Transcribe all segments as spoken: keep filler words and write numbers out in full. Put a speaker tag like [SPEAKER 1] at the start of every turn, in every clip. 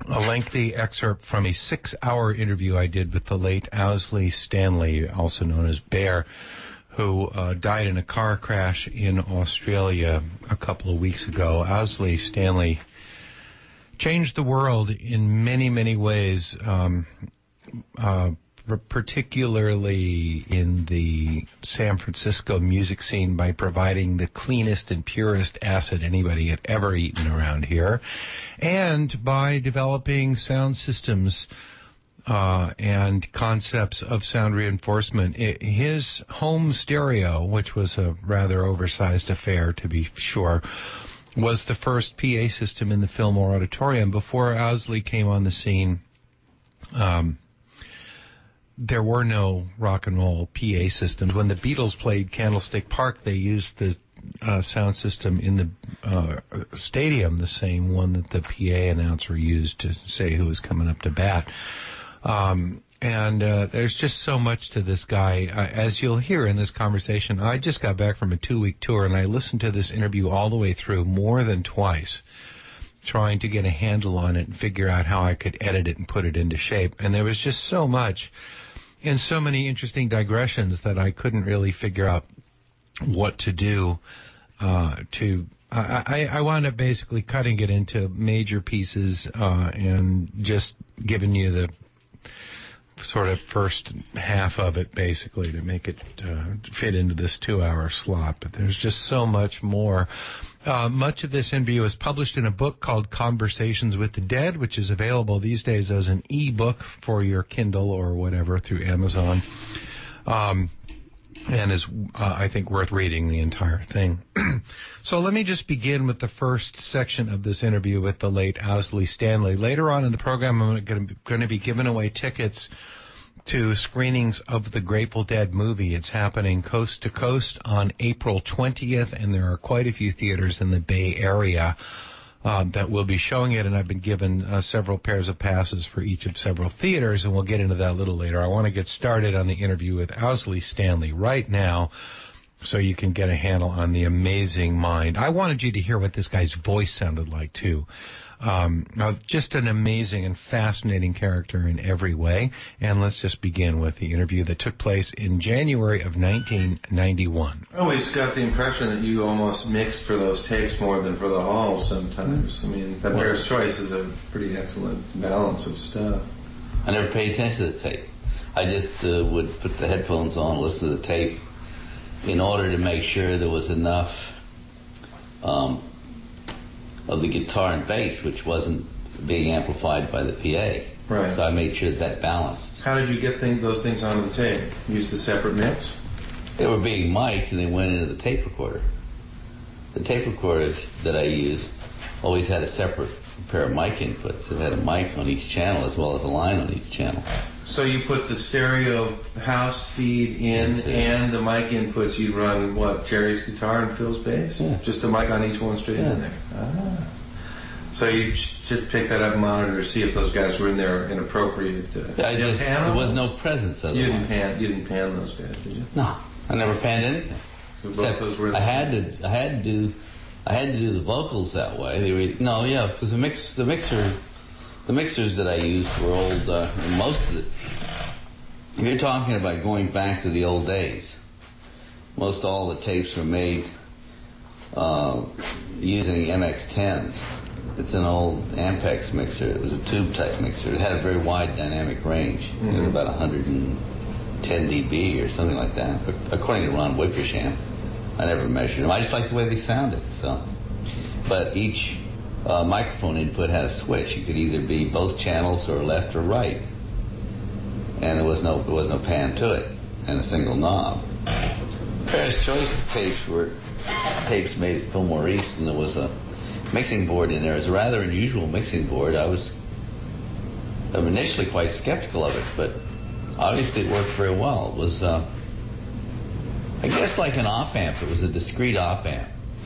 [SPEAKER 1] a lengthy excerpt from a six-hour interview I did with the late Owsley Stanley, also known as Bear, who uh, died in a car crash in Australia a couple of weeks ago. Owsley Stanley changed the world in many, many ways, um, uh, particularly in the San Francisco music scene by providing the cleanest and purest acid anybody had ever eaten around here, and by developing sound systems uh, and concepts of sound reinforcement. It, his home stereo, which was a rather oversized affair to be sure, was the first P A system in the Fillmore Auditorium. Before Owsley came on the scene, um, there were no rock and roll P A systems. When the Beatles played Candlestick Park, they used the uh, sound system in the uh, stadium, the same one that the P A announcer used to say who was coming up to bat. Um, and uh, there's just so much to this guy. Uh, as you'll hear in this conversation, I just got back from a two-week tour, and I listened to this interview all the way through more than twice, trying to get a handle on it and figure out how I could edit it and put it into shape. And there was just so much and so many interesting digressions that I couldn't really figure out what to do uh, to... I, I, I wound up basically cutting it into major pieces uh, and just giving you the sort of first half of it, basically, to make it uh, fit into this two-hour slot. But there's just so much more. Uh, much of this interview is published in a book called Conversations with the Dead, which is available these days as an e-book for your Kindle or whatever through Amazon, um, and is, uh, I think, worth reading the entire thing. So let me just begin with the first section of this interview with the late Owsley Stanley. Later on in the program, I'm going to be giving away tickets to screenings of the Grateful Dead movie. It's happening coast to coast on April twentieth, and there are quite a few theaters in the Bay Area um, that will be showing it, and I've been given uh, several pairs of passes for each of several theaters, and we'll get into that a little later. I want to get started on the interview with Owsley Stanley right now so you can get a handle on the amazing mind. I wanted you to hear what this guy's voice sounded like, too. Um, just an amazing and fascinating character in every way. And let's just begin with the interview that took place in January of nineteen ninety-one. I always got the impression that you almost mixed for those tapes more than for the halls sometimes. I mean, that Bear's Choice is a pretty excellent balance of stuff.
[SPEAKER 2] I never paid attention to the tape. I just uh, would put the headphones on, listen to the tape, in order to make sure there was enough um, of the guitar and bass, which wasn't being amplified by the P A.
[SPEAKER 1] Right.
[SPEAKER 2] So I made sure that, that balanced.
[SPEAKER 1] How did you get things, those things onto the tape? Used a separate mix?
[SPEAKER 2] They were being mic'd and they went into the tape recorder. The tape recorder that I used always had a separate pair of mic inputs. It had a mic on each channel as well as a line on each channel.
[SPEAKER 1] So you put the stereo house feed in Into, and the mic inputs. You run, what, Jerry's guitar and Phil's bass?
[SPEAKER 2] Yeah.
[SPEAKER 1] Just a mic on each one straight
[SPEAKER 2] yeah.
[SPEAKER 1] in there. Ah. So you should pick that up and monitor to see if those guys were in there inappropriate. Uh,
[SPEAKER 2] I just, there was no presence otherwise.
[SPEAKER 1] You didn't pan, you didn't pan those guys, did you?
[SPEAKER 2] No, I never panned anything.
[SPEAKER 1] So both those were the
[SPEAKER 2] I had to, I had to do, I had to do the vocals that way. They were, no, yeah, because the mix, the mixer, the mixers that I used were old. Uh, and most of it. If you're talking about going back to the old days, most all the tapes were made uh, using M X tens. It's an old Ampex mixer. It was a tube-type mixer. It had a very wide dynamic range. Mm-hmm. It was about one hundred ten decibels or something like that, according to Ron Wickersham. I never measured them. I just liked the way they sounded. So, but each uh, microphone input had a switch. You could either be both channels or left or right. And there was no there was no pan to it, and a single knob. Bear's Choice tapes were tapes made at Fillmore East, and there was a mixing board in there. It was a rather unusual mixing board. I was initially quite skeptical of it, but obviously it worked very well. It was, uh, I guess, like an op amp. It was a discrete op amp,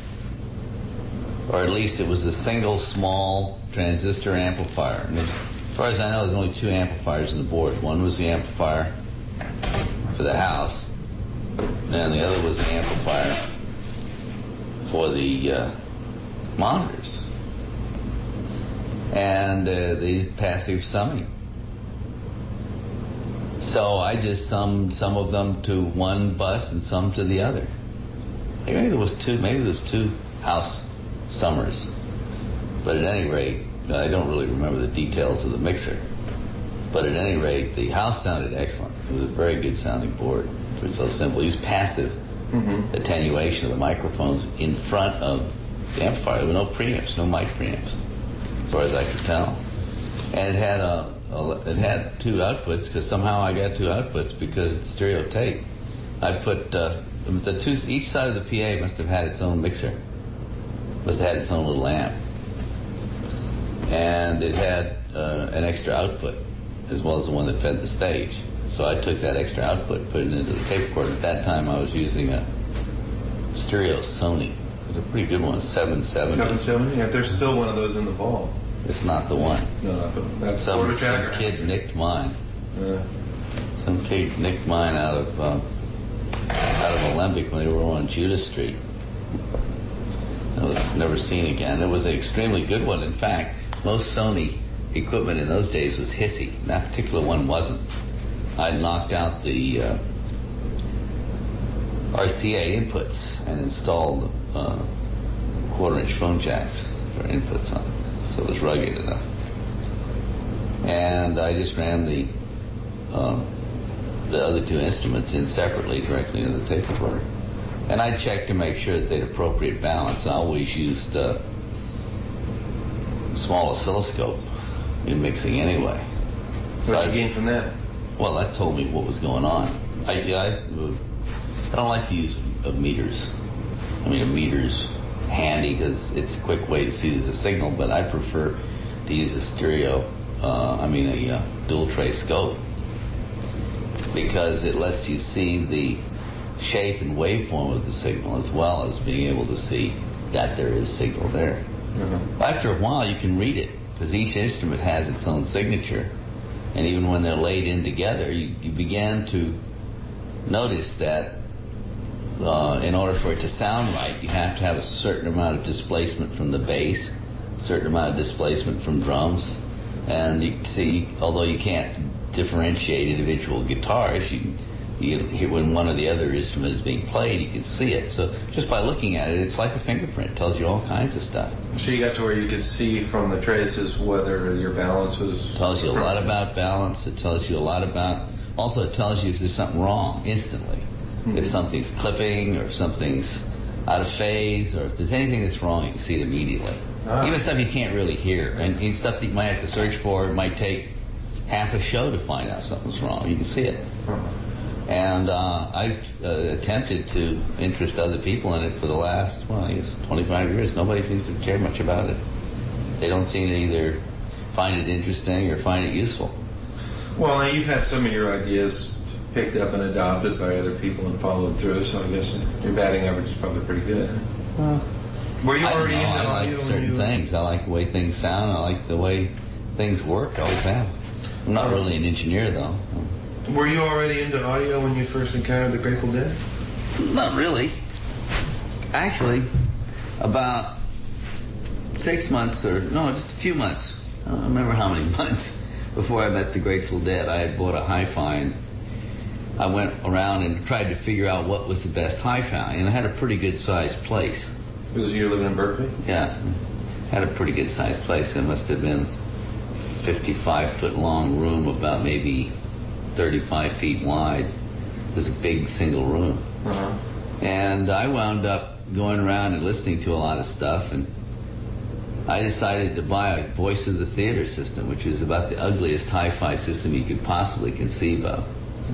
[SPEAKER 2] or at least it was a single small transistor amplifier. And as far as I know, there's only two amplifiers in the board. One was the amplifier for the house, and the other was the amplifier for the uh, monitors. and uh, they used passive summing. So I just summed some of them to one bus and some to the other. Maybe there was two. Maybe there was two house summers. But at any rate, I don't really remember the details of the mixer. But at any rate, the house sounded excellent. It was a very good sounding board. It was so simple. It used passive mm-hmm. attenuation of the microphones in front of the amplifier. There were no preamps, no mic preamps, as far as I could tell. And it had a, a it had two outputs, because somehow I got two outputs because it's stereo tape. I put uh, the two each side of the P A must have had its own mixer, must have had its own little amp, and it had uh, an extra output as well as the one that fed the stage. So I took that extra output, put it into the tape recorder. At that time, I was using a stereo Sony. It was a pretty good one, seven seventy.
[SPEAKER 3] seven seventy? Yeah, there's still one of those in the vault.
[SPEAKER 2] It's not the one.
[SPEAKER 3] No, but that's
[SPEAKER 2] some, some kid nicked mine.
[SPEAKER 3] Yeah.
[SPEAKER 2] Some kid nicked mine out of um, out of Olympic when they were on Judas Street. It was never seen again. It was an extremely good one. In fact, most Sony equipment in those days was hissy. That particular one wasn't. I knocked out the uh, R C A inputs and installed uh, quarter-inch phone jacks for inputs on it, so it was rugged enough. And I just ran the uh, the other two instruments in separately directly into the tape recorder. And I checked to make sure that they had appropriate balance. I always used uh, small oscilloscope in mixing anyway.
[SPEAKER 3] What did you gain from that?
[SPEAKER 2] Well, that told me what was going on. I, I, I don't like to use uh, meters. I mean, a meter's handy because it's a quick way to see the signal, but I prefer to use a stereo, uh, I mean a uh, dual tray scope, because it lets you see the shape and waveform of the signal as well as being able to see that there is signal there. Mm-hmm. After a while, you can read it because each instrument has its own signature. And even when they're laid in together, you, you began to notice that uh, in order for it to sound right, you have to have a certain amount of displacement from the bass, a certain amount of displacement from drums. And you see, although you can't differentiate individual guitars, you, you hear when one or the other instrument is being played, you can see it. So just by looking at it, it's like a fingerprint. It tells you all kinds of stuff.
[SPEAKER 3] So you got to where you could see from the traces whether your balance was...
[SPEAKER 2] It tells you a lot about balance. It tells you a lot about... Also, it tells you if there's something wrong instantly. Mm-hmm. If something's clipping or something's out of phase, or if there's anything that's wrong, you can see it immediately. Ah. Even stuff you can't really hear. And stuff that you might have to search for. It might take half a show to find out something's wrong. You can see it. Uh-huh. And uh, I uh, attempted to interest other people in it for the last, well, I guess twenty-five years. Nobody seems to care much about it. They don't seem to either find it interesting or find it useful.
[SPEAKER 3] Well, now you've had some of your ideas picked up and adopted by other people and followed through, so I guess your batting average is probably pretty good.
[SPEAKER 2] Well,
[SPEAKER 3] were you
[SPEAKER 2] I
[SPEAKER 3] already
[SPEAKER 2] know,
[SPEAKER 3] into
[SPEAKER 2] I like certain you... things. I like the way things sound. I like the way things work. I always have. I'm not really an engineer, though.
[SPEAKER 3] Were you already into audio when you first encountered the Grateful Dead?
[SPEAKER 2] Not really. Actually, about six months or, no, just a few months. I don't remember how many months before I met the Grateful Dead. I had bought a hi-fi, and I went around and tried to figure out what was the best hi-fi, and I had a pretty good-sized place.
[SPEAKER 3] Was it you living in Berkeley?
[SPEAKER 2] Yeah. Had a pretty good-sized place. It must have been fifty-five foot long room, about maybe thirty-five feet wide. It was a big single room. Uh-huh. And I wound up going around and listening to a lot of stuff, and I decided to buy a Voice of the Theater system, which was about the ugliest hi-fi system you could possibly conceive of.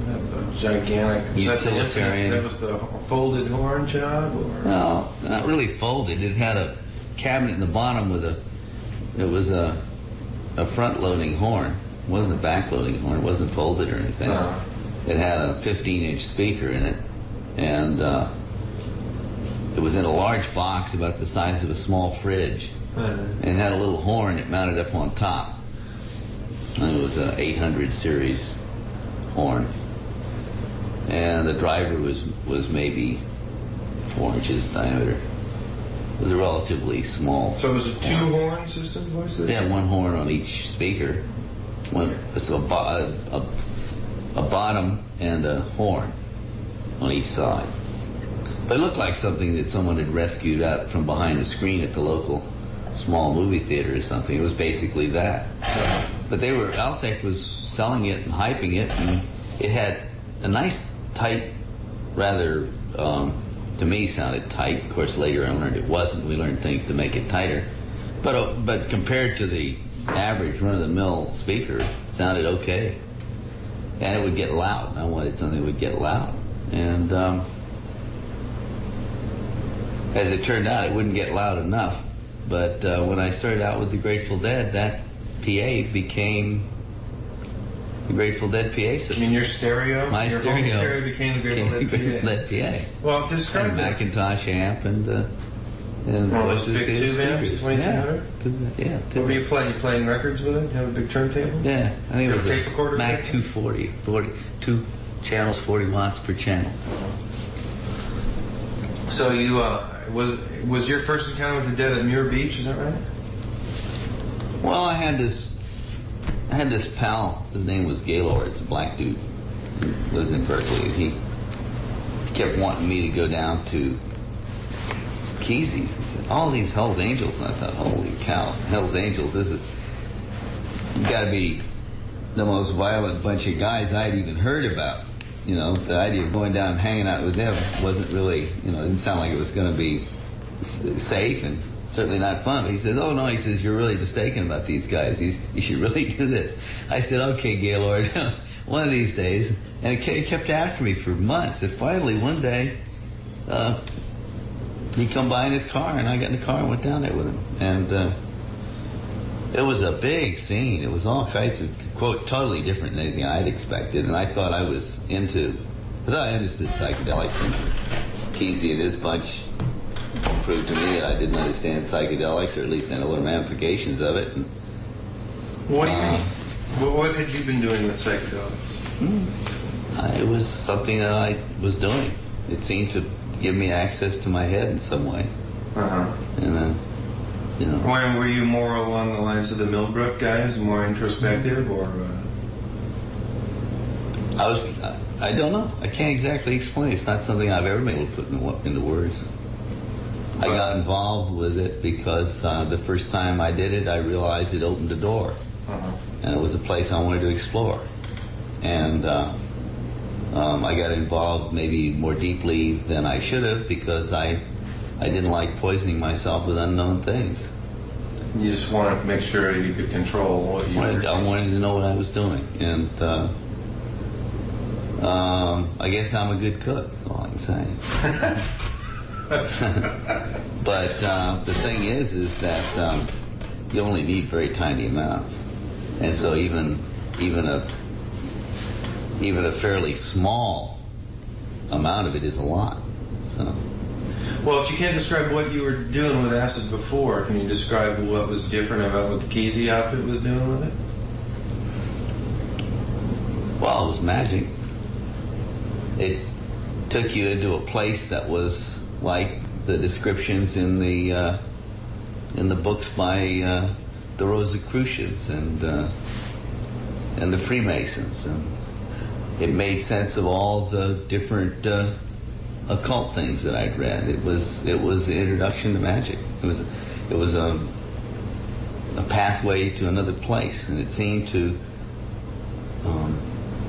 [SPEAKER 3] A gigantic
[SPEAKER 2] utilitarian.
[SPEAKER 3] That was the folded horn job? Or?
[SPEAKER 2] No, not really folded. It had a cabinet in the bottom with a, it was a, a front-loading horn. It wasn't a back-loading horn. It wasn't folded or anything. Uh-huh. It had a fifteen inch speaker in it, and uh, it was in a large box about the size of a small fridge, uh-huh. and it had a little horn that mounted up on top. And it was an eight hundred series horn, and the driver was was maybe four inches diameter. It was a relatively small.
[SPEAKER 3] So it was a two-horn system voice system?
[SPEAKER 2] Yeah, one horn on each speaker. One, so a, bo- a, a bottom and a horn on each side. But it looked like something that someone had rescued out from behind the screen at the local small movie theater or something. It was basically that. But they were, Altec was selling it and hyping it, and it had a nice, tight, rather, um, to me, sounded tight. Of course, later I learned it wasn't. We learned things to make it tighter. But uh, but compared to the average run-of-the-mill speaker, it sounded okay. And it would get loud. I wanted something that would get loud. And um, as it turned out, it wouldn't get loud enough. But uh, when I started out with the Grateful Dead, that P A became the Grateful Dead P A system.
[SPEAKER 3] I mean, your stereo?
[SPEAKER 2] My
[SPEAKER 3] your
[SPEAKER 2] stereo,
[SPEAKER 3] home stereo became the Grateful Dead P A.
[SPEAKER 2] Grateful Dead P A.
[SPEAKER 3] Well, describe
[SPEAKER 2] and
[SPEAKER 3] that.
[SPEAKER 2] Macintosh amp and uh, and
[SPEAKER 3] One of those
[SPEAKER 2] voices
[SPEAKER 3] big
[SPEAKER 2] through
[SPEAKER 3] tube amps,
[SPEAKER 2] speakers.
[SPEAKER 3] twenty-two hundred?
[SPEAKER 2] Yeah, yeah.
[SPEAKER 3] What were you playing? You playing records with it? You have a big turntable?
[SPEAKER 2] Yeah, I think it was
[SPEAKER 3] tape recorder
[SPEAKER 2] a Mac
[SPEAKER 3] tape?
[SPEAKER 2] two forty, forty, two channels, forty watts per channel.
[SPEAKER 3] So you uh, was was your first encounter with the Dead at Muir Beach? Is that right?
[SPEAKER 2] Well, I had this, I had this pal. His name was Gaylord. He's a black dude who lives in Berkeley. He kept wanting me to go down to Kesey's. He said, "All these Hell's Angels," and I thought, "Holy cow, Hell's Angels! This is got to be the most violent bunch of guys I'd even heard about." You know, the idea of going down and hanging out with them wasn't really, you know, it didn't sound like it was going to be safe and certainly not fun. But he says, "Oh no," he says, "you're really mistaken about these guys. He's, you should really do this." I said, "Okay, Gaylord, one of these days." And he kept after me for months. And finally, one day, uh, he come by in his car, and I got in the car and went down there with him. And uh, it was a big scene. It was all kinds of, quote, totally different than anything I'd expected. And I thought I was into, I thought I understood psychedelics. And Kesey and his bunch proved to me that I didn't understand psychedelics, or at least I know the ramifications of it. And,
[SPEAKER 3] what do you
[SPEAKER 2] uh,
[SPEAKER 3] mean? What, what had you been doing with psychedelics?
[SPEAKER 2] Hmm, I, it was something that I was doing. It seemed to give me access to my head in some way.
[SPEAKER 3] Uh-huh.
[SPEAKER 2] And then, you know.
[SPEAKER 3] Why, were you more along the lines of the Millbrook guys, more introspective, or? Uh...
[SPEAKER 2] I was. I, I don't know. I can't exactly explain. It's not something I've ever been able to put into, into words. I got involved with it because uh, the first time I did it, I realized it opened a door,
[SPEAKER 3] Uh-huh.
[SPEAKER 2] and it was a place I wanted to explore. And uh, um, I got involved maybe more deeply than I should have because I, I didn't like poisoning myself with unknown things.
[SPEAKER 3] You just wanted to make sure you could control what you
[SPEAKER 2] wanted,
[SPEAKER 3] were
[SPEAKER 2] I wanted to know what I was doing, and uh, um, I guess I'm a good cook. That's all I can say. But uh, the thing is, is that um, you only need very tiny amounts, and so even even a even a fairly small amount of it is a lot. So.
[SPEAKER 3] Well, if you can't describe what you were doing with acid before, can you describe what was different about what the Kesey outfit was doing with it?
[SPEAKER 2] Well, it was magic. It took you into a place that was like the descriptions in the uh, in the books by uh, the Rosicrucians and uh, and the Freemasons, and it made sense of all the different uh, occult things that I'd read. It was it was the introduction to magic. It was it was a a pathway to another place, and it seemed to um,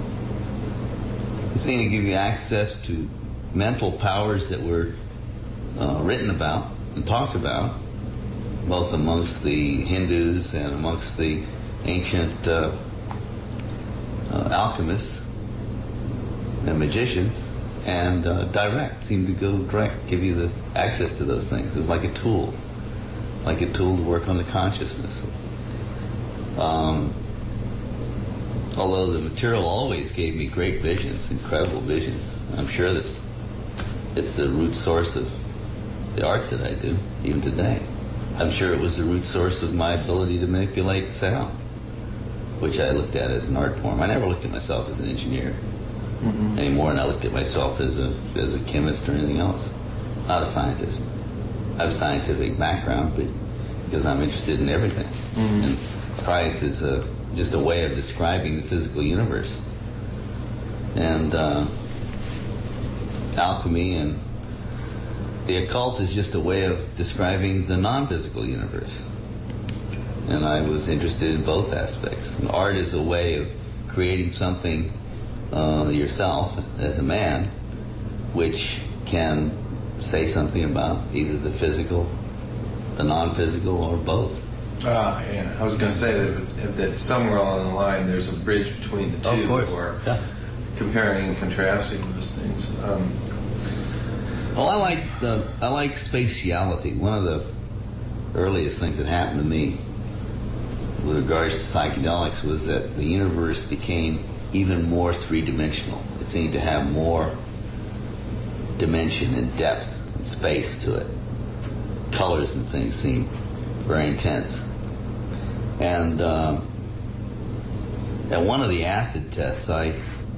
[SPEAKER 2] it seemed to give you access to mental powers that were uh, written about and talked about, both amongst the Hindus and amongst the ancient uh, uh, alchemists and magicians, and uh, direct, seemed to go direct, give you the access to those things. It was like a tool, like a tool to work on the consciousness. Um, although the material always gave me great visions, incredible visions. I'm sure that it's the root source of the art that I do, even today. I'm sure it was the root source of my ability to manipulate sound, which I looked at as an art form. I never looked at myself as an engineer mm-hmm. anymore, and I looked at myself as a as a chemist or anything else, not a scientist. I have a scientific background, but because I'm interested in everything. Mm-hmm. And science is a, just a way of describing the physical universe. And uh, alchemy and the occult is just a way of describing the non-physical universe. And I was interested in both aspects. And art is a way of creating something uh, yourself as a man, which can say something about either the physical, the non-physical, or both.
[SPEAKER 3] Uh, yeah. I was going to say that, that somewhere along the line there's a bridge between the two.
[SPEAKER 2] Oh, of course.
[SPEAKER 3] Or
[SPEAKER 2] yeah.
[SPEAKER 3] Comparing and contrasting those things. Um,
[SPEAKER 2] well, I like the I like spatiality. One of the earliest things that happened to me with regards to psychedelics was that the universe became even more three-dimensional. It seemed to have more dimension and depth and space to it. Colors and things seemed very intense. And um, at one of the acid tests, I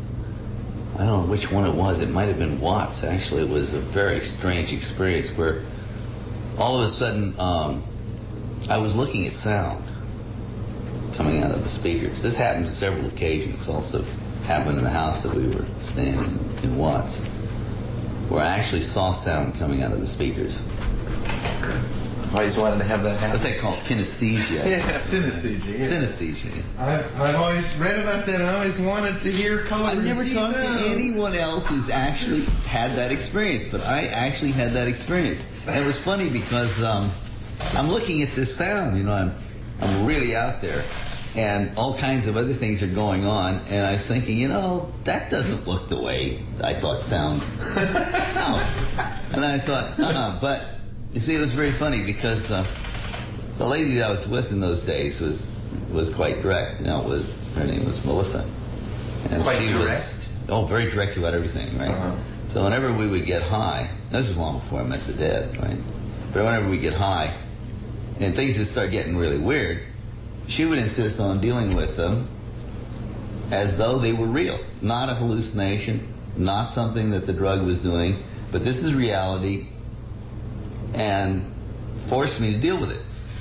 [SPEAKER 2] I don't know which one it was. It might have been Watts, actually. It was a very strange experience where all of a sudden um, I was looking at sound coming out of the speakers. This happened on several occasions. Also happened in the house that we were staying in, in Watts, where I actually saw sound coming out of the speakers.
[SPEAKER 3] I always wanted to have that happen.
[SPEAKER 2] What's that called? Kinesthesia.
[SPEAKER 3] Yeah, synesthesia. Yeah.
[SPEAKER 2] Synesthesia.
[SPEAKER 3] I've, I've always read about that and I always wanted to hear color.
[SPEAKER 2] I've never talked
[SPEAKER 3] sound.
[SPEAKER 2] to anyone else who's actually had that experience, but I actually had that experience. And it was funny because um, I'm looking at this sound, you know, I'm, I'm really out there, and all kinds of other things are going on, and I was thinking, you know, that doesn't look the way I thought sound. No. And I thought, uh-uh, but you see, it was very funny because uh, the lady that I was with in those days was was quite direct. You know, it was her name was Melissa. And
[SPEAKER 3] quite
[SPEAKER 2] she
[SPEAKER 3] direct?
[SPEAKER 2] Was, oh, very direct about everything, right?
[SPEAKER 3] Uh-huh.
[SPEAKER 2] So whenever we would get high, this was long before I met the Dead, right? But whenever we get high, and things would start getting really weird, she would insist on dealing with them as though they were real, not a hallucination, not something that the drug was doing, but this is reality, and forced me to deal with it.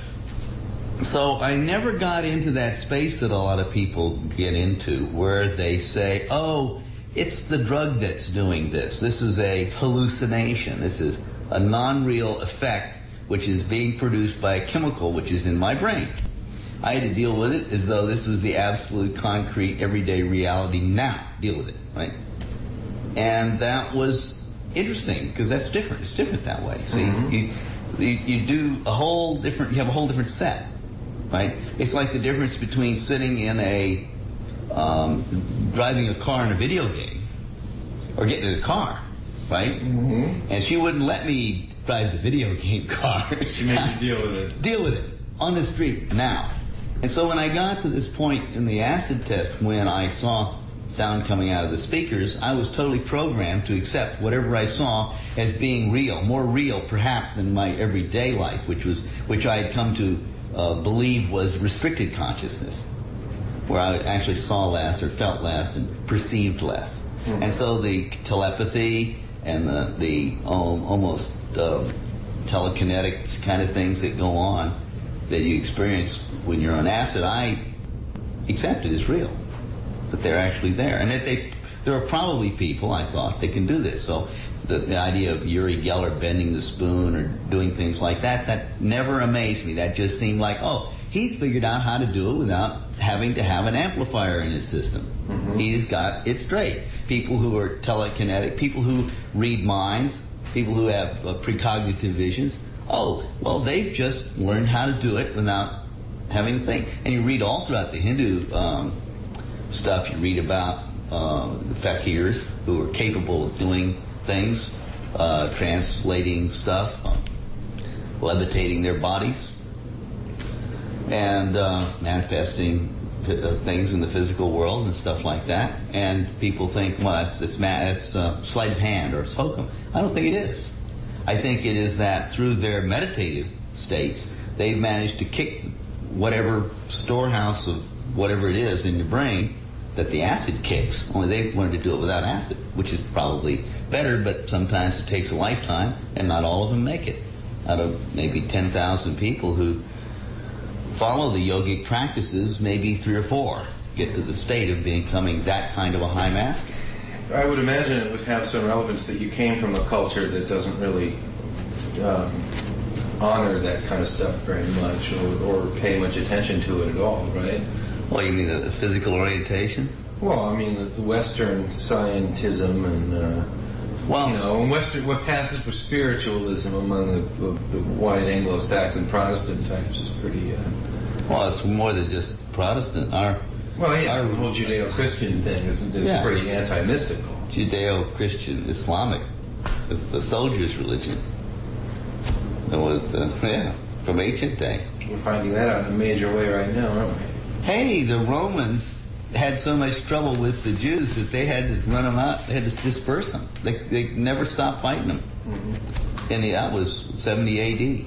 [SPEAKER 2] So I never got into that space that a lot of people get into, where they say, oh, it's the drug that's doing this. This is a hallucination. This is a non-real effect which is being produced by a chemical which is in my brain. I had to deal with it as though this was the absolute concrete everyday reality. Now, deal with it, right? And that was interesting because that's different. It's different that way. See, mm-hmm. you, you you do a whole different. You have a whole different set, right? It's like the difference between sitting in a um, driving a car in a video game or getting in a car, right?
[SPEAKER 3] Mm-hmm.
[SPEAKER 2] And she wouldn't let me drive the video game car.
[SPEAKER 3] She made you deal with it.
[SPEAKER 2] Deal with it on the street now. And so when I got to this point in the acid test, when I saw sound coming out of the speakers, I was totally programmed to accept whatever I saw as being real, more real perhaps than my everyday life, which was which I had come to uh, believe was restricted consciousness, where I actually saw less or felt less and perceived less. Mm-hmm. And so the telepathy and the, the um, almost uh, telekinetic kind of things that go on that you experience when you're on acid, I accept it as real. That they're actually there. And that they, there are probably people, I thought, that can do this. So the, the idea of Uri Geller bending the spoon or doing things like that, that never amazed me. That just seemed like, oh, he's figured out how to do it without having to have an amplifier in his system. Mm-hmm. He's got it straight. People who are telekinetic, people who read minds, people who have uh, precognitive visions, oh, well, they've just learned how to do it without having to think. And you read all throughout the Hindu um, stuff, you read about uh, the fakirs who are capable of doing things, uh, translating stuff, um, levitating their bodies, and uh, manifesting uh, things in the physical world and stuff like that. And people think, well, that's, it's, ma- it's uh, sleight of hand or it's hokum. I don't think it is. I think it is that through their meditative states, they've managed to kick whatever storehouse of whatever it is in your brain that the acid kicks. Only they've learned to do it without acid, which is probably better, but sometimes it takes a lifetime, and not all of them make it. out of maybe ten thousand people who follow the yogic practices, maybe three or four get to the state of becoming that kind of a high master.
[SPEAKER 3] I would imagine it would have some relevance that you came from a culture that doesn't really um, honor that kind of stuff very much, or, or pay much attention to it at all, right?
[SPEAKER 2] Well, you mean the, the physical orientation?
[SPEAKER 3] Well, I mean the, the Western scientism and uh,
[SPEAKER 2] well,
[SPEAKER 3] you know, Western what passes for spiritualism among the, the, the white Anglo-Saxon Protestant types is pretty. Uh,
[SPEAKER 2] well, it's more than just Protestant. Our
[SPEAKER 3] well, yeah,
[SPEAKER 2] our,
[SPEAKER 3] the whole Judeo-Christian thing is, is
[SPEAKER 2] yeah.
[SPEAKER 3] pretty anti-mystical.
[SPEAKER 2] Judeo-Christian Islamic, it's the soldiers' religion. It was the yeah from ancient day.
[SPEAKER 3] We're finding that out in a major way right now, aren't we?
[SPEAKER 2] Hey, the Romans had so much trouble with the Jews that they had to run them out. They had to disperse them. They, they never stopped fighting them. Mm-hmm. And that was seventy A D.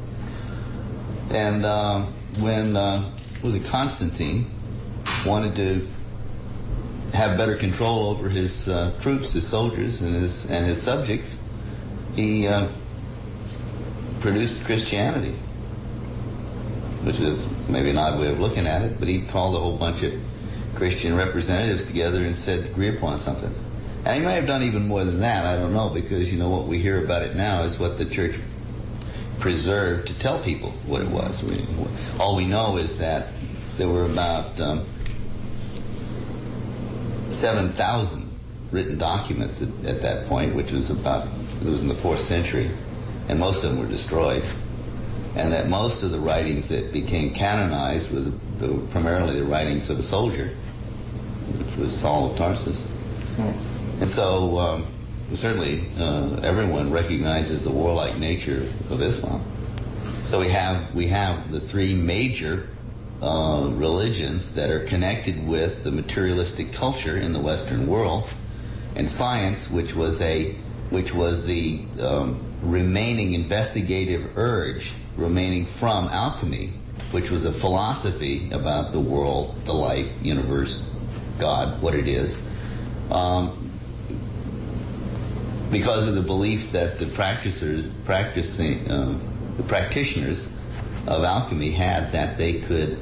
[SPEAKER 2] And uh, when uh, was it Constantine wanted to have better control over his uh, troops, his soldiers, and his and his subjects, he uh, produced Christianity, which is maybe an odd way of looking at it, but he called a whole bunch of Christian representatives together and said, agree upon something. And he may have done even more than that, I don't know, because, you know, what we hear about it now is what the church preserved to tell people what it was. We, all we know is that there were about um, seven thousand written documents at, at that point, which was about, it was in the fourth century, and most of them were destroyed. And that most of the writings that became canonized were the, the, primarily the writings of a soldier, which was Saul of Tarsus. Hmm. And so um, certainly uh, everyone recognizes the warlike nature of Islam. So we have we have the three major uh, religions that are connected with the materialistic culture in the Western world, and science, which was a which was the um, remaining investigative urge remaining from alchemy, which was a philosophy about the world, the life, universe, God, what it is, um, because of the belief that the practitioners, practicing, uh, the practitioners of alchemy had that they could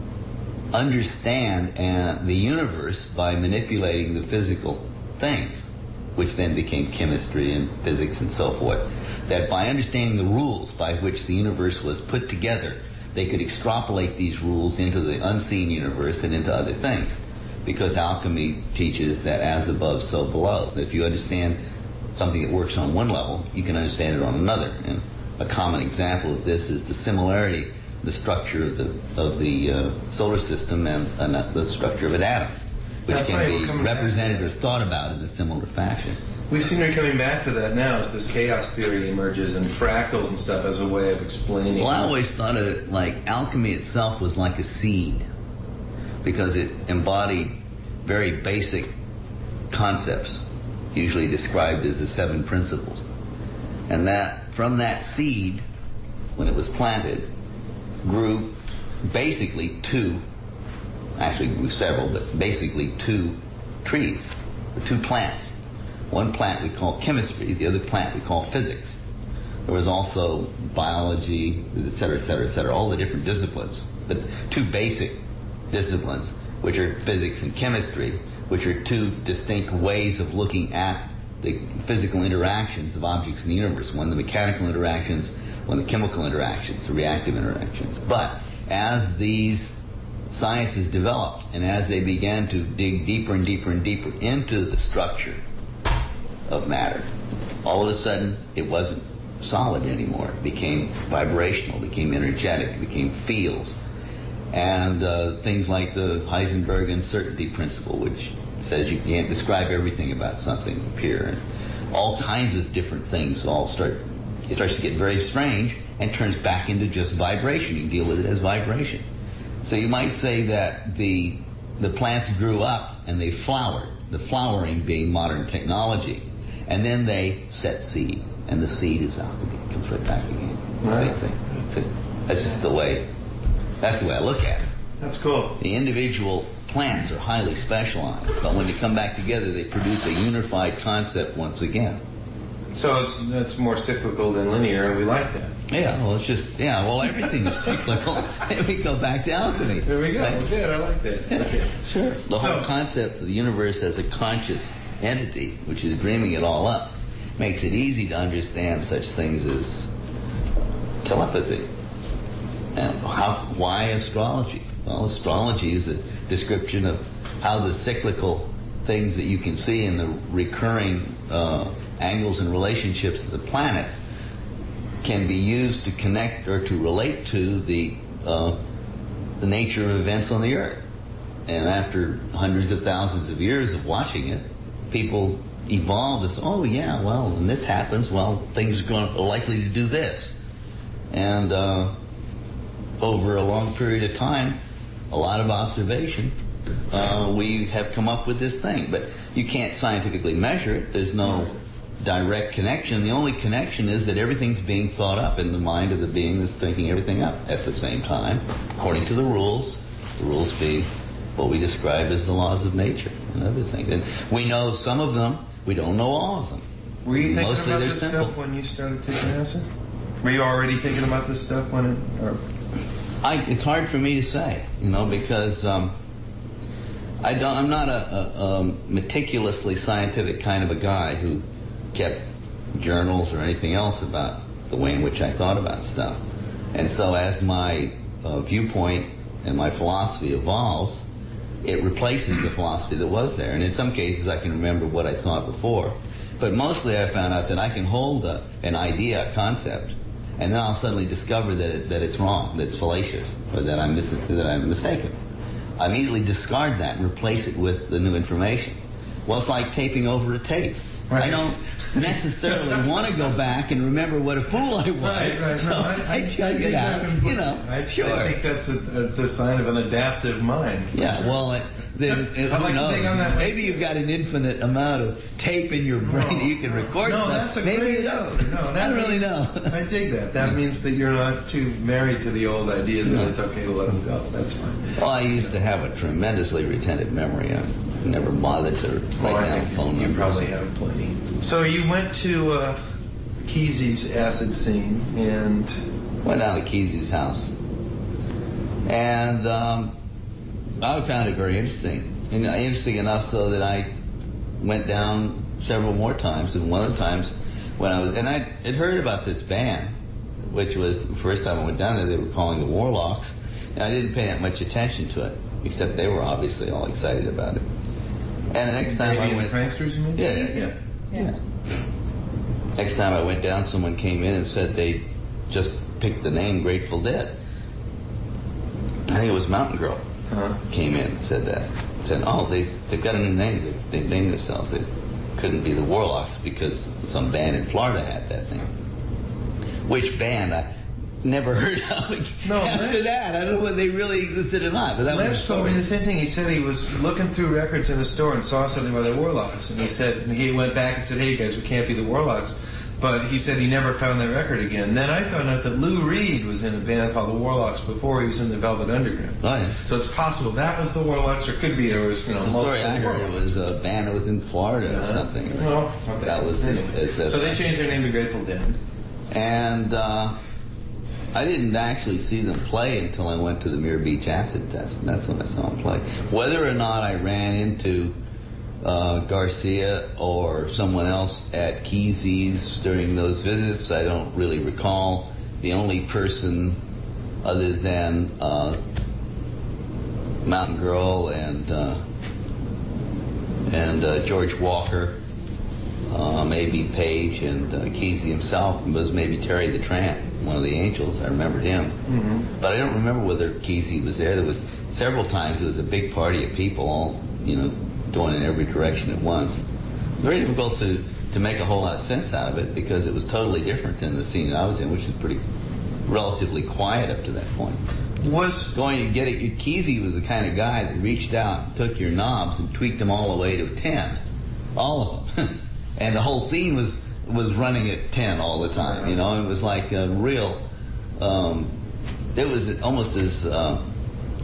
[SPEAKER 2] understand uh, the universe by manipulating the physical things, which then became chemistry and physics and so forth. That by understanding the rules by which the universe was put together, they could extrapolate these rules into the unseen universe and into other things. Because alchemy teaches that as above, so below. That if you understand something that works on one level, you can understand it on another. And a common example of this is the similarity, the structure of the of the uh, solar system and uh, the structure of an atom, which
[SPEAKER 3] That's
[SPEAKER 2] can
[SPEAKER 3] right,
[SPEAKER 2] be represented or thought about in a similar fashion.
[SPEAKER 3] We seem to be coming back to that now as this chaos theory emerges and fractals and stuff as a way of explaining.
[SPEAKER 2] Well, I always thought of it like alchemy itself was like a seed, because it embodied very basic concepts, usually described as the seven principles. And that from that seed, when it was planted, grew basically two, actually grew several, but basically two trees, or two plants. One plant we call chemistry, the other plant we call physics. There was also biology, et cetera, et cetera, et cetera, all the different disciplines. But two basic disciplines, which are physics and chemistry, which are two distinct ways of looking at the physical interactions of objects in the universe. One, the mechanical interactions, one, the chemical interactions, the reactive interactions. But as these sciences developed and as they began to dig deeper and deeper and deeper into the structure of matter, all of a sudden it wasn't solid anymore. It became vibrational, became energetic, became fields. And uh, things like the Heisenberg uncertainty principle, which says you can't describe everything about something appear, and all kinds of different things all start, it starts to get very strange and turns back into just vibration. You can deal with it as vibration. So you might say that the the plants grew up and they flowered, the flowering being modern technology, and then they set seed, and the seed is alchemy. It comes right back again.
[SPEAKER 3] Right.
[SPEAKER 2] Same thing. That's it. That's just the way, that's the way I look at it.
[SPEAKER 3] That's cool.
[SPEAKER 2] The individual plants are highly specialized, but when they come back together, they produce a unified concept once again.
[SPEAKER 3] So it's that's more cyclical than linear, and we like that.
[SPEAKER 2] Yeah, well, it's just, yeah, well, everything is cyclical. Here we go back to alchemy.
[SPEAKER 3] There we go. Right? Good, I like that. Okay.
[SPEAKER 2] Sure. The whole
[SPEAKER 3] So,
[SPEAKER 2] concept of the universe as a conscious entity, which is dreaming it all up, makes it easy to understand such things as telepathy. And how, why astrology? Well, astrology is a description of how the cyclical things that you can see in the recurring uh, angles and relationships of the planets can be used to connect or to relate to the uh, the nature of events on the Earth. And after hundreds of thousands of years of watching it, people evolved as, oh yeah, well, when this happens, well, things are, going, are likely to do this. And uh, over a long period of time, a lot of observation, uh, we have come up with this thing. But you can't scientifically measure it. There's no direct connection. The only connection is that everything's being thought up in the mind of the being that's thinking everything up at the same time, according to the rules. The rules being what we describe as the laws of nature and other things. And we know some of them. We don't know all of them.
[SPEAKER 3] Were you thinking
[SPEAKER 2] Mostly
[SPEAKER 3] about
[SPEAKER 2] they're
[SPEAKER 3] this
[SPEAKER 2] simple.
[SPEAKER 3] stuff when you started taking acid? Were you already thinking about this stuff when it... Or?
[SPEAKER 2] I, it's hard for me to say, you know, because um, I don't, I'm not a, a, a meticulously scientific kind of a guy who kept journals or anything else about the way in which I thought about stuff. And so as my uh, viewpoint and my philosophy evolves, it replaces the philosophy that was there. And in some cases I can remember what I thought before. But mostly I found out that I can hold a, an idea, a concept, and then I'll suddenly discover that it, that it's wrong, that it's fallacious, or that I'm, mis- that I'm mistaken. I immediately discard that and replace it with the new information. Well, it's like taping over a tape.
[SPEAKER 3] Right.
[SPEAKER 2] I don't necessarily want to go back and remember what a fool I was.
[SPEAKER 3] Right, right.
[SPEAKER 2] So
[SPEAKER 3] No, I,
[SPEAKER 2] I chug it out, you know.
[SPEAKER 3] I,
[SPEAKER 2] sure.
[SPEAKER 3] I think that's a, a, the sign of an adaptive mind.
[SPEAKER 2] Yeah, well, it, then it,
[SPEAKER 3] I'd
[SPEAKER 2] who
[SPEAKER 3] like to
[SPEAKER 2] knows?
[SPEAKER 3] think on that.
[SPEAKER 2] Maybe you've got an infinite amount of tape in your brain that you can record
[SPEAKER 3] No,
[SPEAKER 2] stuff.
[SPEAKER 3] that's a
[SPEAKER 2] Maybe
[SPEAKER 3] great
[SPEAKER 2] you don't.
[SPEAKER 3] answer. No, that
[SPEAKER 2] I don't really
[SPEAKER 3] means-
[SPEAKER 2] know.
[SPEAKER 3] I dig that. That means that you're not too married to the old ideas
[SPEAKER 2] No.
[SPEAKER 3] and it's okay to let them go. That's fine.
[SPEAKER 2] Well, I used to have a tremendously retentive memory. I never bothered to
[SPEAKER 3] Well,
[SPEAKER 2] write
[SPEAKER 3] I
[SPEAKER 2] down
[SPEAKER 3] think
[SPEAKER 2] phone
[SPEAKER 3] you
[SPEAKER 2] numbers.
[SPEAKER 3] probably have plenty. So you went to uh, Kesey's acid scene and...
[SPEAKER 2] Went down to Kesey's house. And um, I found it very interesting. And uh, interesting enough so that I went down several more times. And one of the times when I was... And I had heard about this band, which was the first time I went down there, they were calling the Warlocks. And I didn't pay that much attention to it, except they were obviously all excited about it. And the next time
[SPEAKER 3] Maybe
[SPEAKER 2] I went...
[SPEAKER 3] the Pranksters, you mean?
[SPEAKER 2] Yeah, yeah, yeah. Yeah. Next time I went down, someone came in and said they just picked the name Grateful Dead. I think it was Mountain Girl.
[SPEAKER 3] Uh-huh.
[SPEAKER 2] Came in and said that. Said, oh, they, they've got a new name. They, they've named themselves. It couldn't be the Warlocks because some band in Florida had that name. Which band? I never heard of
[SPEAKER 3] No,
[SPEAKER 2] after
[SPEAKER 3] Lesh-
[SPEAKER 2] that. I don't know whether they really existed or not. But that was
[SPEAKER 3] Lesh
[SPEAKER 2] the
[SPEAKER 3] told
[SPEAKER 2] story.
[SPEAKER 3] me the same thing. He said he was looking through records in a store and saw something by the Warlocks. And he said, he went back and said, hey, guys, we can't be the Warlocks. But he said he never found that record again. Then I found out that Lou Reed was in a band called the Warlocks before he was in the Velvet Underground.
[SPEAKER 2] Oh, yeah.
[SPEAKER 3] So it's possible that was the Warlocks, or could be there was, you know,
[SPEAKER 2] The story
[SPEAKER 3] multiple
[SPEAKER 2] I heard it
[SPEAKER 3] Warlocks.
[SPEAKER 2] was a band that was in Florida or
[SPEAKER 3] Uh-huh.
[SPEAKER 2] something.
[SPEAKER 3] Well, okay.
[SPEAKER 2] That was his,
[SPEAKER 3] Anyway.
[SPEAKER 2] his, his
[SPEAKER 3] So they changed their name to Grateful Dead.
[SPEAKER 2] And uh, I didn't actually see them play until I went to the Muir Beach Acid Test, and that's when I saw them play. Whether or not I ran into uh, Garcia or someone else at Kesey's during those visits, I don't really recall. The only person other than uh, Mountain Girl and uh, and uh, George Walker, uh, maybe Page, and uh, Kesey himself was maybe Terry the Tramp, one of the Angels. I remembered him.
[SPEAKER 3] Mm-hmm.
[SPEAKER 2] But I don't remember whether Kesey was there. There was several times it was a big party of people all, you know, going in every direction at once. Very difficult to, to make a whole lot of sense out of it because it was totally different than the scene I was in, which was pretty relatively quiet up to that point.
[SPEAKER 3] Was
[SPEAKER 2] Going to get it, Kesey was the kind of guy that reached out, took your knobs, and tweaked them all the way to ten, all of them, and the whole scene was was running at ten all the time. You know, it was like a real. Um, it was almost as uh,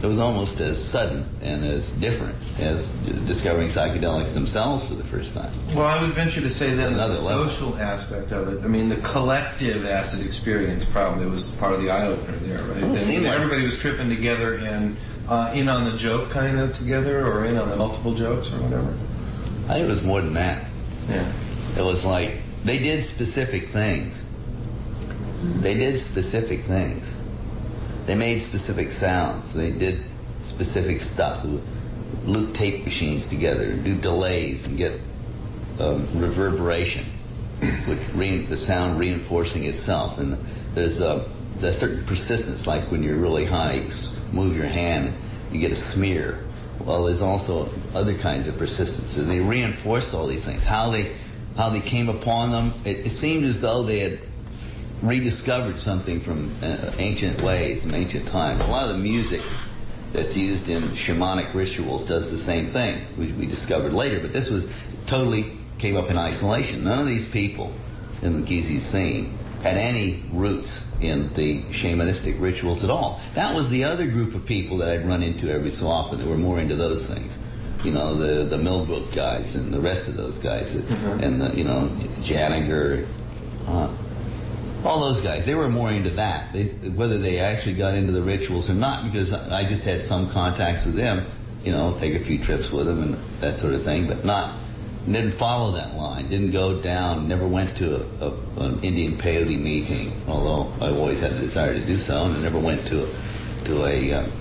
[SPEAKER 2] it was almost as sudden and as different as discovering psychedelics themselves for the first time.
[SPEAKER 3] Well, I would venture to say that
[SPEAKER 2] Another
[SPEAKER 3] the
[SPEAKER 2] level.
[SPEAKER 3] social aspect of it, I mean, the collective acid experience probably was part of the eye-opener there, right?
[SPEAKER 2] Oh,
[SPEAKER 3] That
[SPEAKER 2] seemed like-
[SPEAKER 3] everybody was tripping together and uh, in on the joke kind of together, or in on the multiple jokes or whatever.
[SPEAKER 2] I think it was more than that.
[SPEAKER 3] Yeah.
[SPEAKER 2] It was like they did specific things. They did specific things. They made specific sounds. They did specific stuff. They would loop tape machines together and do delays and get um, reverberation, with re- the sound reinforcing itself. And there's a, there's a certain persistence, like when you're really high, you s- move your hand, you get a smear. Well, there's also other kinds of persistence, and they reinforced all these things. How they how they came upon them, it, it seemed as though they had rediscovered something from uh, ancient ways, from ancient times. A lot of the music that's used in shamanic rituals does the same thing, which we discovered later, but this was totally came up in isolation. None of these people in the Gizi scene had any roots in the shamanistic rituals at all. That was the other group of people that I'd run into every so often that were more into those things. You know, the the Millbrook guys and the rest of those guys,
[SPEAKER 3] Mm-hmm.
[SPEAKER 2] and the, you know, Janiger, uh, all those guys. They were more into that. They, whether they actually got into the rituals or not, because I just had some contacts with them. You know, take a few trips with them and that sort of thing, but not. Didn't follow that line. Didn't go down. Never went to a, a, an Indian peyote meeting, although I always had the desire to do so. And I never went to a, to a uh,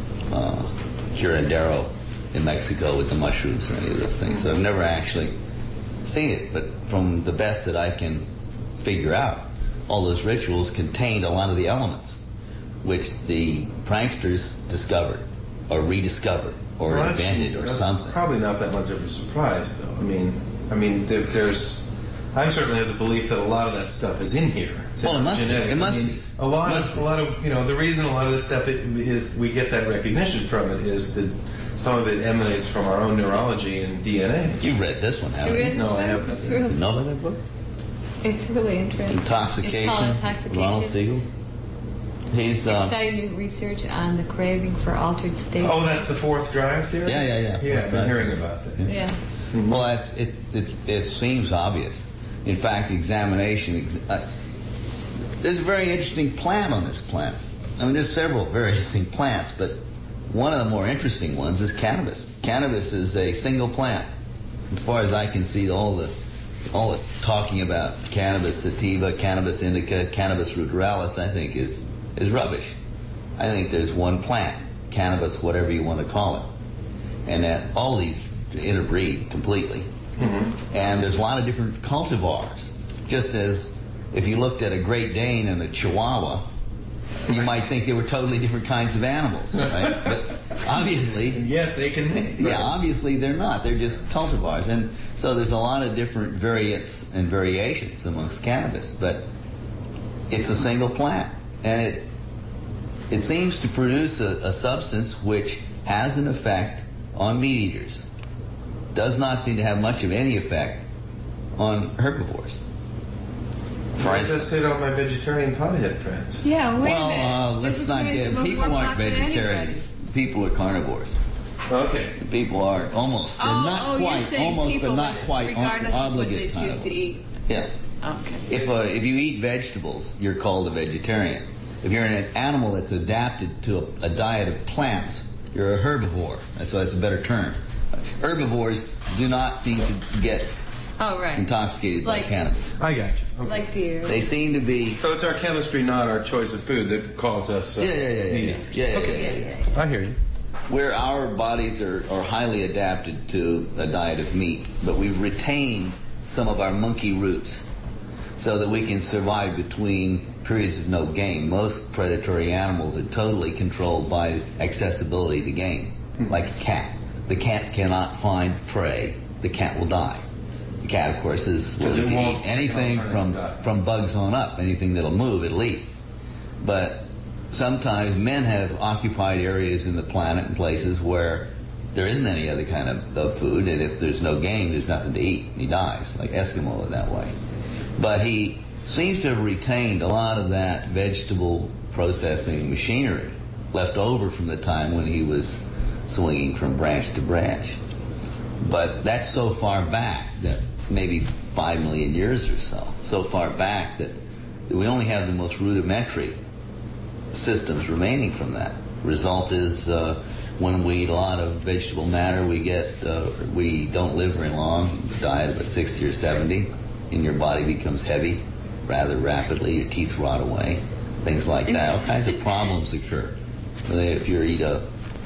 [SPEAKER 2] uh, curandero in Mexico with the mushrooms or any of those things. So I've never actually seen it. But from the best that I can figure out, all those rituals contained a lot of the elements which the pranksters discovered or rediscovered or
[SPEAKER 3] Well,
[SPEAKER 2] invented or
[SPEAKER 3] that's
[SPEAKER 2] something.
[SPEAKER 3] Probably not that much of a surprise, though. I mean, I mean, there, there's. I certainly have the belief that a lot of that stuff is in here. It's
[SPEAKER 2] Well, it must be.
[SPEAKER 3] genetic.
[SPEAKER 2] It must
[SPEAKER 3] I mean,
[SPEAKER 2] be.
[SPEAKER 3] A lot
[SPEAKER 2] It
[SPEAKER 3] of,
[SPEAKER 2] must
[SPEAKER 3] a lot of, you know, the reason a lot of this stuff is, is we get that recognition from it is that some of it emanates from our own neurology and D N A.
[SPEAKER 2] You've read this one, haven't
[SPEAKER 4] You
[SPEAKER 2] you?
[SPEAKER 4] read
[SPEAKER 3] No, I
[SPEAKER 4] this
[SPEAKER 3] haven't.
[SPEAKER 4] one? It's
[SPEAKER 2] You
[SPEAKER 4] really,
[SPEAKER 2] know about that book?
[SPEAKER 4] it's really interesting.
[SPEAKER 2] Intoxication.
[SPEAKER 4] It's called Intoxication.
[SPEAKER 2] Ronald Siegel. He's uh,
[SPEAKER 4] Studying new research on the craving for altered states.
[SPEAKER 3] Oh, that's the fourth drive theory?
[SPEAKER 2] Yeah, yeah, yeah.
[SPEAKER 3] Yeah, I've been
[SPEAKER 2] Right.
[SPEAKER 3] hearing about that.
[SPEAKER 4] Yeah.
[SPEAKER 2] well, that's, it, it. It seems obvious. In fact, examination. Ex- uh, there's a very interesting plant on this planet. I mean, there's several very interesting plants, but one of the more interesting ones is cannabis. Cannabis is a single plant. As far as I can see, all the all the talking about cannabis sativa, cannabis indica, cannabis ruderalis, I think is is rubbish. I think there's one plant, cannabis, whatever you want to call it, and that all these interbreed completely.
[SPEAKER 3] Mm-hmm.
[SPEAKER 2] And there's a lot of different cultivars. Just as if you looked at a Great Dane and a Chihuahua, you might think they were totally different kinds of animals, right? But obviously,
[SPEAKER 3] And yet they can mate.
[SPEAKER 2] yeah, obviously they're not. They're just cultivars. And so there's a lot of different variants and variations amongst cannabis, but it's a single plant. And it it seems to produce a, a substance which has an effect on meat eaters. Does not seem to have much of any effect on herbivores.
[SPEAKER 3] Why does that say to all my vegetarian pothead friends?
[SPEAKER 4] Yeah, wait
[SPEAKER 2] well,
[SPEAKER 4] a minute.
[SPEAKER 2] uh, let's
[SPEAKER 4] This is
[SPEAKER 2] not
[SPEAKER 4] made
[SPEAKER 2] get...
[SPEAKER 4] smoke
[SPEAKER 2] People
[SPEAKER 4] more
[SPEAKER 2] aren't
[SPEAKER 4] pot than
[SPEAKER 2] vegetarians.
[SPEAKER 4] anybody.
[SPEAKER 2] People are carnivores.
[SPEAKER 3] Okay.
[SPEAKER 2] People are almost. They're
[SPEAKER 4] Oh,
[SPEAKER 2] not
[SPEAKER 4] oh,
[SPEAKER 2] quite,
[SPEAKER 4] you're saying
[SPEAKER 2] almost,
[SPEAKER 4] people
[SPEAKER 2] but not
[SPEAKER 4] with-
[SPEAKER 2] quite
[SPEAKER 4] regardless of what they
[SPEAKER 2] obligate
[SPEAKER 4] choose to
[SPEAKER 2] carnivores.
[SPEAKER 4] eat.
[SPEAKER 2] Yeah.
[SPEAKER 4] Okay.
[SPEAKER 2] If uh, if you eat vegetables, you're called a vegetarian. If you're an animal that's adapted to a, a diet of plants, you're a herbivore. That's why it's a better term. Herbivores do not seem to get
[SPEAKER 4] Oh, right.
[SPEAKER 2] intoxicated
[SPEAKER 4] Like-
[SPEAKER 2] by cannabis.
[SPEAKER 3] I got you. Okay.
[SPEAKER 4] Like deer.
[SPEAKER 2] They seem to be.
[SPEAKER 3] So it's our chemistry, not our choice of food, that calls us. Uh,
[SPEAKER 2] Yeah, yeah, yeah, yeah,
[SPEAKER 3] meat
[SPEAKER 2] yeah.
[SPEAKER 3] eaters.
[SPEAKER 2] Yeah, yeah,
[SPEAKER 3] Okay.
[SPEAKER 2] yeah,
[SPEAKER 4] yeah, yeah.
[SPEAKER 3] I hear you.
[SPEAKER 2] Where our bodies are, are highly adapted to a diet of meat, but we retain some of our monkey roots so that we can survive between periods of no game. Most predatory animals are totally controlled by accessibility to game, like a cat. The cat cannot find prey. The cat will die. The cat, of course, is
[SPEAKER 3] Because
[SPEAKER 2] willing
[SPEAKER 3] it
[SPEAKER 2] to
[SPEAKER 3] won't-
[SPEAKER 2] eat anything
[SPEAKER 3] it won't
[SPEAKER 2] from,
[SPEAKER 3] die.
[SPEAKER 2] from bugs on up. Anything that'll move, it'll eat. But sometimes men have occupied areas in the planet and places where there isn't any other kind of, of food, and if there's no game, there's nothing to eat. He dies, like Eskimo that way. But he seems to have retained a lot of that vegetable processing machinery left over from the time when he was swinging from branch to branch. But that's so far back, that maybe five million years or so, so far back that we only have the most rudimentary systems remaining from that. Result is uh, when we eat a lot of vegetable matter, we get uh, we don't live very long. You die at about sixty or seventy, and your body becomes heavy rather rapidly. Your teeth rot away, things like that. All kinds of problems occur. If you eat a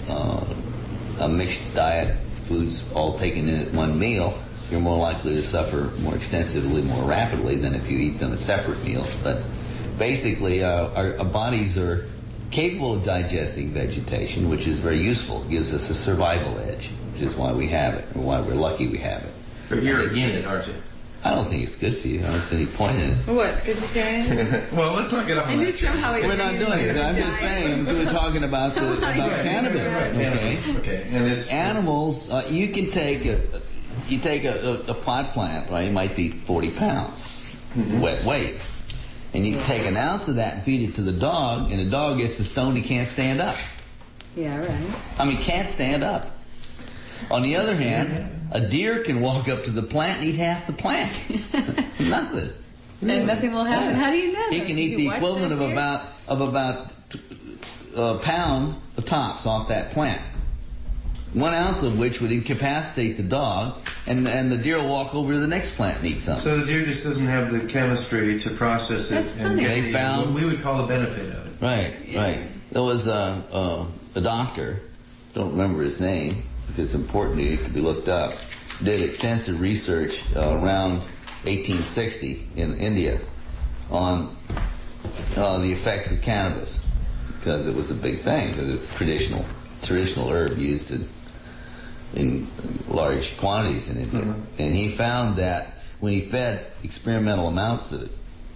[SPEAKER 2] uh, a mixed diet, foods all taken in at one meal, you're more likely to suffer more extensively, more rapidly than if you eat them at separate meals. But basically, uh, our, our bodies are capable of digesting vegetation, which is very useful. It gives us a survival edge, which is why we have it, or why we're lucky we have it.
[SPEAKER 3] But you're against it, aren't you?
[SPEAKER 2] I don't think it's good for you. I don't see any point in it.
[SPEAKER 4] What? Vegetarian?
[SPEAKER 3] Well, let's not get off
[SPEAKER 4] I
[SPEAKER 3] on
[SPEAKER 4] knew
[SPEAKER 3] that.
[SPEAKER 4] somehow it
[SPEAKER 2] We're not doing it. I'm just saying, we're talking about the about
[SPEAKER 3] Right,
[SPEAKER 2] cannabis.
[SPEAKER 3] right, right,
[SPEAKER 2] Okay.
[SPEAKER 3] cannabis. Okay, and it's
[SPEAKER 2] Animals, uh, you can take a you take a, a, a pot plant, right? It might be forty pounds
[SPEAKER 3] Mhm.
[SPEAKER 2] wet weight, and you take an ounce of that and feed it to the dog, and the dog gets so stoned he can't stand up.
[SPEAKER 4] Yeah, right.
[SPEAKER 2] I mean, can't stand up. On the other hand, a deer can walk up to the plant and eat half the plant. Nothing.
[SPEAKER 4] And nothing will happen.
[SPEAKER 2] Yeah.
[SPEAKER 4] How do you know?
[SPEAKER 2] He can
[SPEAKER 4] Did
[SPEAKER 2] eat
[SPEAKER 4] you
[SPEAKER 2] the
[SPEAKER 4] watch
[SPEAKER 2] equivalent
[SPEAKER 4] that
[SPEAKER 2] of
[SPEAKER 4] deer?
[SPEAKER 2] about of about a pound of tops off that plant. One ounce of which would incapacitate the dog, and and the deer will walk over to the next plant and eat something.
[SPEAKER 3] so the deer just doesn't have the chemistry to process it
[SPEAKER 4] That's
[SPEAKER 3] and
[SPEAKER 4] funny.
[SPEAKER 3] get
[SPEAKER 2] They
[SPEAKER 3] the,
[SPEAKER 2] found-
[SPEAKER 3] what we would call the benefit of it.
[SPEAKER 2] Right, right. There was a, a, a doctor, don't remember his name, if it's important to you, it could be looked up, did extensive research uh, around eighteen sixty in India on uh, the effects of cannabis, because it was a big thing, because it's traditional, traditional herb used in, in large quantities in India.
[SPEAKER 3] Mhm.
[SPEAKER 2] And he found that when he fed experimental amounts of it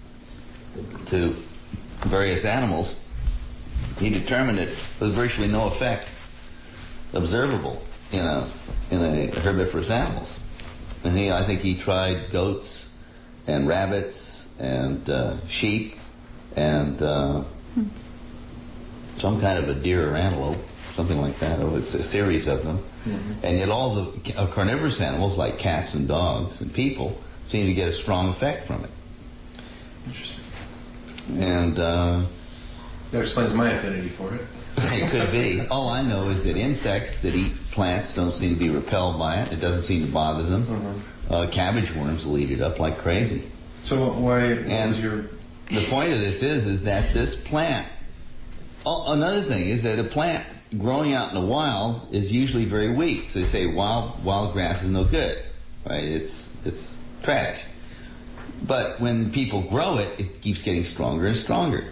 [SPEAKER 2] to various animals, he determined that there was virtually no effect observable in a in a herbivorous animals. And he, I think he tried goats and rabbits and uh, sheep and uh,
[SPEAKER 4] Hmm.
[SPEAKER 2] some kind of a deer or antelope, something like that. It was a series of them.
[SPEAKER 3] Mhm.
[SPEAKER 2] And yet all the ca- uh, carnivorous animals, like cats and dogs and people, seem to get a strong effect from it.
[SPEAKER 3] Interesting.
[SPEAKER 2] And uh,
[SPEAKER 3] That explains my affinity for it.
[SPEAKER 2] it could be. All I know is that insects that eat plants don't seem to be repelled by it. It doesn't seem to bother them.
[SPEAKER 3] Mhm.
[SPEAKER 2] Uh, cabbage worms will eat it up like crazy.
[SPEAKER 3] So why
[SPEAKER 2] And
[SPEAKER 3] was your
[SPEAKER 2] the point of this is, is that this plant. Oh, another thing is that a plant growing out in the wild is usually very weak. So they say wild wild grass is no good, right? It's it's trash. But when people grow it, it keeps getting stronger and stronger.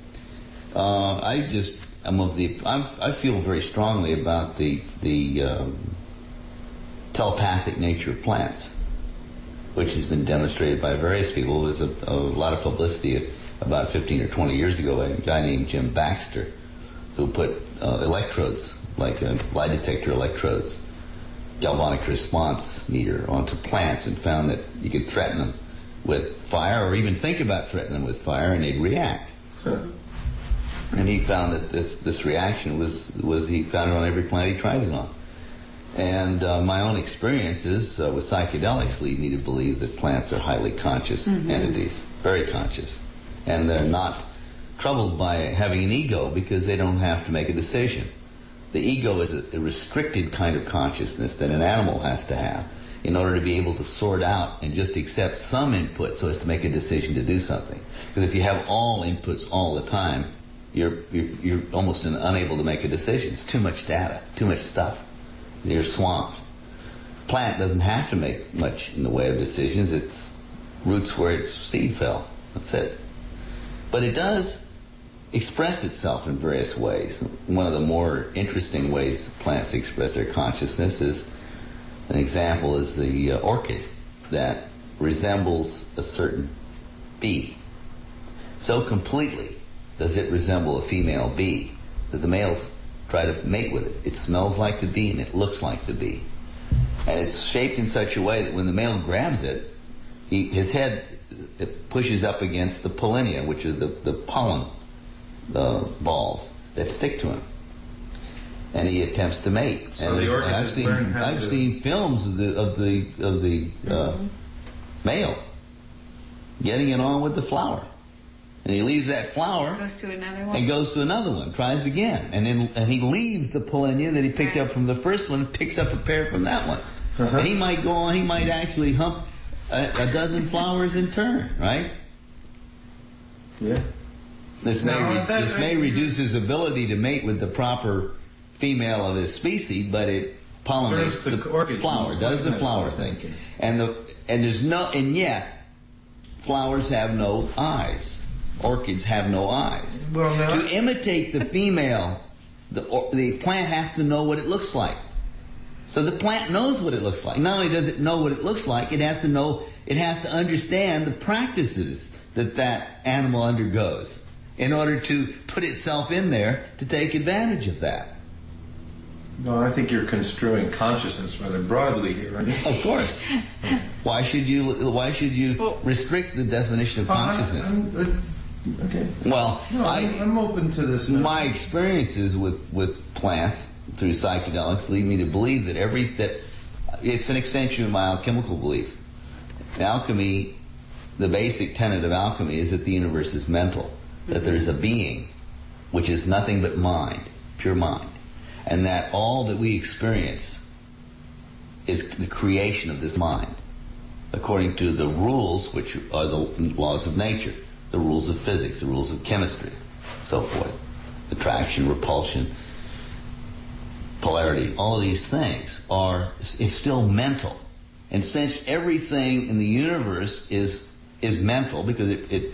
[SPEAKER 2] Uh, I just I'm of the I'm, I feel very strongly about the the um, telepathic nature of plants, which has been demonstrated by various people. There was a, a lot of publicity about fifteen or twenty years ago by a guy named Jim Baxter, who put uh, electrodes, like a lie detector electrodes, galvanic response meter onto plants, and found that you could threaten them with fire, or even think about threatening them with fire, and they'd react.
[SPEAKER 3] Huh.
[SPEAKER 2] And he found that this, this reaction was, was he found it on every plant he tried it on. And uh, my own experiences uh, with psychedelics lead me to believe that plants are highly conscious
[SPEAKER 4] Mhm.
[SPEAKER 2] entities, very conscious. And they're not troubled by having an ego because they don't have to make a decision. The ego is a, a restricted kind of consciousness that an animal has to have in order to be able to sort out and just accept some input so as to make a decision to do something. Because if you have all inputs all the time, you're, you're, you're almost an, unable to make a decision. It's too much data, too much stuff. You're swamped. Plant doesn't have to make much in the way of decisions. It's roots where its seed fell. That's it. But it does express itself in various ways. One of the more interesting ways plants express their consciousness is, an example is the uh, orchid that resembles a certain bee. So completely does it resemble a female bee that the males try to mate with it. It smells like the bee and it looks like the bee. And it's shaped in such a way that when the male grabs it, he, his head it pushes up against the pollinia, which are the, the pollen the balls that stick to him. and he attempts to mate.
[SPEAKER 3] So
[SPEAKER 2] and
[SPEAKER 3] the orchid
[SPEAKER 2] I've
[SPEAKER 3] has
[SPEAKER 2] seen
[SPEAKER 3] learned how
[SPEAKER 2] I've
[SPEAKER 3] to-
[SPEAKER 2] seen films of the of the of the uh,
[SPEAKER 4] Mhm.
[SPEAKER 2] male getting it on with the flower, and he leaves that flower
[SPEAKER 4] Goes to another one.
[SPEAKER 2] and goes to another one, tries again, and then and he leaves the pollinia that he picked
[SPEAKER 4] Right.
[SPEAKER 2] up from the first one, picks up a pair from that one,
[SPEAKER 3] Uh-huh.
[SPEAKER 2] and he might go on. He might actually hump a, a dozen flowers in turn, right?
[SPEAKER 3] Yeah.
[SPEAKER 2] This may
[SPEAKER 3] No,
[SPEAKER 2] re-
[SPEAKER 3] that-
[SPEAKER 2] this may reduce his ability to mate with the proper female of his species, but it pollinates
[SPEAKER 3] Serves the orchid
[SPEAKER 2] flower,
[SPEAKER 3] needs
[SPEAKER 2] does
[SPEAKER 3] quite
[SPEAKER 2] the
[SPEAKER 3] nice,
[SPEAKER 2] flower
[SPEAKER 3] I
[SPEAKER 2] thing,
[SPEAKER 3] think.
[SPEAKER 2] and the and there's no and yet flowers have no eyes. Orchids have no eyes.
[SPEAKER 3] Well, now.
[SPEAKER 2] To imitate the female, the or, the plant has to know what it looks like. So the plant knows what it looks like. Not only does it know what it looks like, it has to know, it has to understand the practices that that animal undergoes in order to put itself in there to take advantage of that.
[SPEAKER 3] No, I think you're construing consciousness rather broadly here, right?
[SPEAKER 2] Of course. Why should you? Why should you
[SPEAKER 4] Well-
[SPEAKER 2] restrict the definition of consciousness?
[SPEAKER 3] I'm, I'm, uh, okay.
[SPEAKER 2] Well,
[SPEAKER 3] No, I'm,
[SPEAKER 2] I,
[SPEAKER 3] I'm open to this. now.
[SPEAKER 2] my experiences with, with plants through psychedelics lead me to believe that every that it's an extension of my alchemical belief. In alchemy, the basic tenet of alchemy is that the universe is mental, that there is a being which is nothing but mind, pure mind, and that all that we experience is the creation of this mind, according to the rules which are the laws of nature, the rules of physics, the rules of chemistry, so forth, attraction, repulsion, polarity. All of these things are is still mental, and since everything in the universe is is mental because it it,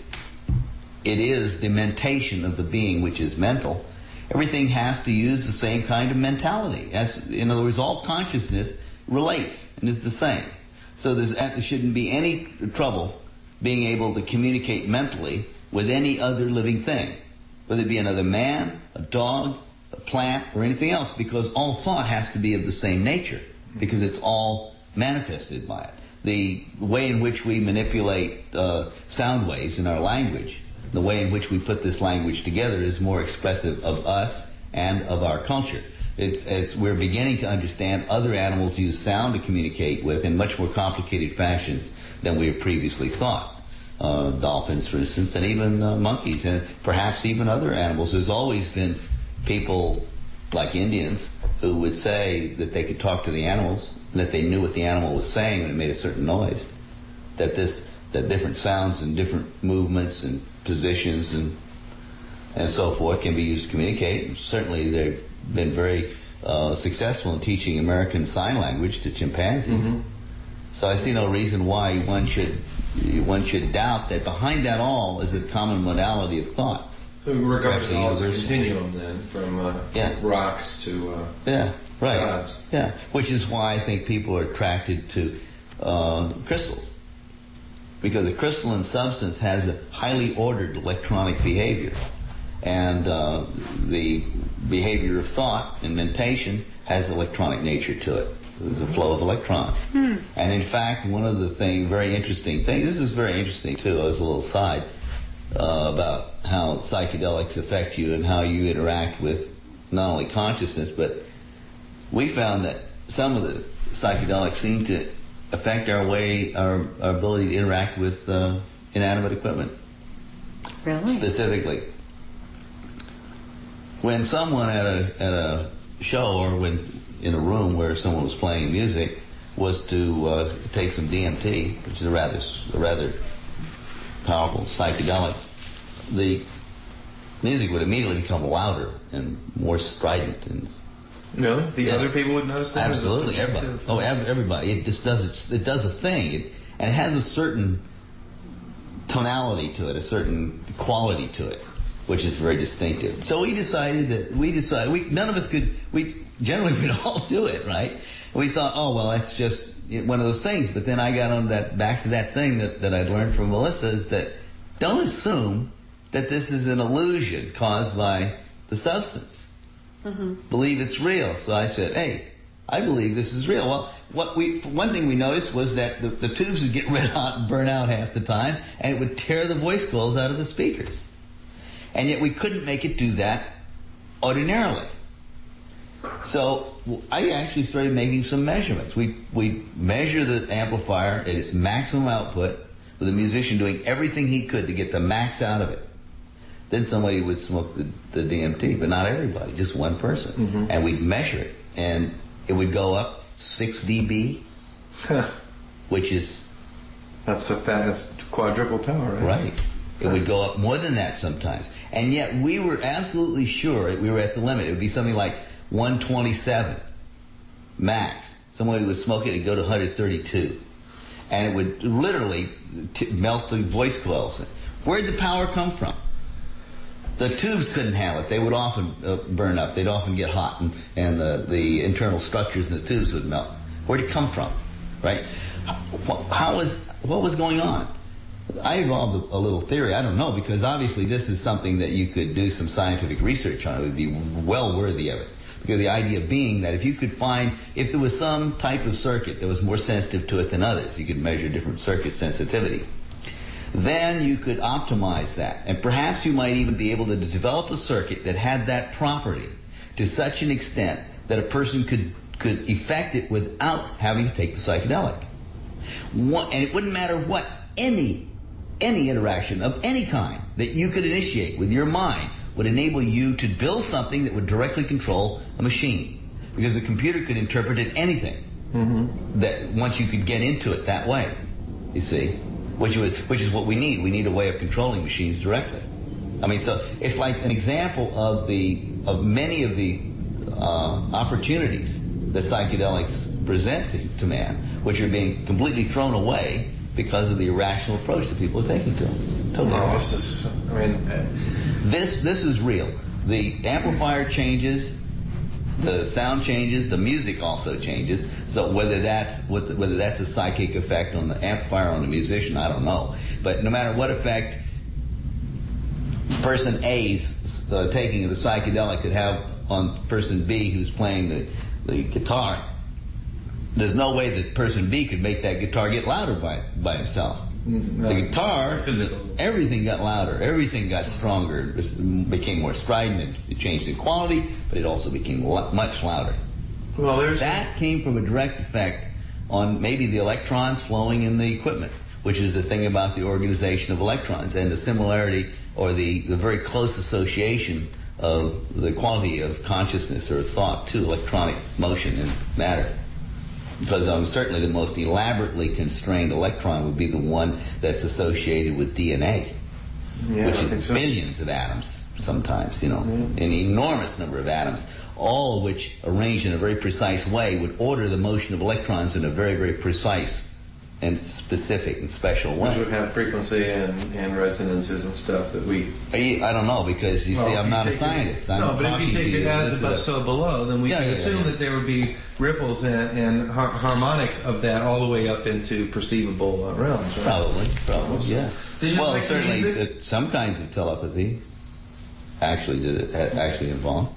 [SPEAKER 2] it is the mentation of the being which is mental, everything has to use the same kind of mentality. As, in other words, all consciousness relates and is the same. So there's, there shouldn't be any trouble being able to communicate mentally with any other living thing, whether it be another man, a dog, a plant, or anything else, because all thought has to be of the same nature, because it's all manifested by it. The way in which we manipulate uh, sound waves in our language, the way in which we put this language together is more expressive of us and of our culture. It's, as we're beginning to understand, other animals use sound to communicate with in much more complicated fashions than we had previously thought. Uh, dolphins, for instance, and even uh, monkeys, and perhaps even other animals. There's always been people like Indians who would say that they could talk to the animals, and that they knew what the animal was saying when it made a certain noise. That this, that different sounds and different movements and positions and and so forth can be used to communicate. Certainly, they've been very uh, successful in teaching American Sign Language to chimpanzees.
[SPEAKER 3] Mm-hmm.
[SPEAKER 2] So I see no reason why one should one should doubt that behind that all is a common modality of thought.
[SPEAKER 3] So we regard
[SPEAKER 2] Perhaps
[SPEAKER 3] it all as a
[SPEAKER 2] universal.
[SPEAKER 3] continuum then, from uh,
[SPEAKER 2] Yeah.
[SPEAKER 3] rocks to uh,
[SPEAKER 2] Yeah, right.
[SPEAKER 3] gods.
[SPEAKER 2] Yeah, which is why I think people are attracted to uh, crystals, because a crystalline substance has a highly ordered electronic behavior, and uh, the behavior of thought and mentation has electronic nature to it. There's a flow of electrons.
[SPEAKER 4] Hmm.
[SPEAKER 2] And in fact, one of the thing, very interesting thing, this is very interesting too, as a little side, uh, about how psychedelics affect you and how you interact with not only consciousness, but we found that some of the psychedelics seem to affect our way, our, our ability to interact with uh, inanimate equipment.
[SPEAKER 4] Really?
[SPEAKER 2] Specifically, when someone at a at a show or when in a room where someone was playing music was to uh, take some D M T, which is a rather a rather powerful psychedelic, the music would immediately become louder and more strident and
[SPEAKER 3] No, the
[SPEAKER 2] Yeah.
[SPEAKER 3] other people would notice that.
[SPEAKER 2] absolutely
[SPEAKER 3] As a
[SPEAKER 2] everybody.
[SPEAKER 3] subjective-
[SPEAKER 2] Oh, ev- everybody. It just does its, it does a thing, it, and it has a certain tonality to it, a certain quality to it, which is very distinctive. So we decided that we decided we none of us could. We generally we'd all do it, right? We thought, oh well, that's just one of those things. But then I got on that back to that thing that that I'd learned from Melissa, is that don't assume that this is an illusion caused by the substance.
[SPEAKER 4] Mm-hmm.
[SPEAKER 2] Believe it's real. So I said, hey, I believe this is real. Well, what we one thing we noticed was that the, the tubes would get red hot and burn out half the time, and it would tear the voice coils out of the speakers. And yet we couldn't make it do that ordinarily. So I actually started making some measurements. We we measure the amplifier at its maximum output with the musician doing everything he could to get the max out of it. Then somebody would smoke the, the D M T, but not everybody, just one person. Mm-hmm. And we'd measure it, and it would go up six decibels, which is...
[SPEAKER 3] That's a fast quadruple power, right?
[SPEAKER 2] Right. It would go up more than that sometimes. And yet we were absolutely sure that we were at the limit. It would be something like one twenty-seven max. Somebody would smoke it and go to one thirty-two. And it would literally t- melt the voice coils. Where'd the power come from? The tubes couldn't handle it. They would often uh, burn up. They'd often get hot, and, and the, the internal structures in the tubes would melt. Where'd it come from? Right? How was, what was going on? I evolved a, a little theory. I don't know, because obviously this is something that you could do some scientific research on. It would be well worthy of it. Because the idea being that if you could find, if there was some type of circuit that was more sensitive to it than others, you could measure different circuit sensitivity, then you could optimize that. And perhaps you might even be able to develop a circuit that had that property to such an extent that a person could, could effect it without having to take the psychedelic. One, and it wouldn't matter what, any, any interaction of any kind that you could initiate with your mind would enable you to build something that would directly control a machine. Because the computer could interpret it anything. Mm-hmm. That once you could get into it that way, you see, which, would, which is what we need. We need a way of controlling machines directly. I mean, so it's like an example of the of many of the uh, opportunities that psychedelics present to, to man, which are being completely thrown away because of the irrational approach that people are taking to them. Totally.
[SPEAKER 3] No, this is, I mean, uh,
[SPEAKER 2] this this is real. The amplifier changes, the sound changes, the music also changes. So whether that's whether that's a psychic effect on the amplifier or on the musician, I don't know. But no matter what effect person A's uh, taking of the psychedelic could have on person B who's playing the, the guitar, there's no way that person B could make that guitar get louder by by himself. No. The guitar, physical. Everything got louder, everything got stronger, it became more strident, it changed in quality, but it also became much louder.
[SPEAKER 3] Well, there's
[SPEAKER 2] that came from a direct effect on maybe the electrons flowing in the equipment, which is the thing about the organization of electrons and the similarity or the, the very close association of the quality of consciousness or thought to electronic motion and matter. Because um, certainly the most elaborately constrained electron would be the one that's associated with D N A,
[SPEAKER 3] yeah,
[SPEAKER 2] which
[SPEAKER 3] I
[SPEAKER 2] is
[SPEAKER 3] think so.
[SPEAKER 2] billions of atoms sometimes, you know,
[SPEAKER 3] yeah.
[SPEAKER 2] an enormous number of atoms, all of which arranged in a very precise way would order the motion of electrons in a very, very precise and specific and special way.
[SPEAKER 3] Which would have frequency and, and resonances and stuff that we...
[SPEAKER 2] I don't know, because you
[SPEAKER 3] well,
[SPEAKER 2] see, I'm not a scientist.
[SPEAKER 3] It,
[SPEAKER 2] I'm
[SPEAKER 3] no, but if you take it as above, so below, then we
[SPEAKER 2] yeah,
[SPEAKER 3] can
[SPEAKER 2] yeah,
[SPEAKER 3] assume
[SPEAKER 2] yeah.
[SPEAKER 3] that there would be ripples and, and har- harmonics of that all the way up into perceivable uh, realms. Right?
[SPEAKER 2] Probably, probably, yeah.
[SPEAKER 3] Did you
[SPEAKER 2] well,
[SPEAKER 3] like
[SPEAKER 2] certainly,
[SPEAKER 3] the
[SPEAKER 2] uh, some kinds of telepathy actually did it, actually involved.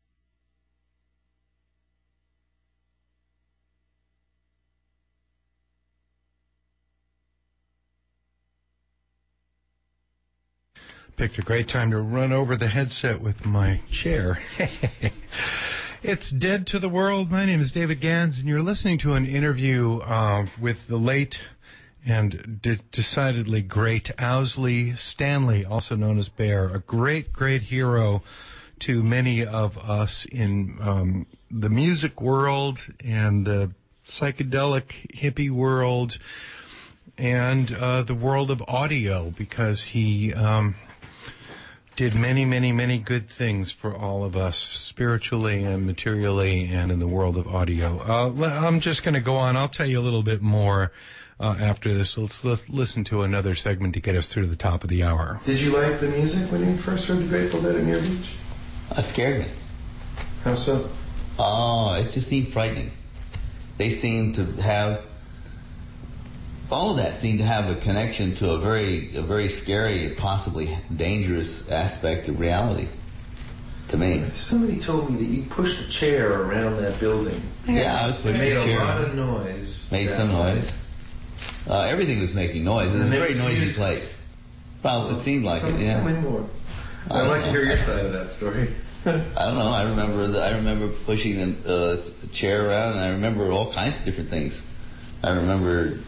[SPEAKER 1] Picked a great time to run over the headset with my chair. It's Dead to the World. My name is David Gans, and you're listening to an interview uh, with the late and de- decidedly great Owsley Stanley, also known as Bear, a great, great hero to many of us in um, the music world and the psychedelic hippie world and uh, the world of audio, because he... Um, did many, many, many good things for all of us, spiritually and materially and in the world of audio. Uh, I'm just going to go on. I'll tell you a little bit more uh, after this. Let's, let's listen to another segment to get us through the top of the hour.
[SPEAKER 3] Did you like the music when you first heard the Grateful Dead in your beach?
[SPEAKER 2] That scared me.
[SPEAKER 3] How so?
[SPEAKER 2] Oh, it just seemed frightening. They seemed to have... all of that seemed to have a connection to a very, a very scary, possibly dangerous aspect of reality. To me,
[SPEAKER 3] somebody told me that you pushed a chair around that building.
[SPEAKER 2] Yeah, I was pushing
[SPEAKER 3] made
[SPEAKER 2] a
[SPEAKER 3] a
[SPEAKER 2] chair.
[SPEAKER 3] lot of noise.
[SPEAKER 2] Made some noise. Uh, everything was making noise. It was a very noisy place. Well, it seemed like
[SPEAKER 3] Tell
[SPEAKER 2] it. Yeah.
[SPEAKER 3] Tell me more. I'd like to hear your side of that story.
[SPEAKER 2] I don't know. I remember the, I remember pushing the uh, chair around, and I remember all kinds of different things. I remember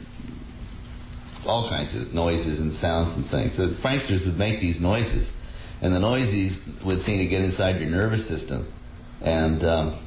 [SPEAKER 2] all kinds of noises and sounds and things. The pranksters would make these noises, and the noises would seem to get inside your nervous system, and um,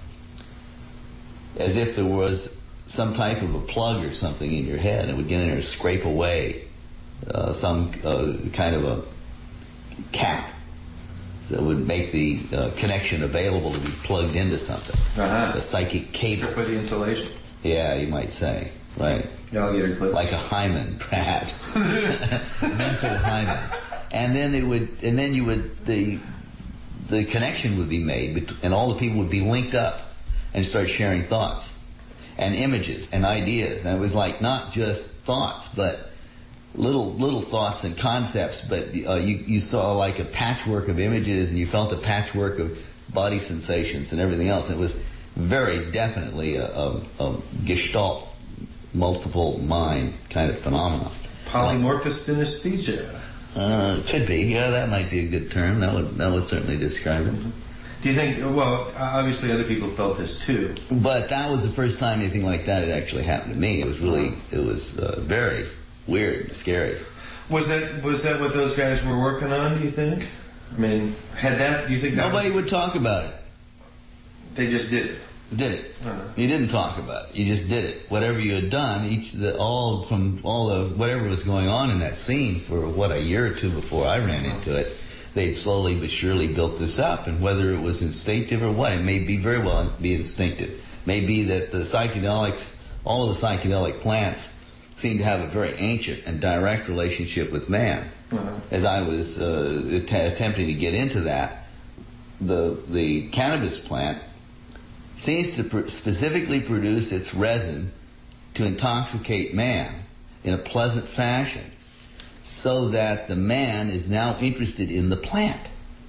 [SPEAKER 2] as if there was some type of a plug or something in your head, it would get in there and scrape away uh, some uh, kind of a cap that would make the uh, connection available to be plugged into something.
[SPEAKER 3] Uh-huh.
[SPEAKER 2] A psychic cable.
[SPEAKER 3] For the insulation.
[SPEAKER 2] Yeah, you might say. Right.
[SPEAKER 3] Alligator clips.
[SPEAKER 2] Like a hymen, perhaps. Mental hymen. And then it would, and then you would, the the connection would be made, and all the people would be linked up and start sharing thoughts and images and ideas. And it was like not just thoughts, but little little thoughts and concepts, but uh, you, you saw like a patchwork of images, and you felt a patchwork of body sensations and everything else. And it was very definitely a, a, a gestalt, multiple mind kind of phenomenon.
[SPEAKER 3] Polymorphous synesthesia.
[SPEAKER 2] Uh, could be. Yeah, that might be a good term. That would that would certainly describe it.
[SPEAKER 3] Do you think, well, obviously other people felt this too.
[SPEAKER 2] But that was the first time anything like that had actually happened to me. It was really, it was uh, very weird and scary.
[SPEAKER 3] Was that was that what those guys were working on, do you think? I mean, had that, do you think that
[SPEAKER 2] Nobody
[SPEAKER 3] was,
[SPEAKER 2] would talk about it.
[SPEAKER 3] They just did it.
[SPEAKER 2] Did it.
[SPEAKER 3] Uh-huh.
[SPEAKER 2] You didn't talk about it. You just did it. Whatever you had done, each the all from all the whatever was going on in that scene for what a year or two before I ran into it, they'd slowly but surely built this up. And whether it was instinctive or what, it may be very well be instinctive. May be that the psychedelics, all of the psychedelic plants, seem to have a very ancient and direct relationship with man.
[SPEAKER 3] Uh-huh. As
[SPEAKER 2] I was uh, att- attempting to get into that, the the cannabis plant seems to pr- specifically produce its resin to intoxicate man in a pleasant fashion, so that the man is now interested in the plant.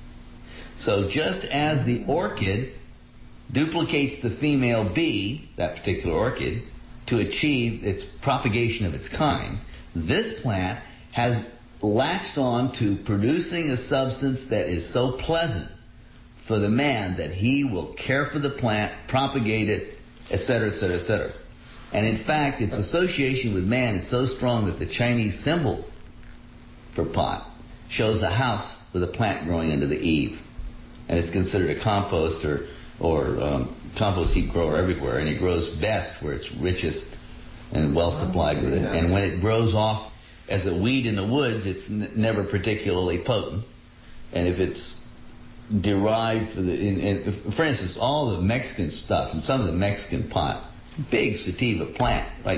[SPEAKER 2] So just as the orchid duplicates the female bee, that particular orchid, to achieve its propagation of its kind, this plant has latched on to producing a substance that is so pleasant for the man that he will care for the plant, propagate it, et cetera, et cetera, et cetera. And in fact, its association with man is so strong that the Chinese symbol for pot shows a house with a plant growing under the eave. And it's considered a compost or, or um, compost heap grower everywhere, and it grows best where it's richest and well supplied with it. And when it grows off as a weed in the woods, it's n- never particularly potent. And if it's derived for the, in, in, for instance, all the Mexican stuff and some of the Mexican pot, big sativa plant, like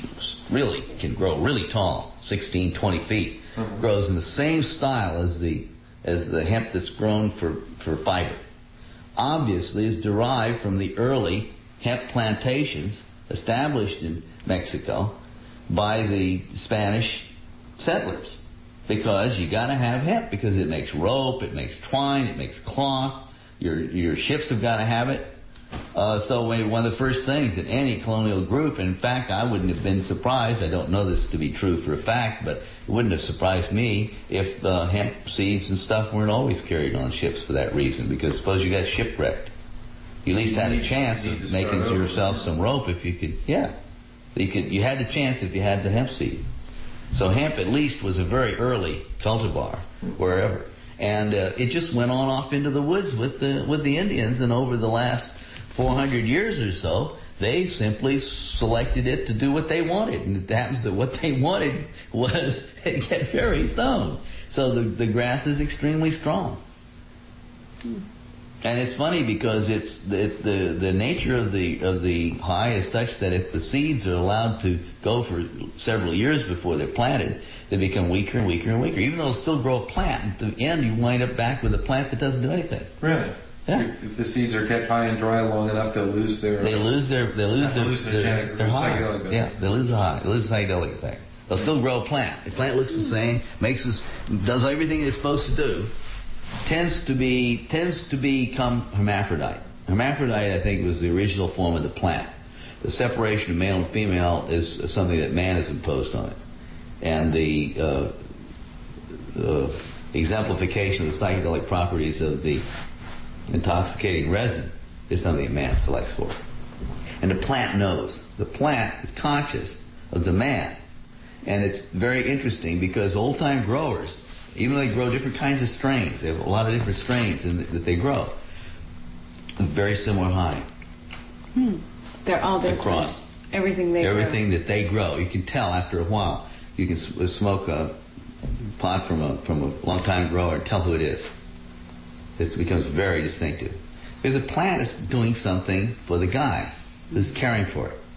[SPEAKER 2] really can grow really tall, sixteen, twenty feet, mm-hmm. grows in the same style as the as the hemp that's grown for, for fiber. Obviously is derived from the early hemp plantations established in Mexico by the Spanish settlers. Because you got to have hemp, because it makes rope, it makes twine, it makes cloth. Your your ships have got to have it. Uh, so one of the first things that any colonial group, in fact, I wouldn't have been surprised. I don't know this to be true for a fact, but it wouldn't have surprised me if the hemp seeds and stuff weren't always carried on ships for that reason. Because suppose you got shipwrecked, you at least had a chance of making yourself some rope if you could. Yeah, you could. You had the chance if you had the hemp seed. So hemp at least was a very early cultivar wherever, and uh, it just went on off into the woods with the with the Indians, and over the last four hundred years or so, they simply selected it to do what they wanted, and it happens that what they wanted was get very stoned. So the the grass is extremely strong. Hmm. And it's funny because it's the, the the nature of the of the high is such that if the seeds are allowed to go for several years before they're planted, they become weaker and weaker and weaker. Even though they'll still grow a plant, at the end you wind up back with a plant that doesn't do anything.
[SPEAKER 3] Really?
[SPEAKER 2] Yeah.
[SPEAKER 3] If the seeds are kept high and dry long enough, they'll lose their.
[SPEAKER 2] They lose their. They lose their.
[SPEAKER 3] Lose their,
[SPEAKER 2] their,
[SPEAKER 3] their,
[SPEAKER 2] their high.
[SPEAKER 3] psychedelic.
[SPEAKER 2] Yeah, they lose the high. They lose the psychedelic effect. They'll still grow a plant. The plant looks the same, makes us, does everything it's supposed to do. Tends to be tends to become hermaphrodite. Hermaphrodite, I think, was the original form of the plant. The separation of male and female is something that man has imposed on it, and the uh, uh, exemplification of the psychedelic properties of the intoxicating resin is something that man selects for. And the plant knows. The plant is conscious of the man. And it's very interesting because old-time growers, even though they grow different kinds of strains, they have a lot of different strains in the, that they grow, very similar high.
[SPEAKER 4] Hmm. They're all their
[SPEAKER 2] across.
[SPEAKER 4] Everything they
[SPEAKER 2] Everything
[SPEAKER 4] grow.
[SPEAKER 2] that they grow. You can tell after a while. You can smoke a pot from a from a long-time grower and tell who it is. It becomes very distinctive. Because the plant is doing something for the guy who's caring for it.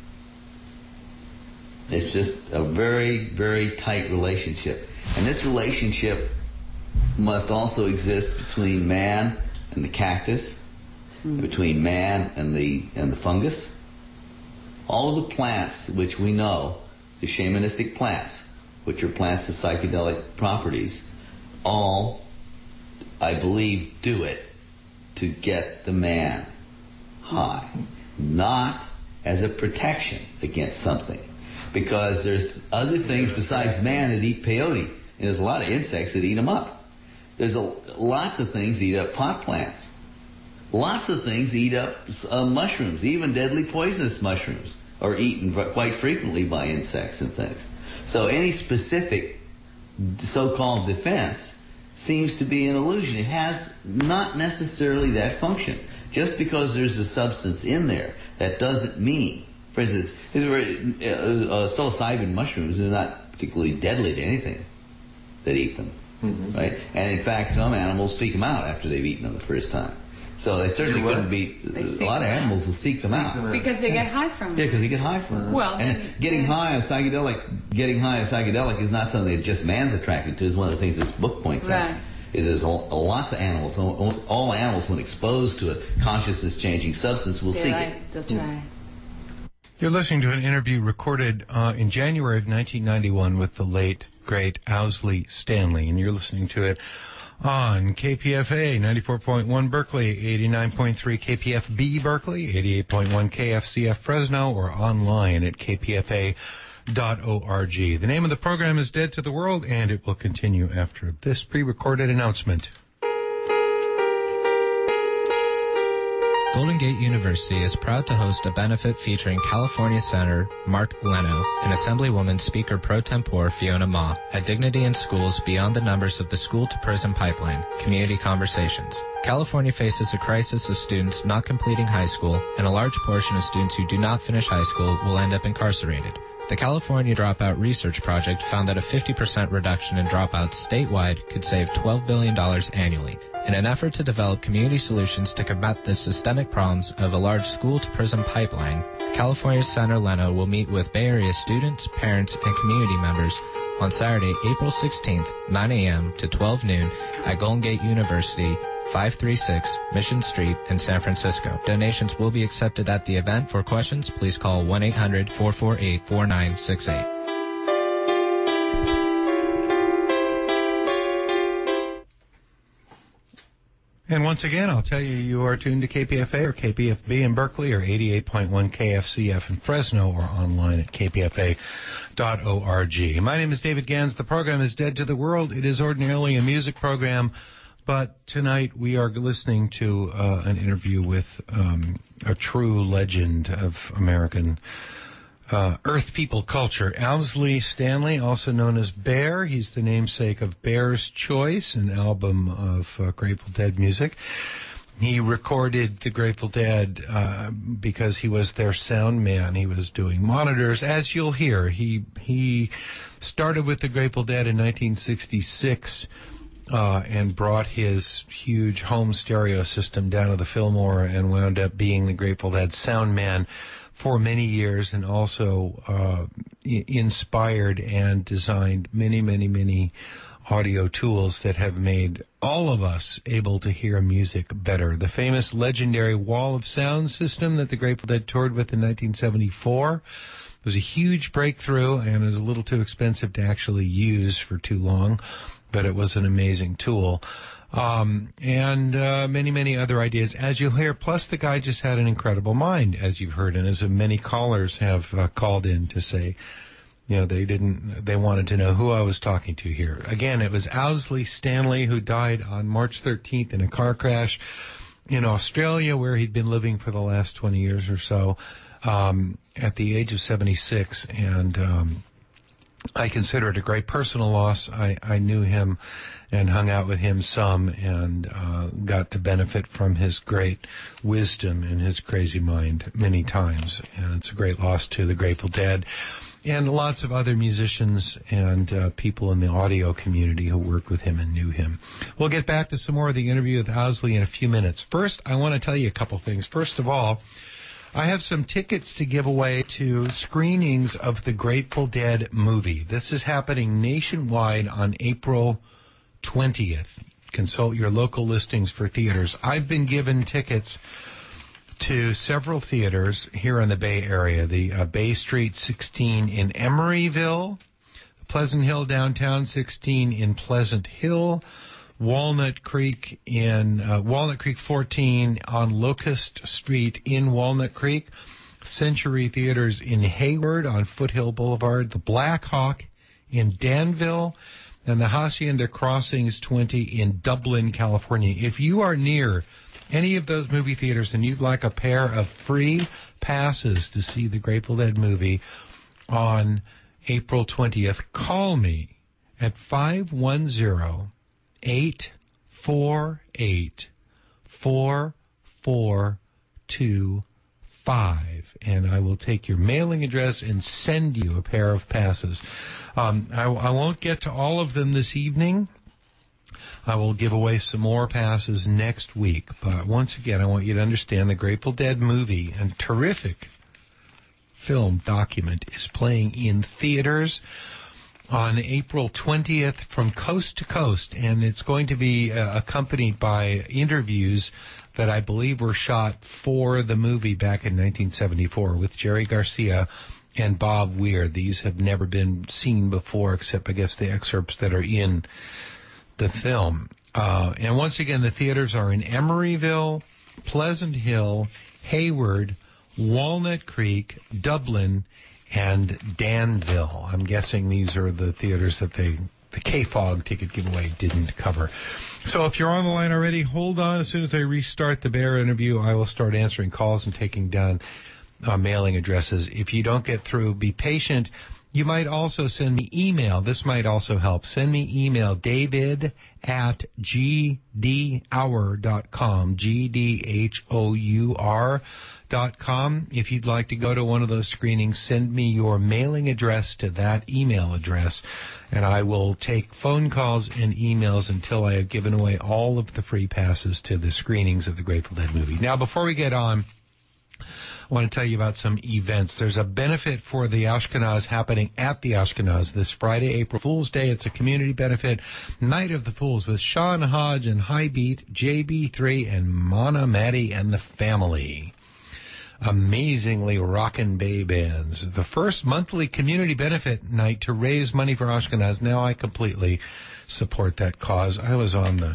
[SPEAKER 2] It's just a very, very tight relationship. And this relationship must also exist between man and the cactus, mm. between man and the and the fungus. All of the plants which we know, the shamanistic plants, which are plants with psychedelic properties, all, I believe, do it to get the man high, not as a protection against something. Because there's other things besides man that eat peyote, and there's a lot of insects that eat them up. There's a, lots of things that eat up pot plants. Lots of things eat up uh, mushrooms, even deadly poisonous mushrooms are eaten quite frequently by insects and things. So any specific so-called defense seems to be an illusion. It has not necessarily that function. Just because there's a substance in there, that doesn't mean, for instance, uh, uh, psilocybin mushrooms are not particularly deadly to anything that eat them, mm-hmm. right? And in fact, some animals seek them out after they've eaten them the first time. So they certainly couldn't be. A lot of animals will seek them out
[SPEAKER 4] because they get high from them.
[SPEAKER 2] Yeah, because they get high from them.
[SPEAKER 4] Well,
[SPEAKER 2] and
[SPEAKER 4] then,
[SPEAKER 2] getting
[SPEAKER 4] then,
[SPEAKER 2] high on psychedelic, getting high on psychedelic is not something that just man's attracted to. Is one of the things this book points
[SPEAKER 4] right.
[SPEAKER 2] out. Is there's a, a lots of animals, almost all animals, when exposed to a consciousness-changing substance, will
[SPEAKER 4] they
[SPEAKER 2] seek
[SPEAKER 4] like,
[SPEAKER 2] it.
[SPEAKER 4] They'll try.
[SPEAKER 1] You're listening to an interview recorded uh, in January of nineteen ninety-one with the late, great Owsley Stanley, and you're listening to it on K P F A ninety-four point one Berkeley, eighty-nine point three K P F B Berkeley, eighty-eight point one K F C F Fresno, or online at k p f a dot org. The name of the program is Dead to the World, and it will continue after this pre-recorded announcement.
[SPEAKER 5] Golden Gate University is proud to host a benefit featuring California Senator Mark Leno and Assemblywoman Speaker Pro Tempore Fiona Ma at Dignity in Schools Beyond the Numbers of the School to Prison Pipeline, Community Conversations. California faces a crisis of students not completing high school, and a large portion of students who do not finish high school will end up incarcerated. The California Dropout Research Project found that a fifty percent reduction in dropouts statewide could save twelve billion dollars annually. In an effort to develop community solutions to combat the systemic problems of a large school-to-prison pipeline, California Senator Leno will meet with Bay Area students, parents, and community members on Saturday, April sixteenth, nine a.m. to twelve noon at Golden Gate University, five thirty-six Mission Street in San Francisco. Donations will be accepted at the event. For questions, please call one eight hundred, four four eight, four nine six eight.
[SPEAKER 1] And once again, I'll tell you, you are tuned to K P F A or K P F B in Berkeley, or eighty-eight point one K F C F in Fresno, or online at k p f a dot org. My name is David Gans. The program is Dead to the World. It is ordinarily a music program, but tonight we are listening to uh, an interview with um, a true legend of American uh, Earth People culture, Owsley Stanley, also known as Bear. He's the namesake of Bear's Choice, an album of uh, Grateful Dead music. He recorded the Grateful Dead uh, because he was their sound man. He was doing monitors, as you'll hear. He he started with the Grateful Dead in nineteen sixty-six. Uh, and brought his huge home stereo system down to the Fillmore and wound up being the Grateful Dead sound man for many years, and also uh, I- inspired and designed many, many, many audio tools that have made all of us able to hear music better. The famous legendary Wall of Sound system that the Grateful Dead toured with in nineteen seventy-four was a huge breakthrough, and it was a little too expensive to actually use for too long, but it was an amazing tool. Um, and uh, many, many other ideas, as you'll hear. Plus, the guy just had an incredible mind, as you've heard, and as many callers have uh, called in to say, you know, they didn't, they wanted to know who I was talking to here. Again, it was Owsley Stanley, who died on March thirteenth in a car crash in Australia, where he'd been living for the last twenty years or so, um, at the age of seventy-six, and um, I consider it a great personal loss. I, I knew him and hung out with him some, and uh, got to benefit from his great wisdom and his crazy mind many times. And it's a great loss to the Grateful Dead and lots of other musicians and uh, people in the audio community who worked with him and knew him. We'll get back to some more of the interview with Owsley in a few minutes. First, I want to tell you a couple things. First of all, I have some tickets to give away to screenings of the Grateful Dead movie. This is happening nationwide on April twentieth. Consult your local listings for theaters. I've been given tickets to several theaters here in the Bay Area. The uh, Bay Street sixteen in Emeryville, Pleasant Hill Downtown sixteen in Pleasant Hill, Walnut Creek in uh, Walnut Creek fourteen on Locust Street in Walnut Creek, Century Theaters in Hayward on Foothill Boulevard, the Black Hawk in Danville, and the Hacienda Crossings twenty in Dublin, California. If you are near any of those movie theaters and you'd like a pair of free passes to see the Grateful Dead movie on April twentieth, call me at five one zero, eight four eight, four four two five, and I will take your mailing address and send you a pair of passes. Um, I, I won't get to all of them this evening. I will give away some more passes next week. But once again, I want you to understand the Grateful Dead movie, and terrific film document, is playing in theaters on April twentieth from coast to coast, and it's going to be uh, accompanied by interviews that I believe were shot for the movie back in nineteen seventy-four with Jerry Garcia and Bob Weir. These have never been seen before, except, I guess, the excerpts that are in the film. Uh, and once again, the theaters are in Emeryville, Pleasant Hill, Hayward, Walnut Creek, Dublin, and Danville. I'm guessing these are the theaters that they, the K-Fog ticket giveaway didn't cover. So if you're on the line already, hold on. As soon as I restart the Bear interview, I will start answering calls and taking down uh, mailing addresses. If you don't get through, be patient. You might also send me email. This might also help. Send me email, david at g d hour dot com, G D H O U R dot com. If you'd like to go to one of those screenings, send me your mailing address to that email address, and I will take phone calls and emails until I have given away all of the free passes to the screenings of the Grateful Dead movie. Now, before we get on, I want to tell you about some events. There's a benefit for the Ashkenaz happening at the Ashkenaz this Friday, April Fool's Day. It's a community benefit, Night of the Fools, with Sean Hodge and High Beat, J B three, and Mana Maddie and the Family. Amazingly rockin' Bay bands. The first monthly community benefit night to raise money for Ashkenaz. Now I completely support that cause. I was on the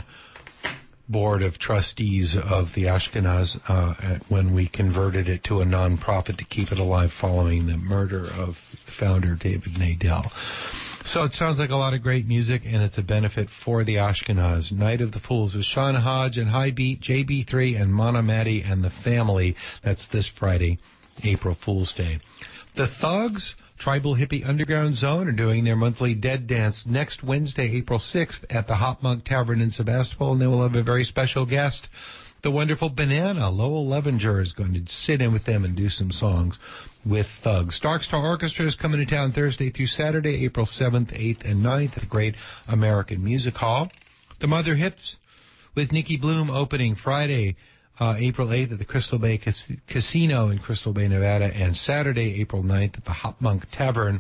[SPEAKER 1] board of trustees of the Ashkenaz uh, at, when we converted it to a nonprofit to keep it alive following the murder of founder David Nadell. So it sounds like a lot of great music, and it's a benefit for the Ashkenaz. Night of the Fools with Sean Hodge and High Beat, J B three, and Mana Maddie and the Family. That's this Friday, April Fool's Day. The Thugs, Tribal Hippie Underground Zone, are doing their monthly Dead Dance next Wednesday, April sixth, at the Hop Monk Tavern in Sebastopol, and they will have a very special guest. The wonderful Banana, Lowell Levenger, is going to sit in with them and do some songs with Thugs. Dark Star Orchestra is coming to town Thursday through Saturday, April seventh, eighth, and ninth at the Great American Music Hall. The Mother Hips with Nikki Bloom opening Friday, uh, April eighth at the Crystal Bay Cas- Casino in Crystal Bay, Nevada, and Saturday, April ninth at the Hop Monk Tavern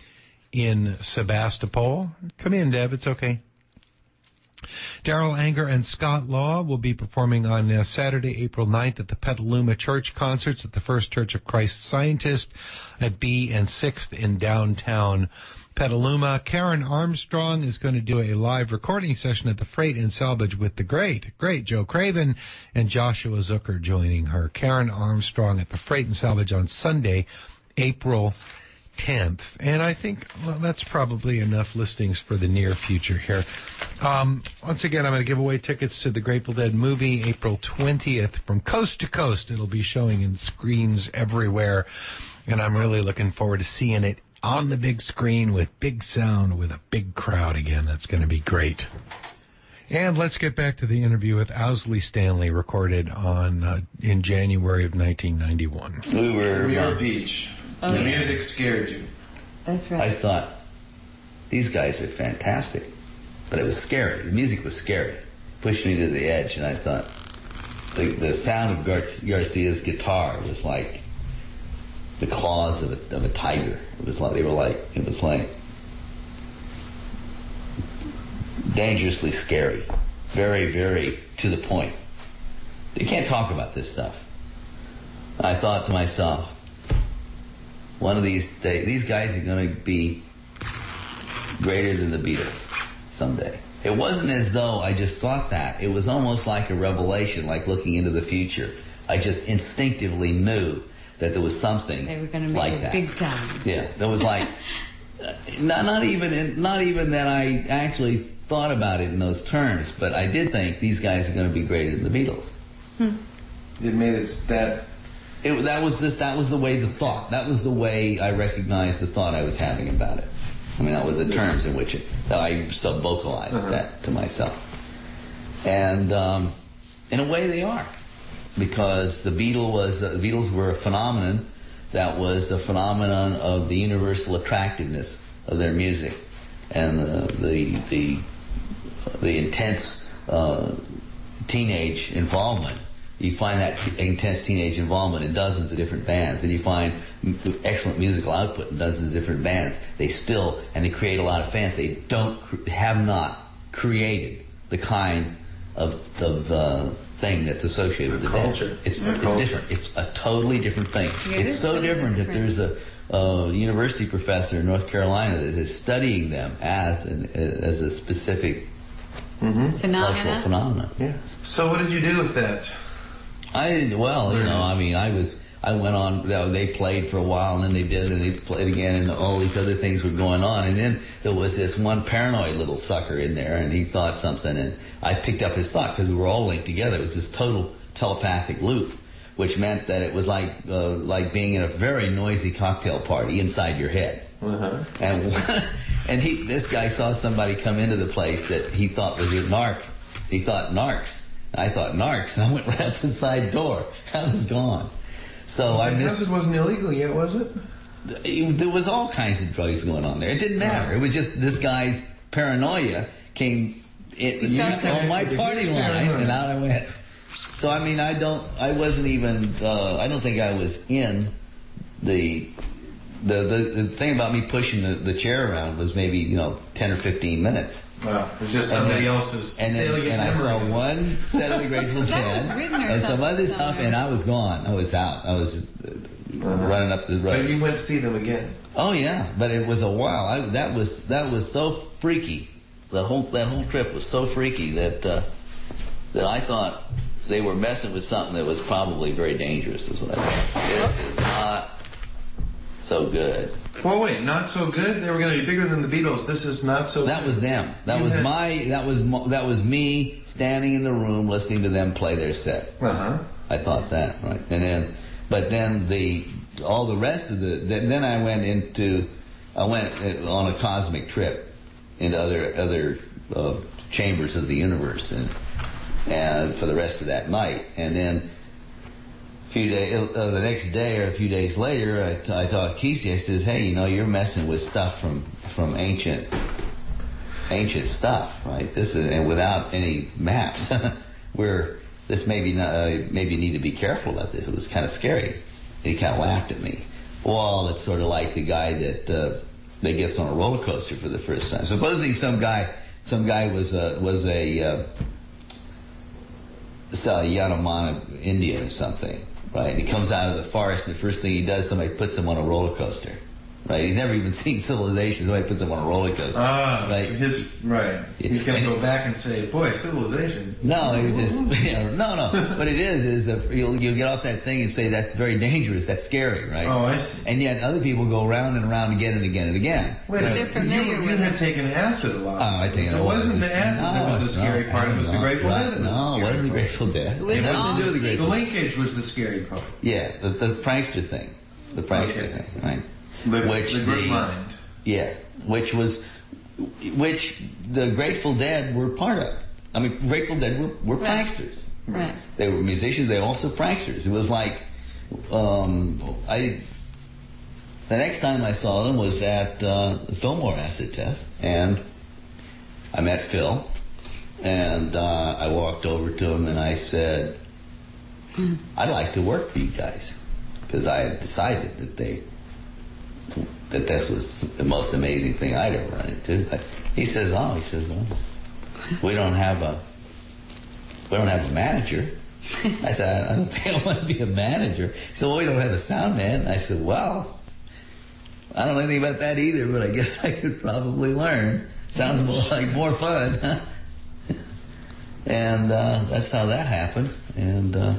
[SPEAKER 1] in Sebastopol. Come in, Deb. It's okay. Daryl Anger and Scott Law will be performing on uh, Saturday, April ninth at the Petaluma Church Concerts at the First Church of Christ Scientist at B and sixth in downtown Petaluma. Karen Armstrong is going to do a live recording session at the Freight and Salvage with the great, great Joe Craven and Joshua Zucker joining her. Karen Armstrong at the Freight and Salvage on Sunday, April tenth, and I think well, that's probably enough listings for the near future here. Um, once again, I'm going to give away tickets to the Grateful Dead movie April twentieth from coast to coast. It'll be showing in screens everywhere, and I'm really looking forward to seeing it on the big screen with big sound, with a big crowd again. That's going to be great. And let's get back to the interview with Owsley Stanley, recorded on uh, in January of nineteen ninety-one.
[SPEAKER 2] We were
[SPEAKER 3] Muir Beach.
[SPEAKER 4] Oh,
[SPEAKER 3] the
[SPEAKER 4] yeah.
[SPEAKER 3] music scared you.
[SPEAKER 4] That's right.
[SPEAKER 2] I thought, these guys are fantastic. But it was scary. The music was scary. Pushed me to the edge, and I thought, the, the sound of Gar- Garcia's guitar was like the claws of a, of a tiger. It was like, they were like, it was like dangerously scary. Very, very to the point. You can't talk about this stuff. I thought to myself, one of these days, these guys are going to be greater than the Beatles someday. It wasn't as though I just thought that. It was almost like a revelation, like looking into the future. I just instinctively knew that there was something
[SPEAKER 4] They were going to make
[SPEAKER 2] like
[SPEAKER 4] it
[SPEAKER 2] that.
[SPEAKER 4] big time.
[SPEAKER 2] Yeah, there was like not not even not even that I actually thought about it in those terms, but I did think these guys are going to be greater than the Beatles.
[SPEAKER 4] Hmm.
[SPEAKER 3] It made it that.
[SPEAKER 2] It, that was this. That was the way the thought. That was the way I recognized the thought I was having about it. I mean, that was the terms in which it, that I sub-vocalized
[SPEAKER 3] Uh-huh.
[SPEAKER 2] that to myself. And um, in a way, they are, because the Beatles was uh, the Beatles were a phenomenon that was a phenomenon of the universal attractiveness of their music and uh, the the the intense uh, teenage involvement. You find that t- intense teenage involvement in dozens of different bands, and you find m- excellent musical output in dozens of different bands. They still, and they create a lot of fans. They don't, cr- have not created the kind of of uh, thing that's associated with the
[SPEAKER 3] Culture.
[SPEAKER 2] Dead. It's,
[SPEAKER 3] The
[SPEAKER 2] it's
[SPEAKER 3] culture.
[SPEAKER 2] different. It's a totally different thing.
[SPEAKER 4] Yeah, it
[SPEAKER 2] it's
[SPEAKER 4] is
[SPEAKER 2] so
[SPEAKER 4] totally
[SPEAKER 2] different that
[SPEAKER 4] different.
[SPEAKER 2] there's a, a university professor in North Carolina that is studying them as an, as a specific
[SPEAKER 3] Mm-hmm.
[SPEAKER 2] cultural
[SPEAKER 4] Phenomena.
[SPEAKER 2] phenomenon.
[SPEAKER 3] Yeah. So what did you do with that?
[SPEAKER 2] I well, you know, I mean, I was, I went on. You know, they played for a while, and then they did, and they played again, and all these other things were going on. And then there was this one paranoid little sucker in there, and he thought something, and I picked up his thought because we were all linked together. It was this total telepathic loop, which meant that it was like uh, like being in a very noisy cocktail party inside your head.
[SPEAKER 3] Uh-huh.
[SPEAKER 2] And and he, this guy saw somebody come into the place that he thought was a narc. He thought narcs. I thought narcs, and I went right out the side door. I was gone. So I missed.
[SPEAKER 3] Acid wasn't illegal yet, was it?
[SPEAKER 2] it- There was all kinds of drugs going on there. It didn't matter. It was just this guy's paranoia came it,
[SPEAKER 4] He felt
[SPEAKER 2] on
[SPEAKER 4] it.
[SPEAKER 2] my party line, and out I went. So I mean, I don't. I wasn't even. Uh, I don't think I was in the. The, the the thing about me pushing the, the chair around was maybe, you know, ten or fifteen minutes.
[SPEAKER 3] Well, it was just
[SPEAKER 2] And
[SPEAKER 3] somebody
[SPEAKER 2] then-
[SPEAKER 3] else's
[SPEAKER 2] And then,
[SPEAKER 3] salient
[SPEAKER 2] and I saw
[SPEAKER 3] memory.
[SPEAKER 2] one set of the Grateful
[SPEAKER 4] That
[SPEAKER 2] Dead
[SPEAKER 4] was written or
[SPEAKER 2] and some
[SPEAKER 4] something
[SPEAKER 2] other stuff,
[SPEAKER 4] somewhere.
[SPEAKER 2] and I was gone. I was out. I was uh,
[SPEAKER 3] Uh-huh.
[SPEAKER 2] running up the
[SPEAKER 3] But
[SPEAKER 2] road.
[SPEAKER 3] you went to see them again.
[SPEAKER 2] Oh yeah, but it was a while. I, that was that was so freaky. The whole that whole trip was so freaky that uh, that I thought they were messing with something that was probably very dangerous. Is what I thought. This is not so good.
[SPEAKER 3] Well, wait, not so good? They were going to be bigger than the Beatles. This is not so
[SPEAKER 2] That was them. That
[SPEAKER 3] You
[SPEAKER 2] was
[SPEAKER 3] had-
[SPEAKER 2] my. That was mo- that was me standing in the room listening to them play their set.
[SPEAKER 3] Uh-huh.
[SPEAKER 2] I thought that, right? And then, but then the all the rest of the then, then I went into I went uh, on a cosmic trip into other other uh, chambers of the universe, and and for the rest of that night, and then. A few day, uh, the next day or a few days later, I, t- I talked to Kesey. I says, "Hey, you know, you're messing with stuff from from ancient ancient stuff, right? This is and without any maps. We're this maybe not, uh, maybe you need to be careful about this. It was kind of scary." And he kind of laughed at me. Well, it's sort of like the guy that uh, that gets on a roller coaster for the first time. Supposing some guy some guy was a was a uh, uh, Yanomana Indian or something. Right, and he comes out of the forest, and the first thing he does, somebody puts him on a roller coaster. Right? He's never even seen Civilization. Somebody puts him on a roller coaster.
[SPEAKER 3] Ah,
[SPEAKER 2] right?
[SPEAKER 3] so his right. He's going to go back and say, "Boy, Civilization."
[SPEAKER 2] No, he just yeah, no, no. What it is is that you'll you'll get off that thing and say that's very dangerous, that's scary, right?
[SPEAKER 3] Oh, I see.
[SPEAKER 2] And yet other people go around and around again and again and again.
[SPEAKER 3] Wait,
[SPEAKER 4] They're
[SPEAKER 3] you,
[SPEAKER 4] familiar
[SPEAKER 3] you
[SPEAKER 4] with
[SPEAKER 3] had
[SPEAKER 4] it.
[SPEAKER 3] taken acid a lot.
[SPEAKER 2] Oh, I take it.
[SPEAKER 3] So it wasn't the acid
[SPEAKER 2] no,
[SPEAKER 3] that was the scary
[SPEAKER 2] no,
[SPEAKER 3] part. It was
[SPEAKER 2] no,
[SPEAKER 3] the Grateful
[SPEAKER 2] right,
[SPEAKER 3] Dead. That was
[SPEAKER 2] No,
[SPEAKER 3] the
[SPEAKER 2] it wasn't the
[SPEAKER 3] scary
[SPEAKER 2] Grateful Dead.
[SPEAKER 4] It was
[SPEAKER 2] It nothing to do with the
[SPEAKER 3] part.
[SPEAKER 2] Grateful
[SPEAKER 3] The
[SPEAKER 2] Dead.
[SPEAKER 3] linkage was the scary part.
[SPEAKER 2] Yeah, the, the prankster thing, the prankster
[SPEAKER 3] Okay.
[SPEAKER 2] thing, right?
[SPEAKER 3] The,
[SPEAKER 2] Which
[SPEAKER 3] the good
[SPEAKER 2] the-
[SPEAKER 3] mind.
[SPEAKER 2] Yeah, which was, which the Grateful Dead were part of. I mean, Grateful Dead were, were
[SPEAKER 4] Right.
[SPEAKER 2] pranksters.
[SPEAKER 4] Right.
[SPEAKER 2] They were musicians. They were also pranksters. It was like, um, I. The next time I saw them was at uh, the Fillmore Acid Test, and I met Phil, and uh, I walked over to him and I said, "I'd like to work for you guys," because I had decided that they. that this was the most amazing thing I'd ever run into. But he says, "Oh," he says, "well, we don't have a, we don't have a manager." I said, "I don't think I want to be a manager." He said, "Well, we don't have a sound man." I said, "Well, I don't know anything about that either, but I guess I could probably learn. Sounds more like more fun." And uh, that's how that happened. And uh,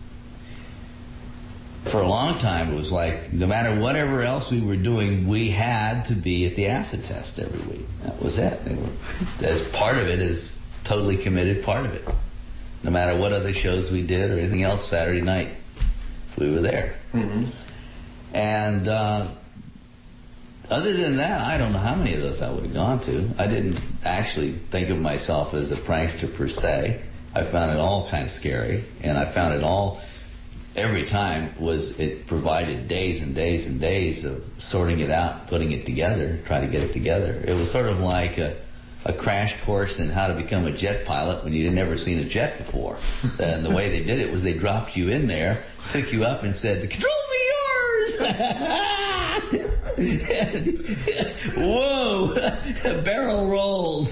[SPEAKER 2] for a long time, it was like no matter whatever else we were doing, we had to be at the acid test every week. That was it. They were, as part of it is totally committed part of it. No matter what other shows we did or anything else, Saturday night, we were there.
[SPEAKER 3] Mm-hmm.
[SPEAKER 2] And uh, other than that, I don't know how many of those I would have gone to. I didn't actually think of myself as a prankster per se. I found it all kind of scary, and I found it all... Every time was it provided days and days and days of sorting it out, putting it together, trying to get it together. It was sort of like a, a crash course in how to become a jet pilot when you'd never seen a jet before. And the way they did it was they dropped you in there, took you up and said, "The controls are yours!" Whoa! Barrel rolls,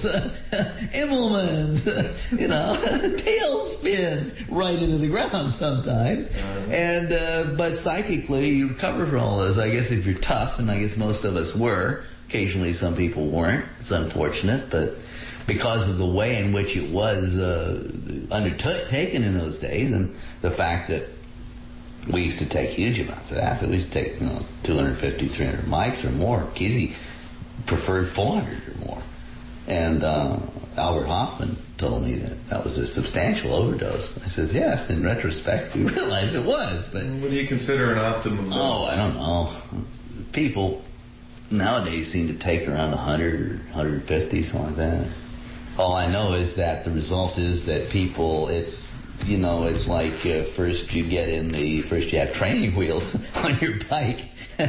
[SPEAKER 2] Immelmans, you know, tail spins right into the ground sometimes. And uh, but psychically, you recover from all those. I guess if you're tough, and I guess most of us were. Occasionally, some people weren't. It's unfortunate, but because of the way in which it was uh, undertaken in those days, and the fact that we used to take huge amounts of acid. We used to take, you know, two hundred fifty, three hundred mics or more. Kesey preferred four hundred or more. And uh, Albert Hoffman told me that that was a substantial overdose. I said, yes, in retrospect, we realized it was. But
[SPEAKER 3] What do you consider an optimum dose?
[SPEAKER 2] oh, I don't know. People nowadays seem to take around one hundred or one hundred fifty, something like that. All I know is that the result is that people, it's, you know, it's like uh, first you get in the, first you have training wheels on your bike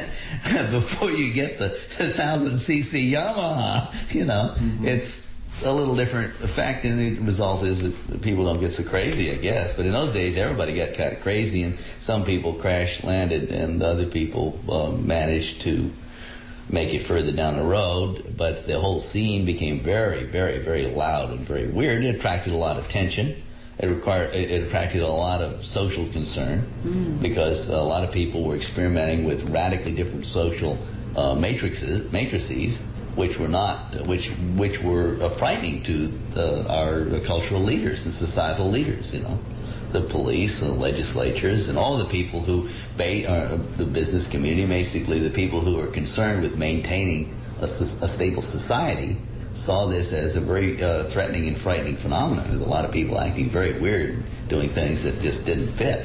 [SPEAKER 2] before you get the one thousand c c Yamaha, you know. Mm-hmm. It's a little different effect, and the result is that people don't get so crazy, I guess. But in those days, everybody got kind of crazy, and some people crash landed, and other people uh, managed to make it further down the road. But the whole scene became very, very, very loud and very weird. It attracted a lot of attention. It required, it attracted a lot of social concern mm. because a lot of people were experimenting with radically different social uh, matrices, matrices, which were not, which which were uh, frightening to the, our cultural leaders and societal leaders. You know, the police, the legislatures, and all the people who, ba- uh, the business community, basically the people who are concerned with maintaining a, a stable society, saw this as a very uh, threatening and frightening phenomenon. There's a lot of people acting very weird, doing things that just didn't fit,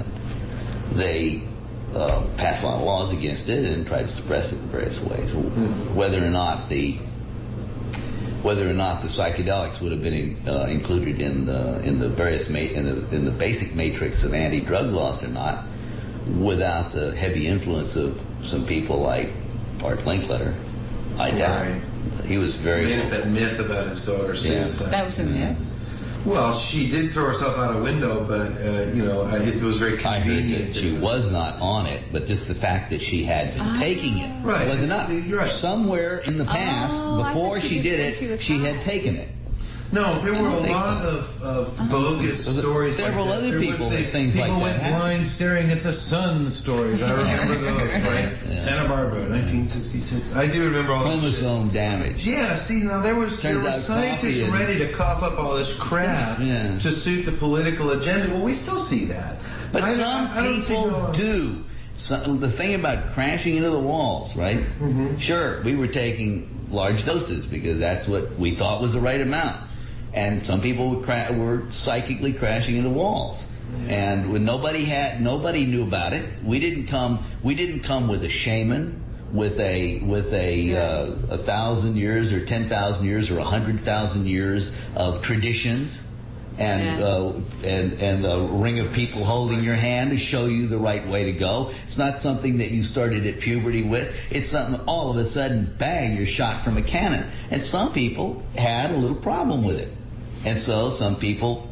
[SPEAKER 2] and they uh, passed a lot of laws against it and tried to suppress it in various ways. Mm-hmm. Whether or not the whether or not the psychedelics would have been in, uh, included in the in the various ma- in the in the basic matrix of anti-drug laws or not, without the heavy influence of some people like Art Linkletter, I doubt.
[SPEAKER 3] Right.
[SPEAKER 2] He was very...
[SPEAKER 3] Made up that myth about his daughter's
[SPEAKER 2] Yeah.
[SPEAKER 3] suicide.
[SPEAKER 4] That was a myth.
[SPEAKER 3] Well, she did throw herself out a window, but, uh, you know, it was very
[SPEAKER 2] I heard
[SPEAKER 3] convenient.
[SPEAKER 2] that she was not on it, but just the fact that she had been
[SPEAKER 4] Ah.
[SPEAKER 2] taking it
[SPEAKER 3] Right.
[SPEAKER 2] was enough.
[SPEAKER 3] You're right.
[SPEAKER 2] Somewhere in the past,
[SPEAKER 4] Oh, I
[SPEAKER 2] before
[SPEAKER 4] thought she
[SPEAKER 2] she
[SPEAKER 4] just
[SPEAKER 2] did
[SPEAKER 4] said she
[SPEAKER 2] it,
[SPEAKER 4] was
[SPEAKER 2] she
[SPEAKER 4] high.
[SPEAKER 2] had taken it.
[SPEAKER 3] No, there
[SPEAKER 2] I
[SPEAKER 3] were
[SPEAKER 2] don't
[SPEAKER 3] a
[SPEAKER 2] think
[SPEAKER 3] lot
[SPEAKER 2] so.
[SPEAKER 3] of, of bogus
[SPEAKER 2] There was
[SPEAKER 3] stories.
[SPEAKER 2] several
[SPEAKER 3] like that.
[SPEAKER 2] other
[SPEAKER 3] There
[SPEAKER 2] people
[SPEAKER 3] was the,
[SPEAKER 2] that things like
[SPEAKER 3] people
[SPEAKER 2] that
[SPEAKER 3] went
[SPEAKER 2] happened.
[SPEAKER 3] blind staring at the sun stories. I remember those, right?
[SPEAKER 2] Yeah.
[SPEAKER 3] Santa Barbara, nineteen sixty-six. I do remember all those.
[SPEAKER 2] Chromosome damage.
[SPEAKER 3] Yeah, see, now there was there
[SPEAKER 2] Turns
[SPEAKER 3] were
[SPEAKER 2] out
[SPEAKER 3] scientists
[SPEAKER 2] coffee and-
[SPEAKER 3] ready to cough up all this crap
[SPEAKER 2] Yeah.
[SPEAKER 3] to suit the political agenda. Well, we still see that.
[SPEAKER 2] But
[SPEAKER 3] I-
[SPEAKER 2] some
[SPEAKER 3] I- I don't see
[SPEAKER 2] people
[SPEAKER 3] no-
[SPEAKER 2] do. Some, the thing about crashing into the walls, right?
[SPEAKER 3] Mhm.
[SPEAKER 2] Sure, we were taking large doses because that's what we thought was the right amount. And some people were, cra- were psychically crashing into walls. And when nobody had, nobody knew about it. We didn't come. We didn't come with a shaman, with a with a uh, a thousand years or ten thousand years or a hundred thousand years of traditions, and
[SPEAKER 4] Yeah.
[SPEAKER 2] uh, and and a ring of people holding your hand to show you the right way to go. It's not something that you started at puberty with. It's something all of a sudden, bang, you're shot from a cannon. And some people had a little problem with it, and so some people.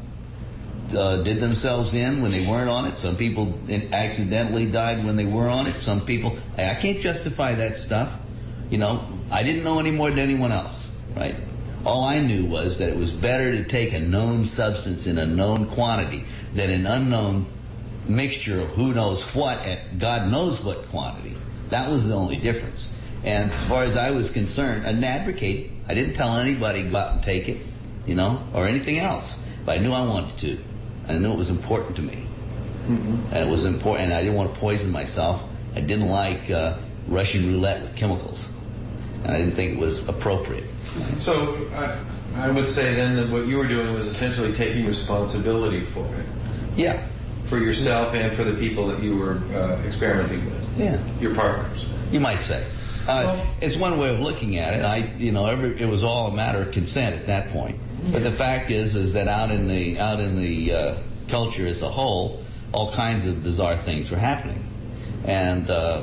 [SPEAKER 2] Uh, did themselves in when they weren't on it. Some people in- accidentally died when they were on it. Some people, I can't justify that stuff. You know, I didn't know any more than anyone else, right? All I knew was that it was better to take a known substance in a known quantity than an unknown mixture of who knows what at God knows what quantity. That was the only difference. And as far as I was concerned, I didn't advocate. I didn't tell anybody go out and take it, you know, or anything else. But I knew I wanted to. I knew it was important to me. Mm-hmm. And it was important. And I didn't want to poison myself. I didn't like uh, Russian roulette with chemicals. And I didn't think it was appropriate.
[SPEAKER 3] So I, I would say then that what you were doing was essentially taking responsibility for it.
[SPEAKER 2] Yeah.
[SPEAKER 3] For yourself and for the people that you were uh, experimenting with.
[SPEAKER 2] Yeah.
[SPEAKER 3] Your partners.
[SPEAKER 2] You might say. Uh,
[SPEAKER 3] Well-
[SPEAKER 2] it's one way of looking at it. I, you know, every, it was all a matter of consent at that point. But the fact is, is that out in the out in the uh, culture as a whole, all kinds of bizarre things were happening, and uh,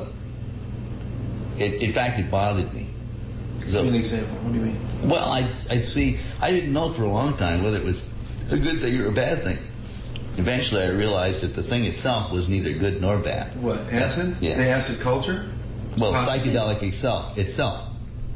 [SPEAKER 2] it, in fact, it bothered me. So,
[SPEAKER 3] Give me an example. What do you mean?
[SPEAKER 2] well, I I see. I didn't know for a long time whether it was a good thing or a bad thing. Eventually, I realized that the thing itself was neither good nor bad.
[SPEAKER 3] What, acid?
[SPEAKER 2] Yeah.
[SPEAKER 3] The acid culture?
[SPEAKER 2] Well,
[SPEAKER 3] Huh.
[SPEAKER 2] psychedelic itself itself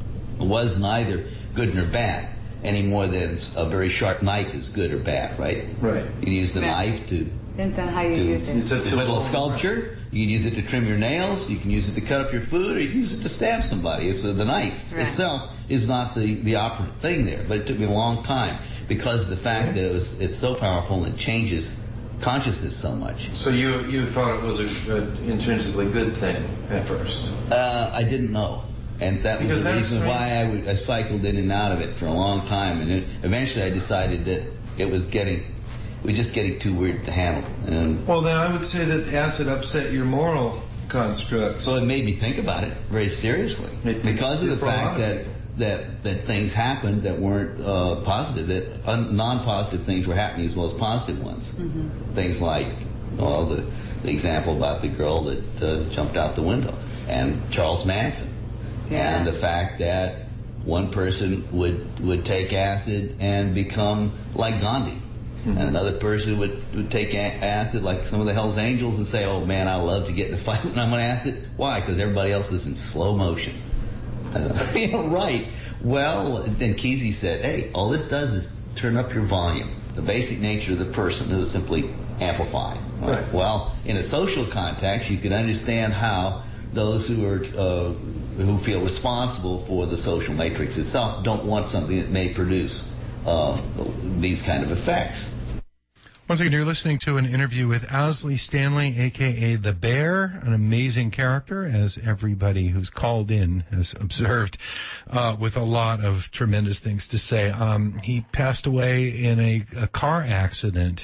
[SPEAKER 2] was neither good nor bad, any more than a very sharp knife is good or bad, right?
[SPEAKER 3] Right.
[SPEAKER 2] You can use the
[SPEAKER 4] Right.
[SPEAKER 2] knife to,
[SPEAKER 4] Depends on how you
[SPEAKER 2] to
[SPEAKER 4] use it.
[SPEAKER 3] It's a
[SPEAKER 2] to whittle
[SPEAKER 3] tool.
[SPEAKER 2] a sculpture. You can use it to trim your nails. You can use it to cut up your food, or you can use it to stab somebody. It's uh, the knife
[SPEAKER 4] Right.
[SPEAKER 2] itself is not the the operative thing there, but it took me a long time because of the fact that it was it's so powerful and it changes consciousness so much.
[SPEAKER 3] So you you thought it was a, an intrinsically good thing at first?
[SPEAKER 2] Uh, I didn't know. And that
[SPEAKER 3] Because
[SPEAKER 2] was the
[SPEAKER 3] that's
[SPEAKER 2] reason
[SPEAKER 3] right.
[SPEAKER 2] why I, would, I cycled in and out of it for a long time. And it, eventually I decided that it was getting, it was just getting too weird to handle. And
[SPEAKER 3] Well, then I would say that acid upset your moral constructs.
[SPEAKER 2] so it made me think about it very seriously.
[SPEAKER 3] It-
[SPEAKER 2] Because of
[SPEAKER 3] it
[SPEAKER 2] the
[SPEAKER 3] brought
[SPEAKER 2] fact
[SPEAKER 3] out
[SPEAKER 2] that,
[SPEAKER 3] of you.
[SPEAKER 2] that, that things happened that weren't uh, positive, that un- non-positive things were happening as well as positive ones.
[SPEAKER 4] Mm-hmm.
[SPEAKER 2] Things like, well, the, the example about the girl that uh, jumped out the window and Charles Manson.
[SPEAKER 4] Yeah.
[SPEAKER 2] And the fact that one person would would take acid and become like Gandhi,
[SPEAKER 3] Mm-hmm.
[SPEAKER 2] and another person would, would take a- acid like some of the Hells Angels and say, "Oh man, I love to get in a fight when I'm on acid." Why? Because everybody else is in slow motion. Uh, you know, right? Well, then Kesey said, "Hey, all this does is turn up your volume. The basic nature of the person is simply amplified."
[SPEAKER 3] Right.
[SPEAKER 2] Well, in a social context, you can understand how those who are uh, who feel responsible for the social matrix itself don't want something that may produce uh, these kind of effects.
[SPEAKER 1] Once again, you're listening to an interview with Owsley Stanley, a k a. The Bear, an amazing character, as everybody who's called in has observed, uh, with a lot of tremendous things to say. Um, he passed away in a, a car accident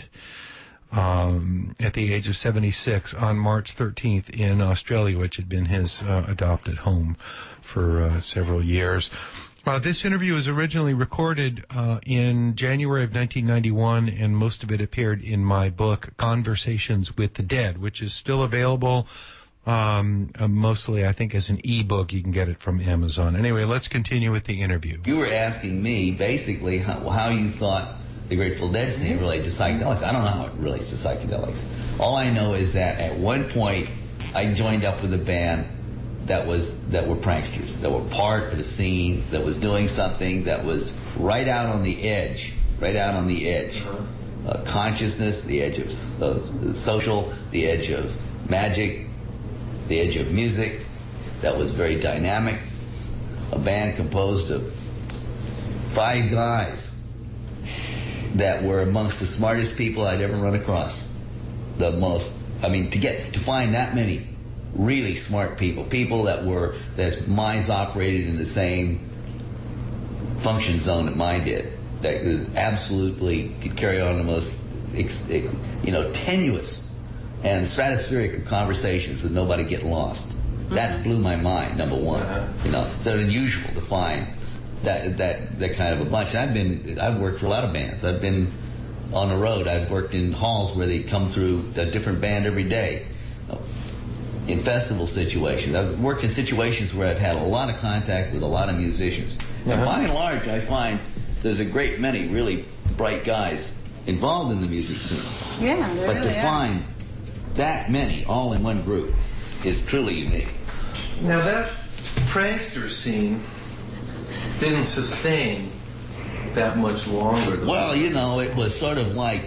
[SPEAKER 1] um, at the age of seventy-six on March thirteenth in Australia, which had been his uh, adopted home for uh, several years. Uh, this interview was originally recorded uh, in January of nineteen ninety-one, and most of it appeared in my book, Conversations with the Dead, which is still available, um, uh, mostly, I think, as an e-book. You can get it from Amazon. Anyway, let's continue with the interview.
[SPEAKER 2] You were asking me basically how, how you thought the Grateful Dead scene related to psychedelics. I don't know how it relates to psychedelics. All I know is that at one point I joined up with a band that was that were pranksters, that were part of a scene that was doing something that was right out on the edge right out on the edge.
[SPEAKER 3] Uh-huh.
[SPEAKER 2] Uh, consciousness, the edge of, of social, the edge of magic, the edge of music. That was very dynamic. A band composed of five guys that were amongst the smartest people I'd ever run across. The most, I mean, to get to find that many really smart people, people that were, that minds operated in the same function zone that mine did, that was absolutely could carry on the most, you know, tenuous and stratospheric of conversations with nobody getting lost. Mm-hmm. That blew my mind, number one. Uh-huh. You know, it's unusual to find that that that kind of a bunch. I've been, I've worked for a lot of bands. I've been on the road. I've worked in halls where they come through a different band every day. In festival situations, I've worked in situations where I've had a lot of contact with a lot of musicians. Uh-huh. And by and large, I find there's a great many really bright guys involved in the music scene.
[SPEAKER 4] Yeah, there
[SPEAKER 2] but
[SPEAKER 4] really
[SPEAKER 2] to
[SPEAKER 4] are.
[SPEAKER 2] find that many all in one group is truly unique.
[SPEAKER 3] Now that prankster scene didn't sustain that much longer. Though.
[SPEAKER 2] Well, you know, it was sort of like,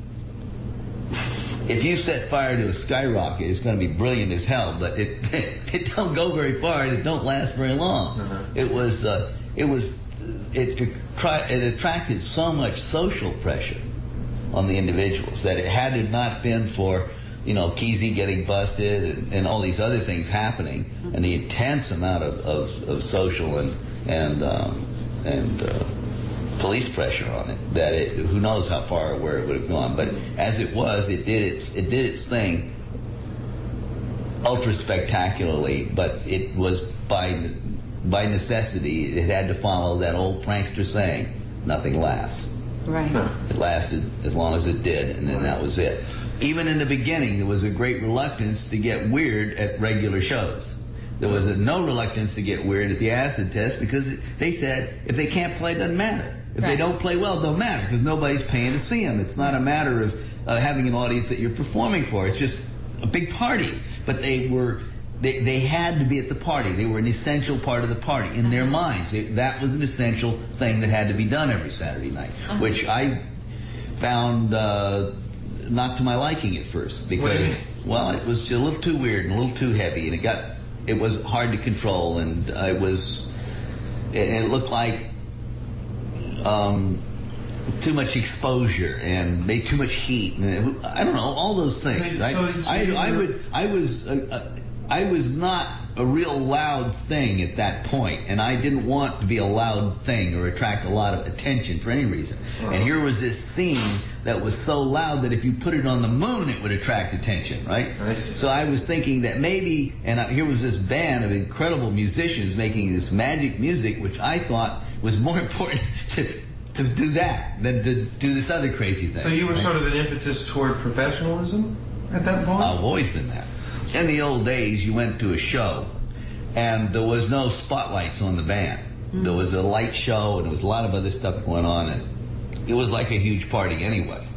[SPEAKER 2] if you set fire to a skyrocket, it's going to be brilliant as hell, but it it don't go very far and it don't last very long.
[SPEAKER 3] Uh-huh.
[SPEAKER 2] It was uh, it was it it, try, it attracted so much social pressure on the individuals that it had it not been for, you know, Kesey getting busted and, and all these other things happening, mm-hmm. and the intense amount of, of, of social and and um, and uh, police pressure on it, that it, who knows how far or where it would have gone. But as it was, it did its it did its thing ultra spectacularly. But it was by by necessity, it had to follow that old prankster saying, "Nothing lasts."
[SPEAKER 4] Right.
[SPEAKER 2] It lasted as long as it did, and then that was it. Even in the beginning, there was a great reluctance to get weird at regular shows. There was a no reluctance to get weird at the acid test because they said if they can't play, it doesn't matter. If
[SPEAKER 4] right.
[SPEAKER 2] they don't play well, it don't matter because nobody's paying to see them. It's not a matter of uh, having an audience that you're performing for. It's just a big party. But they were, they, they had to be at the party. They were an essential part of the party in their minds. They, that was an essential thing that had to be done every Saturday night, uh-huh. which I found uh, not to my liking at first because, well, it was a little too weird and a little too heavy, and it got. It was hard to control, and it was, and it looked like um, too much exposure and made too much heat, and it, I don't know, all those things. Right?
[SPEAKER 3] So
[SPEAKER 2] I, I would, I was, uh, uh, I was not a real loud thing at that point, and I didn't want to be a loud thing or attract a lot of attention for any reason. Uh-huh. And here was this theme that was so loud that if you put it on the moon, it would attract attention, right?
[SPEAKER 3] I see.
[SPEAKER 2] So I was thinking that maybe, and I, here was this band of incredible musicians making this magic music, which I thought was more important to, to do that than to do this other crazy thing.
[SPEAKER 3] So you were
[SPEAKER 2] right?
[SPEAKER 3] sort of an impetus toward professionalism at that point?
[SPEAKER 2] I've always been that. In the old days, you went to a show, and there was no spotlights on the band. Mm-hmm. There was a light show, and there was a lot of other stuff going on, and it was like a huge party anyway.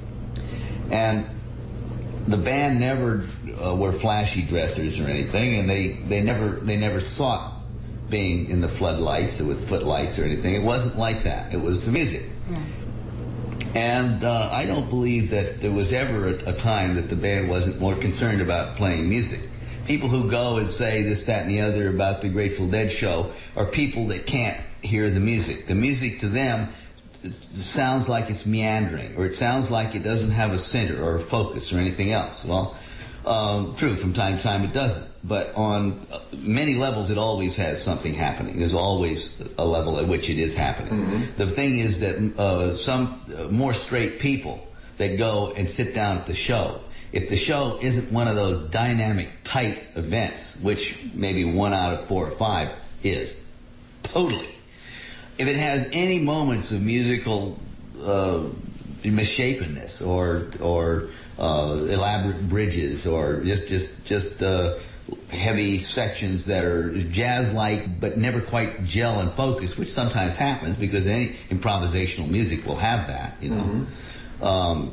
[SPEAKER 2] And the band never uh, were flashy dressers or anything, and they, they never they never sought being in the floodlights or with footlights or anything. It wasn't like that. It was the music. Mm. And uh, I don't believe that there was ever a, a time that the band wasn't more concerned about playing music. People who go and say this, that, and the other about the Grateful Dead show are people that can't hear the music. The music to them sounds like it's meandering, or it sounds like it doesn't have a center or a focus or anything else. Well, um, true, from time to time it doesn't. But on many levels, it always has something happening. There's always a level at which it is happening. Mm-hmm. The thing is that uh, some uh, more straight people that go and sit down at the show, if the show isn't one of those dynamic, tight events, which maybe one out of four or five is, totally. If it has any moments of musical uh, misshapenness or or uh, elaborate bridges or just just just uh, heavy sections that are jazz-like but never quite gel and focus, which sometimes happens because any improvisational music will have that, you know. Mm-hmm. Um,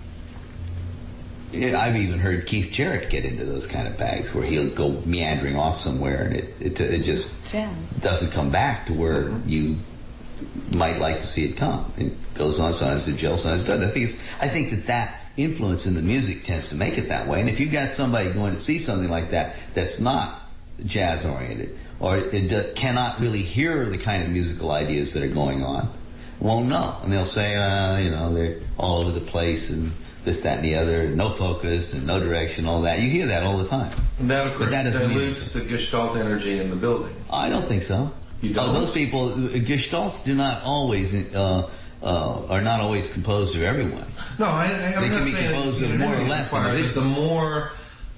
[SPEAKER 2] I've even heard Keith Jarrett get into those kind of bags where he'll go meandering off somewhere and it it, it just
[SPEAKER 4] yeah.
[SPEAKER 2] doesn't come back to where mm-hmm. you might like to see it come. It goes on, sometimes the gel, sometimes it doesn't. I think it's, I think that that influence in the music tends to make it that way. And if you've got somebody going to see something like that that's not jazz oriented, or it do, cannot really hear the kind of musical ideas that are going on, won't know. And they'll say, uh, you know, they're all over the place and this, that, and the other, no focus and no direction, all that. You hear that all the time.
[SPEAKER 3] And that, of course,
[SPEAKER 2] but that
[SPEAKER 3] dilutes the Gestalt energy in the building.
[SPEAKER 2] I don't think so.
[SPEAKER 3] You don't?
[SPEAKER 2] Oh, those people, Gestalts do not always, uh, uh, are not always composed of everyone.
[SPEAKER 3] No, I, I, I'm
[SPEAKER 2] they
[SPEAKER 3] not
[SPEAKER 2] can be
[SPEAKER 3] saying
[SPEAKER 2] composed
[SPEAKER 3] that
[SPEAKER 2] of more or less.
[SPEAKER 3] Required, but the more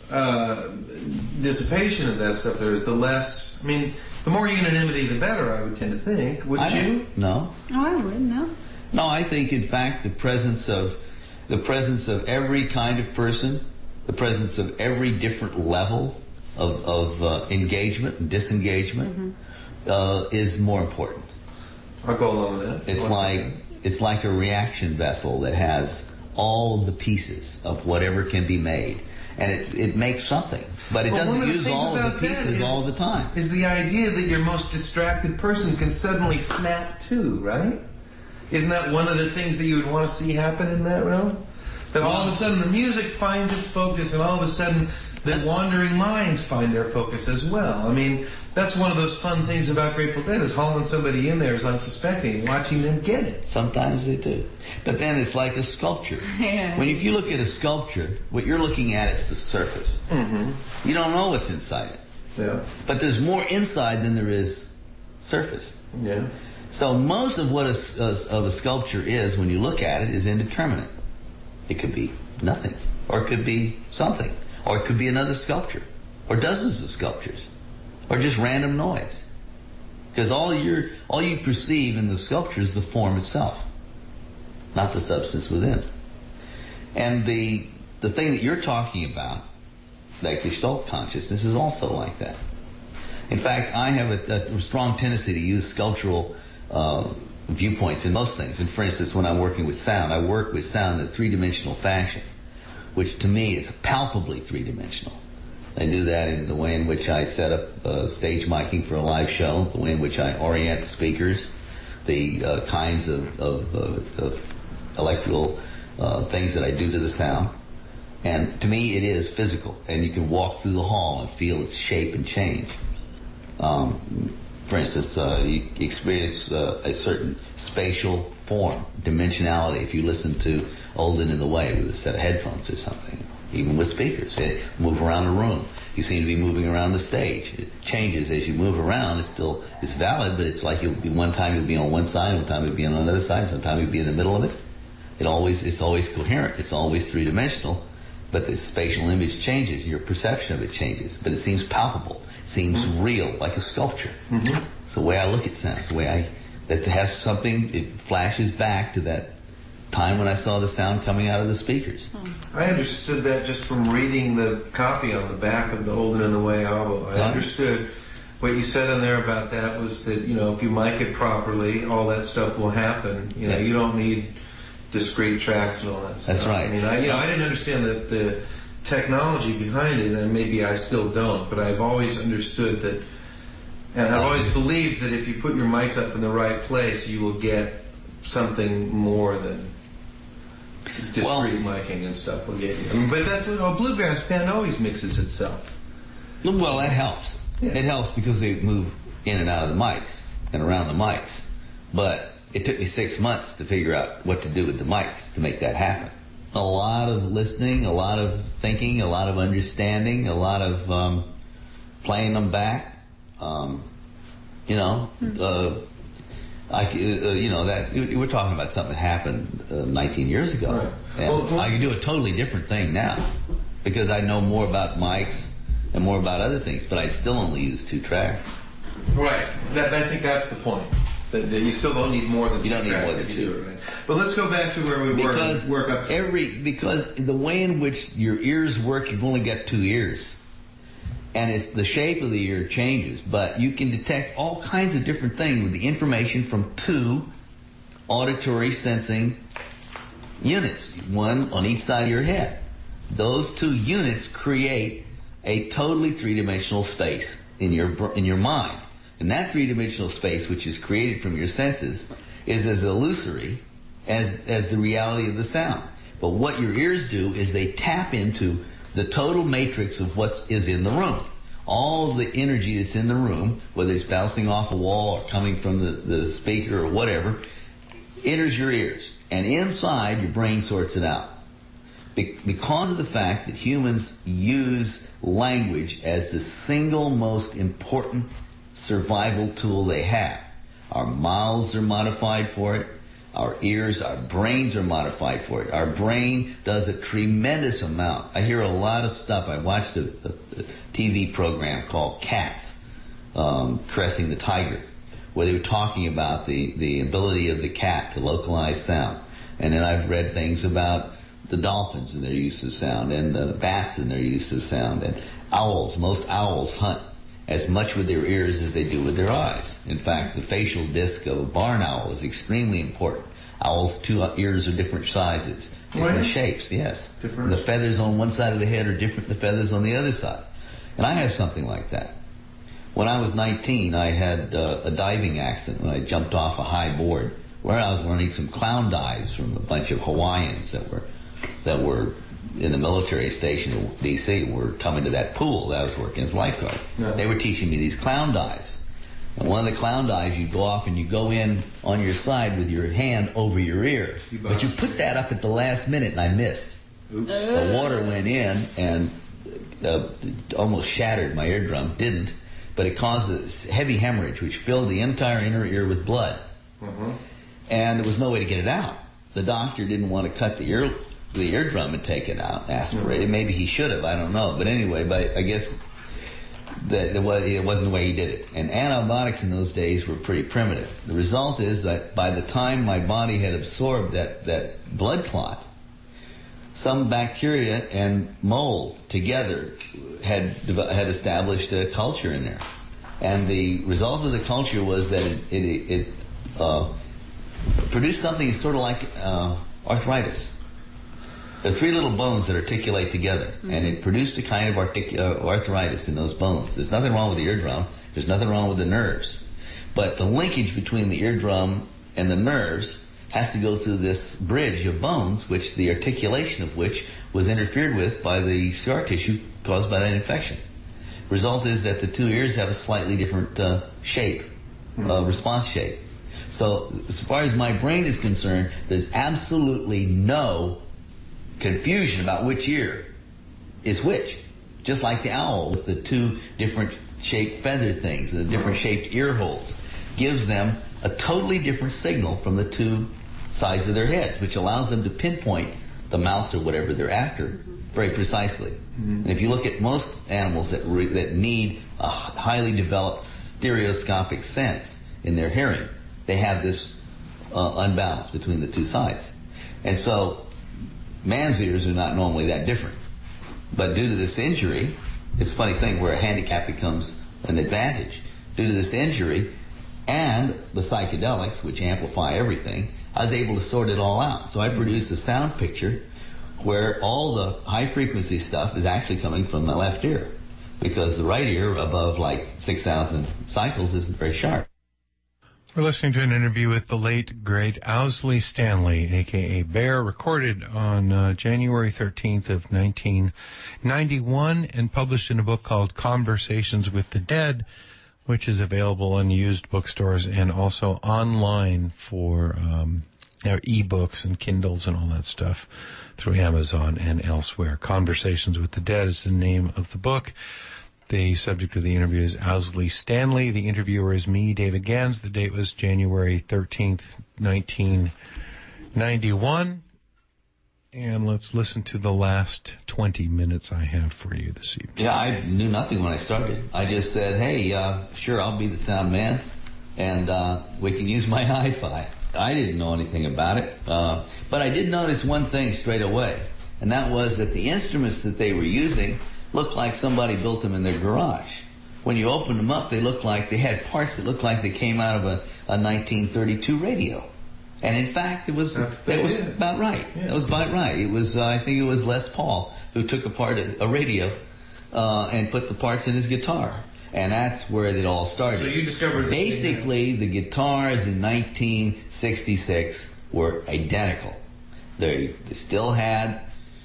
[SPEAKER 3] uh, dissipation of that stuff there is, the less. I mean, the more unanimity, the better. I would tend to think. Would
[SPEAKER 2] I
[SPEAKER 3] you?
[SPEAKER 2] No.
[SPEAKER 4] Oh, I would no.
[SPEAKER 2] No, I think in fact the presence of the presence of every kind of person, the presence of every different level of, of uh, engagement and disengagement mm-hmm. uh, is more important.
[SPEAKER 3] I'll go along with that.
[SPEAKER 2] It's
[SPEAKER 3] What's
[SPEAKER 2] like
[SPEAKER 3] that?
[SPEAKER 2] It's like a reaction vessel that has all of the pieces of whatever can be made. And it, it makes something. But it
[SPEAKER 3] well,
[SPEAKER 2] doesn't use all of the pieces
[SPEAKER 3] is,
[SPEAKER 2] all the time.
[SPEAKER 3] Is the idea that your most distracted person can suddenly snap to, right? Isn't that one of the things that you would want to see happen in that realm? That all of a sudden the music finds its focus, and all of a sudden the wandering minds find their focus as well. I mean, that's one of those fun things about Grateful Dead, is hauling somebody in there as unsuspecting, watching them get it.
[SPEAKER 2] Sometimes they do. But then it's like a sculpture.
[SPEAKER 4] Yeah.
[SPEAKER 2] When if you look at a sculpture, what you're looking at is the surface.
[SPEAKER 3] Mm-hmm.
[SPEAKER 2] You don't know what's inside it.
[SPEAKER 3] Yeah.
[SPEAKER 2] But there's more inside than there is surface.
[SPEAKER 3] Yeah.
[SPEAKER 2] So most of what a, a, of a sculpture is, when you look at it, is indeterminate. It could be nothing, or it could be something, or it could be another sculpture, or dozens of sculptures, or just random noise. Because all you all you perceive in the sculpture is the form itself, not the substance within. And the the thing that you're talking about, that Gestalt consciousness, is also like that. In fact, I have a, a strong tendency to use sculptural uh, viewpoints in most things. And for instance, when I'm working with sound, I work with sound in a three-dimensional fashion, which to me is palpably three-dimensional. I do that in the way in which I set up uh, stage miking for a live show, the way in which I orient speakers, the uh, kinds of, of, uh, of electrical uh, things that I do to the sound. And to me, it is physical, and you can walk through the hall and feel its shape and change. Um, for instance, uh, you experience uh, a certain spatial form, dimensionality, if you listen to Old and in the Way with a set of headphones or something. Even with speakers, it move around the room. You seem to be moving around the stage. It changes as you move around. It's still it's valid, but it's like you'll be one time you'll be on one side, one time you'll be on another side, sometime you'll be in the middle of it. It always it's always coherent. It's always three dimensional, but the spatial image changes. Your perception of it changes, but it seems palpable. It seems mm-hmm. real, like a sculpture.
[SPEAKER 3] Mm-hmm.
[SPEAKER 2] It's the way I look at sound. It's the way I that has something. It flashes back to that time when I saw the sound coming out of the speakers.
[SPEAKER 3] I understood that just from reading the copy on the back of the Old and in the Way album. I
[SPEAKER 2] Yeah.
[SPEAKER 3] understood what you said in there about that was that, you know, if you mic it properly, all that stuff will happen. You know,
[SPEAKER 2] Yeah.
[SPEAKER 3] you don't need discrete tracks and all that stuff.
[SPEAKER 2] That's right.
[SPEAKER 3] I mean, I, you know, I didn't understand the, the technology behind it, and maybe I still don't, but I've always understood that, and I've always believed that if you put your mics up in the right place, you will get something more than discrete
[SPEAKER 2] Well,
[SPEAKER 3] miking and stuff will get you. I mean, but that's a bluegrass band always mixes itself.
[SPEAKER 2] Well, that helps.
[SPEAKER 3] Yeah.
[SPEAKER 2] It helps because they move in and out of the mics and around the mics. But it took me six months to figure out what to do with the mics to make that happen. A lot of listening, a lot of thinking, a lot of understanding, a lot of um, playing them back. Um, you know, mm-hmm. uh, I, uh, you know that we're talking about something that happened uh, nineteen years ago,
[SPEAKER 3] right.
[SPEAKER 2] and
[SPEAKER 3] well, well,
[SPEAKER 2] I can do a totally different thing now because I know more about mics and more about other things, but I still only use two tracks.
[SPEAKER 3] Right. That, I think that's the point. That, that you still don't need more than
[SPEAKER 2] you
[SPEAKER 3] two
[SPEAKER 2] don't need
[SPEAKER 3] tracks
[SPEAKER 2] more than
[SPEAKER 3] if
[SPEAKER 2] two.
[SPEAKER 3] you do it right. But let's go back to where we
[SPEAKER 2] because
[SPEAKER 3] were. Work up to
[SPEAKER 2] every because the way in which your ears work, you've only got two ears. And it's the shape of the ear changes, but you can detect all kinds of different things with the information from two auditory sensing units, one on each side of your head. Those two units create a totally three-dimensional space in your in your mind. And that three-dimensional space, which is created from your senses, is as illusory as, as the reality of the sound. But what your ears do is they tap into the total matrix of what is in the room. All the energy that's in the room, whether it's bouncing off a wall or coming from the, the speaker or whatever, enters your ears. And inside, your brain sorts it out. Be- because of the fact that humans use language as the single most important survival tool they have. Our mouths are modified for it. Our ears, our brains are modified for it. Our brain does a tremendous amount. I hear a lot of stuff. I watched a, a, a T V program called Cats, um, Caressing the Tiger, where they were talking about the, the ability of the cat to localize sound. And then I've read things about the dolphins and their use of sound, and the bats and their use of sound, and owls. Most owls hunt as much with their ears as they do with their eyes. In fact, the facial disc of a barn owl is extremely important. Owls' two ears are different sizes, different
[SPEAKER 3] Right.
[SPEAKER 2] shapes, yes.
[SPEAKER 3] Different.
[SPEAKER 2] The feathers on one side of the head are different than the feathers on the other side. And I have something like that. When I was nineteen, I had uh, a diving accident when I jumped off a high board where I was learning some clown dives from a bunch of Hawaiians that were that were in the military station in D C were coming to that pool that I was working as lifeguard.
[SPEAKER 3] No.
[SPEAKER 2] They were teaching me these clown dives. And one of the clown dives, you go off and you go in on your side with your hand over your ear.
[SPEAKER 3] You
[SPEAKER 2] But you
[SPEAKER 3] bounced.
[SPEAKER 2] put that up at the last minute and I missed.
[SPEAKER 3] Oops.
[SPEAKER 2] The water went in and uh, almost shattered my eardrum. Didn't. But it caused a heavy hemorrhage which filled the entire inner ear with blood.
[SPEAKER 3] Uh-huh.
[SPEAKER 2] And there was no way to get it out. The doctor didn't want to cut the ear, the eardrum and take it out, aspirate it. Maybe he should have, I don't know. But anyway, but I guess that it, was, it wasn't the way he did it. And antibiotics in those days were pretty primitive. The result is that by the time my body had absorbed that, that blood clot, some bacteria and mold together had had established a culture in there. And the result of the culture was that it, it, it uh, produced something sort of like uh, arthritis. There are three little bones that articulate together, mm-hmm. and it produced a kind of artic- uh, arthritis in those bones. There's nothing wrong with the eardrum. There's nothing wrong with the nerves. But the linkage between the eardrum and the nerves has to go through this bridge of bones, which the articulation of which was interfered with by the scar tissue caused by that infection. Result is that the two ears have a slightly different uh, shape, mm-hmm. uh, response shape. So as far as my brain is concerned, there's absolutely no confusion about which ear is which. Just like the owl with the two different shaped feather things, the different shaped ear holes, gives them a totally different signal from the two sides of their heads, which allows them to pinpoint the mouse or whatever they're after very precisely. Mm-hmm. And if you look at most animals that re- that need a highly developed stereoscopic sense in their hearing, they have this uh, unbalance between the two sides. And so man's ears are not normally that different. But due to this injury, it's a funny thing where a handicap becomes an advantage. Due to this injury and the psychedelics, which amplify everything, I was able to sort it all out. So I produced a sound picture where all the high-frequency stuff is actually coming from my left ear, because the right ear above like six thousand cycles isn't very sharp.
[SPEAKER 1] We're listening to an interview with the late, great Owsley Stanley, a k a. Bear, recorded on uh, January thirteenth of nineteen ninety-one and published in a book called Conversations with the Dead, which is available in used bookstores and also online for um, you know, e-books and Kindles and all that stuff through Amazon and elsewhere. Conversations with the Dead is the name of the book. The subject of the interview is Owsley Stanley. The interviewer is me, David Gans. The date was January thirteenth, nineteen ninety-one. And let's listen to the last twenty minutes I have for you this evening.
[SPEAKER 2] Yeah, I knew nothing when I started. I just said, hey, uh, sure, I'll be the sound man, and uh, we can use my hi-fi. I didn't know anything about it, uh, but I did notice one thing straight away, and that was that the instruments that they were using looked like somebody built them in their garage. When you opened them up, they looked like they had parts that looked like they came out of a, a nineteen thirty-two radio. And in fact, it was
[SPEAKER 3] That's
[SPEAKER 2] it was
[SPEAKER 3] it.
[SPEAKER 2] about right.
[SPEAKER 3] Yeah.
[SPEAKER 2] That was about right. It was uh, I think it was Les Paul who took apart a, a radio uh, and put the parts in his guitar. And that's where it all started.
[SPEAKER 3] So you discovered...
[SPEAKER 2] Basically, the guitars in nineteen sixty-six were identical. They, they still had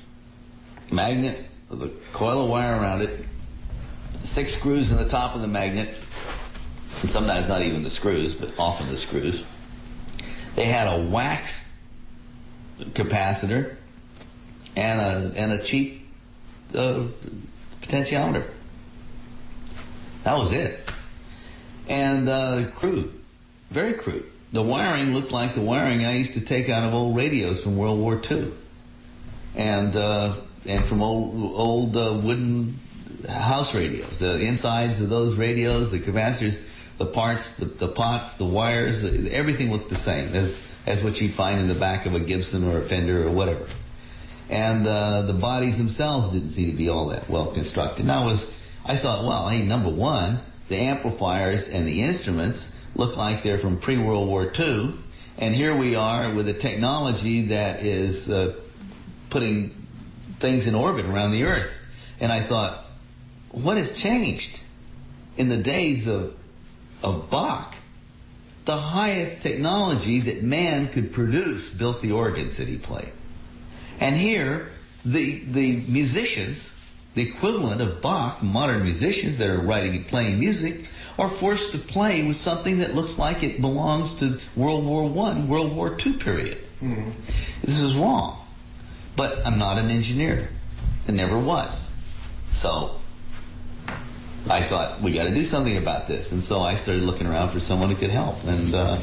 [SPEAKER 2] magnet, the coil of wire around it, six screws in the top of the magnet, and sometimes not even the screws, but often the screws. They had a wax capacitor and a and a cheap uh, potentiometer. That was it. And uh, crude, very crude. The wiring looked like the wiring I used to take out of old radios from World War Two, and uh, and from old old uh, wooden house radios. The insides of those radios, the capacitors, the parts, the, the pots, the wires, everything looked the same as as what you'd find in the back of a Gibson or a Fender or whatever. And uh, the bodies themselves didn't seem to be all that well constructed. Now, was I thought, well, hey, number one, the amplifiers and the instruments look like they're from pre-World War Two, and here we are with a technology that is uh, putting things in orbit around the Earth. And I thought, what has changed? In the days of of Bach, the highest technology that man could produce built the organs that he played. And here, the the musicians, the equivalent of Bach, modern musicians that are writing and playing music, are forced to play with something that looks like it belongs to World War One, World War Two period. Mm-hmm. This is wrong. But I'm not an engineer. I never was. So I thought, we got to do something about this. And so I started looking around for someone who could help. And uh,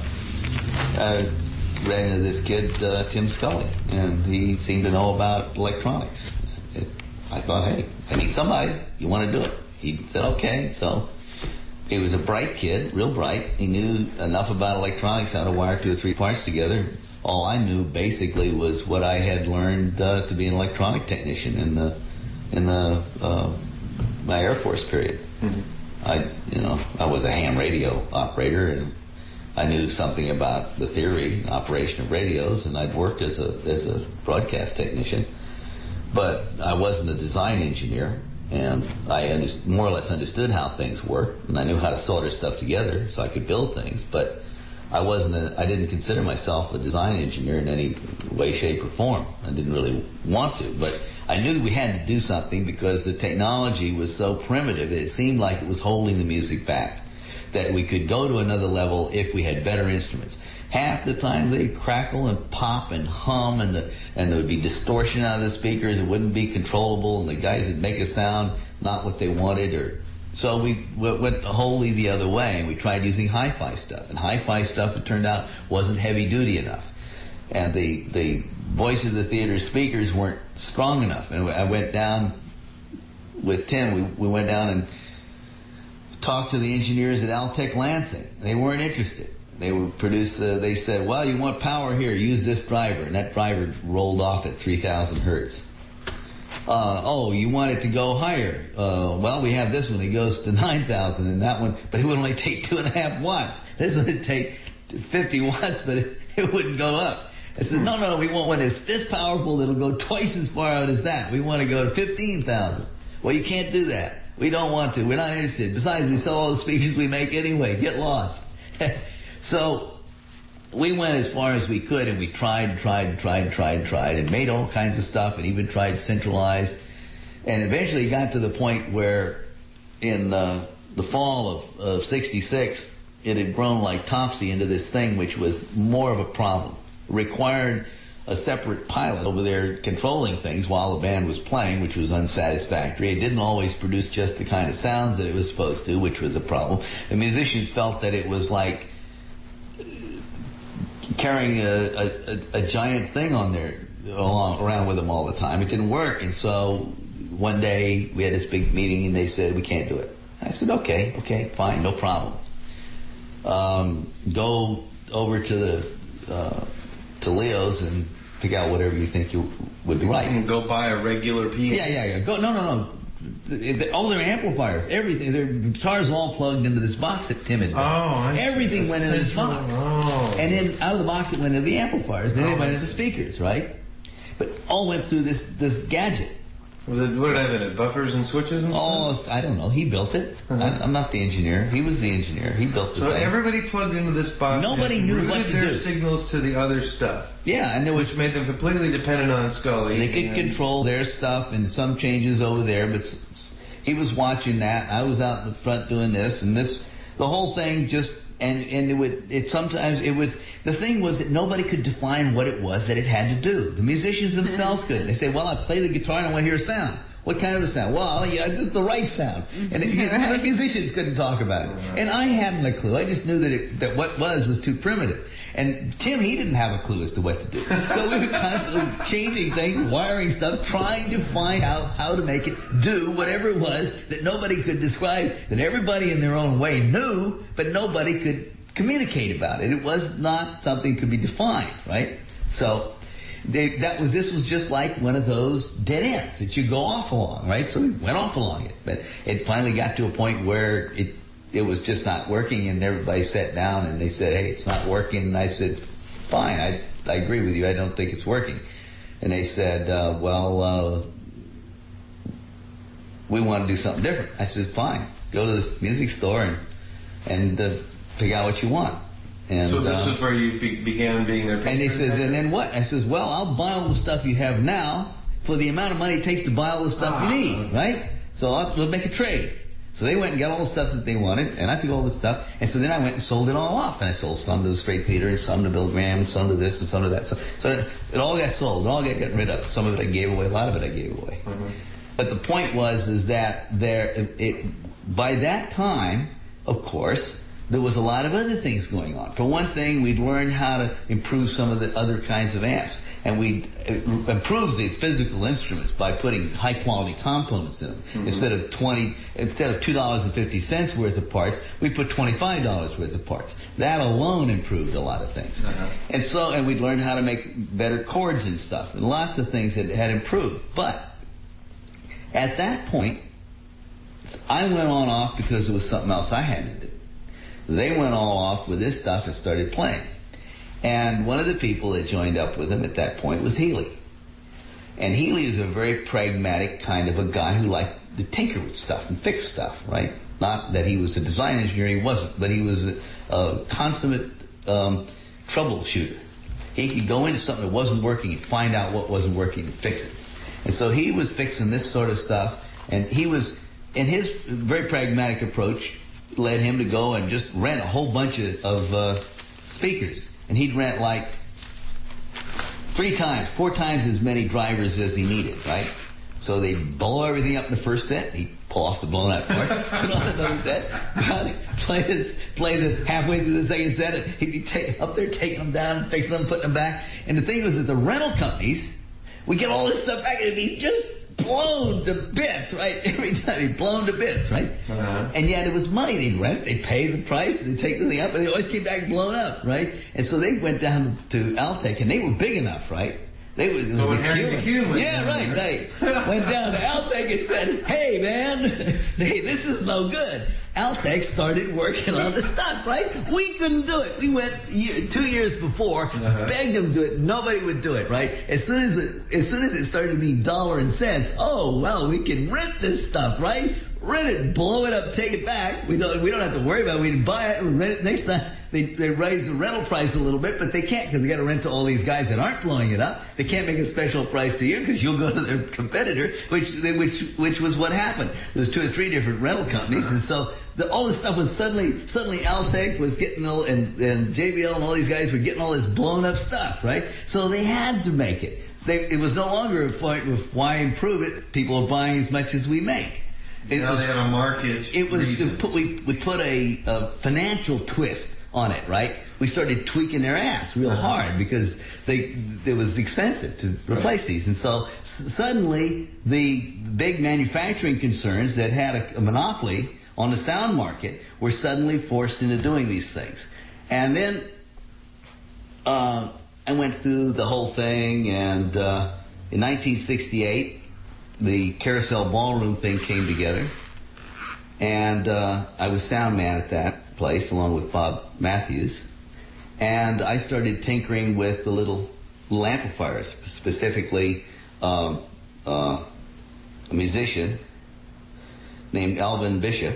[SPEAKER 2] I ran into this kid, uh, Tim Scully. And he seemed to know about electronics. It, I thought, hey, I need somebody. You want to do it? He said, okay. So he was a bright kid, real bright. He knew enough about electronics, how to wire two or three parts together. All I knew basically was what I had learned uh, to be an electronic technician in the in the uh, my Air Force period. Mm-hmm. I, you know, I was a ham radio operator, and I knew something about the theory, operation of radios, and I'd worked as a as a broadcast technician. But I wasn't a design engineer, and I underst- more or less understood how things worked, and I knew how to solder stuff together so I could build things. But I wasn't. A, I didn't consider myself a design engineer in any way, shape, or form. I didn't really want to, but I knew we had to do something because the technology was so primitive. It seemed like it was holding the music back. That we could go to another level if we had better instruments. Half the time they'd crackle and pop and hum, and the, and there would be distortion out of the speakers. It wouldn't be controllable, and the guys would make a sound not what they wanted. Or so we went wholly the other way, and we tried using hi-fi stuff. And hi-fi stuff, it turned out, wasn't heavy-duty enough. And the the voices of the theater speakers weren't strong enough. And I went down with Tim. We, we went down and talked to the engineers at Altec Lansing. They weren't interested. They would produce. Uh, they said, "Well, you want power here? Use this driver." And that driver rolled off at three thousand hertz. Uh, oh, you want it to go higher? Uh, well, we have this one. It goes to nine thousand, and that one, but it would only take two and a half watts. This one would take fifty watts, but it, it wouldn't go up. I said, no, no, we want one that's this powerful that'll go twice as far out as that. We want to go to fifteen thousand. Well, you can't do that. We don't want to. We're not interested. Besides, we sell all the speakers we make anyway. Get lost. So we went as far as we could, and we tried and tried and tried and tried and tried and made all kinds of stuff, and even tried centralized. And eventually got to the point where in uh, the fall of, of sixty-six, it had grown like Topsy into this thing which was more of a problem. It required a separate pilot over there controlling things while the band was playing, which was unsatisfactory. It didn't always produce just the kind of sounds that it was supposed to, which was a problem. The musicians felt that it was like carrying a, a, a giant thing on there along, around with them all the time. It didn't work. And so one day we had this big meeting, and they said, we can't do it. I said, okay, okay, fine, no problem. Um, go over to the uh, to Leo's and pick out whatever you think you would be right.
[SPEAKER 3] And go buy a regular P A.
[SPEAKER 2] Yeah, yeah, yeah. Go. No, no, no. All their amplifiers, everything, their guitars all plugged into this box that Tim had done.
[SPEAKER 3] Oh,
[SPEAKER 2] everything went into this box.
[SPEAKER 3] Oh.
[SPEAKER 2] And then out of the box it went into the amplifiers. Then
[SPEAKER 3] oh,
[SPEAKER 2] it went into the speakers, right? But all went through this this gadget.
[SPEAKER 3] Was it, what did I have in it? Buffers and switches and stuff?
[SPEAKER 2] Oh, I don't know. He built it.
[SPEAKER 3] Uh-huh.
[SPEAKER 2] I, I'm not the engineer. He was the engineer. He built the
[SPEAKER 3] So
[SPEAKER 2] thing.
[SPEAKER 3] everybody plugged into this box.
[SPEAKER 2] Nobody
[SPEAKER 3] and
[SPEAKER 2] knew
[SPEAKER 3] routed
[SPEAKER 2] what to
[SPEAKER 3] their
[SPEAKER 2] do.
[SPEAKER 3] signals to the other stuff,
[SPEAKER 2] Yeah, and there was
[SPEAKER 3] which made them completely dependent on Scully.
[SPEAKER 2] they could
[SPEAKER 3] and-
[SPEAKER 2] control their stuff and some changes over there, but s- s- he was watching that. I was out in the front doing this and this. The whole thing just and and it would it sometimes it was the thing was that nobody could define what it was that it had to do. The musicians themselves couldn't. They say, "Well, I play the guitar and I want to hear a sound." What kind of a sound? Well, yeah, this is the right sound. And it, the musicians couldn't talk about it. And I hadn't a clue. I just knew that it, that what was was too primitive. And Tim, he didn't have a clue as to what to do. So we were constantly changing things, wiring stuff, trying to find out how to make it do whatever it was that nobody could describe, that everybody in their own way knew, but nobody could communicate about it. It was not something could be defined, right? So They, that was this was just like one of those dead ends that you go off along, right? So we went off along it, but it finally got to a point where it it was just not working, and everybody sat down and they said, "Hey, it's not working." And I said, "Fine, I I agree with you. I don't think it's working." And they said, uh, "Well, uh, we want to do something different." I said, "Fine, go to the music store and and uh, pick out what you want." And,
[SPEAKER 3] so this
[SPEAKER 2] uh,
[SPEAKER 3] was where you be- began being their
[SPEAKER 2] and he says, and then what? I says, well, I'll buy all the stuff you have now for the amount of money it takes to buy all the stuff
[SPEAKER 3] Ah.
[SPEAKER 2] you need, right? So I'll, we'll make a trade. So they went and got all the stuff that they wanted, and I took all the stuff, and so then I went and sold it all off. And I sold some to the Straight Theater, and some to Bill Graham, some to this, and some to that. So, so it, it all got sold. It all got gotten rid of. Some of it I gave away. A lot of it I gave away.
[SPEAKER 3] Mm-hmm.
[SPEAKER 2] But the point was is that there, it, it, by that time, of course, there was a lot of other things going on. For one thing, we'd learned how to improve some of the other kinds of amps. And we'd improve the physical instruments by putting high-quality components in them. Mm-hmm. Instead of twenty, instead of two dollars and fifty cents worth of parts, we put twenty-five dollars worth of parts. That alone improved a lot of things. Uh-huh. And so, and we'd learned how to make better chords and stuff, and lots of things that had improved. But at that point, I went on off because there was something else I had to do. They went all off with this stuff and started playing. And one of the people that joined up with him at that point was Healy. And Healy is a very pragmatic kind of a guy who liked to tinker with stuff and fix stuff, right? Not that he was a design engineer, he wasn't, but he was a, a consummate um, troubleshooter. He could go into something that wasn't working and find out what wasn't working and fix it. And so he was fixing this sort of stuff, and he was, in his very pragmatic approach, led him to go and just rent a whole bunch of, of uh, speakers. And he'd rent like three times, four times as many drivers as he needed, right? So they'd blow everything up in the first set. He'd pull off the blown out part, put on another set, play this, play the halfway through the second set. And he'd be take, up there taking them down, fixing them, putting them back. And the thing was that the rental companies would get all this stuff back and it'd be just blown to bits, right? Every time he'd blown to bits, right? Uh-huh. And yet it was money. They'd rent, they'd pay the price, they'd take the thing up, and they always came back blown up, right? And so they went down to Altec, and they were big enough, right? They were.
[SPEAKER 3] So when Harry McCune went
[SPEAKER 2] yeah,
[SPEAKER 3] down
[SPEAKER 2] right,
[SPEAKER 3] there.
[SPEAKER 2] right. Went down to Altec and said, "Hey, man, hey, this is no good." Altec started working on the stuff, right? We couldn't do it. We went year, two years before, uh-huh. begged them to do it. Nobody would do it, right? As soon as it, as soon as it started to be dollar and cents, oh well, we can rent this stuff, right? Rent it, blow it up, take it back. We don't we don't have to worry about it. We can buy it and rent it next time. They they raise the rental price a little bit, but they can't because they got to rent to all these guys that aren't blowing it up. They can't make a special price to you because you'll go to their competitor, which which which was what happened. There was two or three different rental companies, and so the, all this stuff was suddenly suddenly Altec was getting all, and and J B L and all these guys were getting all this blown up stuff, right? So they had to make it. They, it was no longer a point of why improve it. People are buying as much as we make. It
[SPEAKER 3] now
[SPEAKER 2] was,
[SPEAKER 3] they have a market.
[SPEAKER 2] It was
[SPEAKER 3] reason.
[SPEAKER 2] to put, we we put a, a financial twist on it, right? We started tweaking their ass real uh-huh. hard because they it was expensive to replace right. these, and so s- suddenly the big manufacturing concerns that had a, a monopoly on the sound market were suddenly forced into doing these things. And then uh, I went through the whole thing, and uh, in nineteen sixty-eight, the Carousel Ballroom thing came together, and uh, I was sound man at that place along with Bob Matthews, and I started tinkering with the little, little amplifiers, specifically um, uh, a musician named Alvin Bishop,